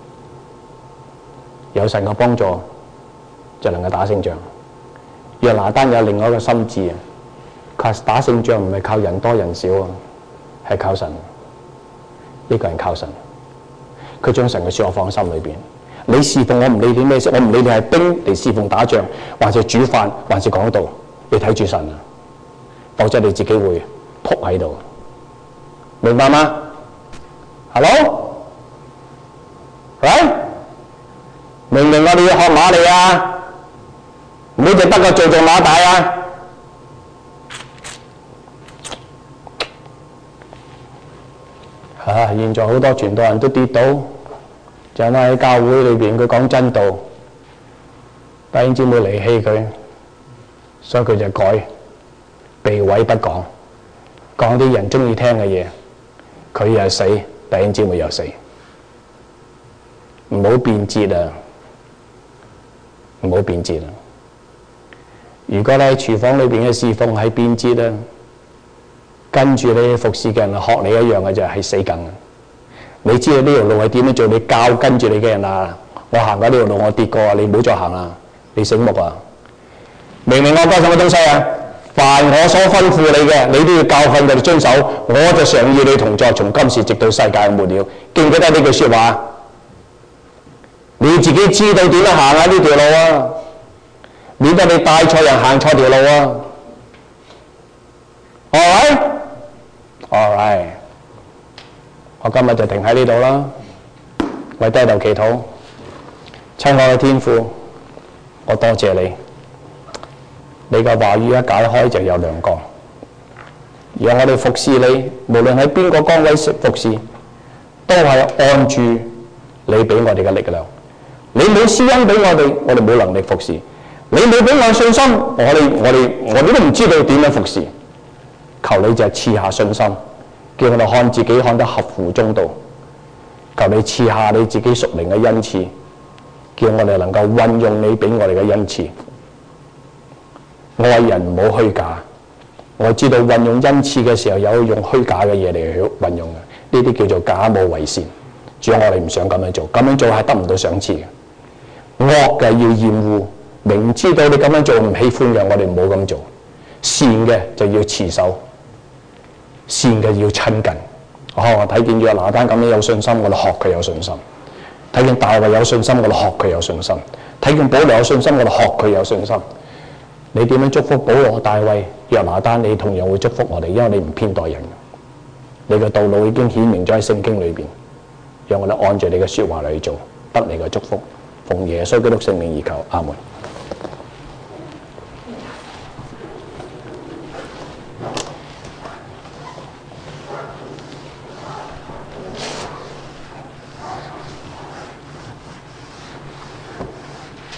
有神嘅幫助就能夠打勝仗。約拿單有另外一個心志啊，佢打勝仗唔係靠人多人少啊，係靠神。呢個人靠神，佢將神嘅説話放心裏邊。你侍奉我唔理你咩事，我唔理你係兵嚟侍奉打仗，還是煮飯，還是講道，你睇住神啊，否則你自己會仆喺度。明白嗎 ？Hello， 喂，明唔明我哋要學馬利啊？唔好淨得個做做馬大啊！啊！現在好多傳道人都跌倒，就係喺教會裏邊佢講真道，弟兄姊妹離棄佢，所以佢就改避諱不講，講啲人中意聽嘅嘢，佢又死，弟兄姊妹又死。唔好變節啊！唔好變節啊！如果你喺廚房裏邊嘅侍奉係變節啊，跟住你服侍嘅人學你一樣嘅就係死梗。你知道呢條路係點樣做，你教跟住你嘅人啊！我行過呢條路，我跌過啊！你唔好再行啦！你醒目啊！明唔明我講什麼東西啊？凡我所吩咐你嘅，你都要教訓佢哋遵守。我就常與你同在，從今時直到世界末了。記唔記得呢句説話？你自己知道點樣行啊？呢條路啊，免得你帶錯人行錯條路啊！ All right? All right. 我今日就停喺呢度啦，為低頭祈禱。親愛嘅天父，我多謝你，你嘅話語一解開就有亮光，讓我哋服侍你，無論喺邊個崗位服侍，都係按住你俾我哋嘅力量。你冇施恩俾我哋，我哋冇能力服侍；你冇俾我信心，我哋我哋我哋都唔知道點樣服侍。求你就賜下信心，叫我哋看自己看得合乎中道。求你賜下你自己屬靈嘅恩賜，叫我哋能夠運用你俾我哋嘅恩賜。愛人唔好虛假，我知道運用恩賜嘅時候有用虛假嘅嘢嚟去運用嘅，呢啲叫做假冒為善。主，我哋唔想咁樣做，咁樣做係得唔到賞賜嘅。惡嘅要厭惡，明知道你咁樣做唔喜歡嘅，我哋唔好咁做。善嘅就要持守。善嘅要親近，哦！我睇見約拿單咁樣有信心，我哋學佢有信心；睇見大衛有信心，我哋學佢有信心；睇見保羅有信心，我哋學佢有信心。你點樣祝福保羅、大衛、約拿單？你同樣會祝福我哋，因為你唔偏待人。你嘅道路已經顯明咗喺聖經裏邊，讓我哋按住你嘅説話嚟做，得你嘅祝福。奉耶穌基督聖名而求，阿門。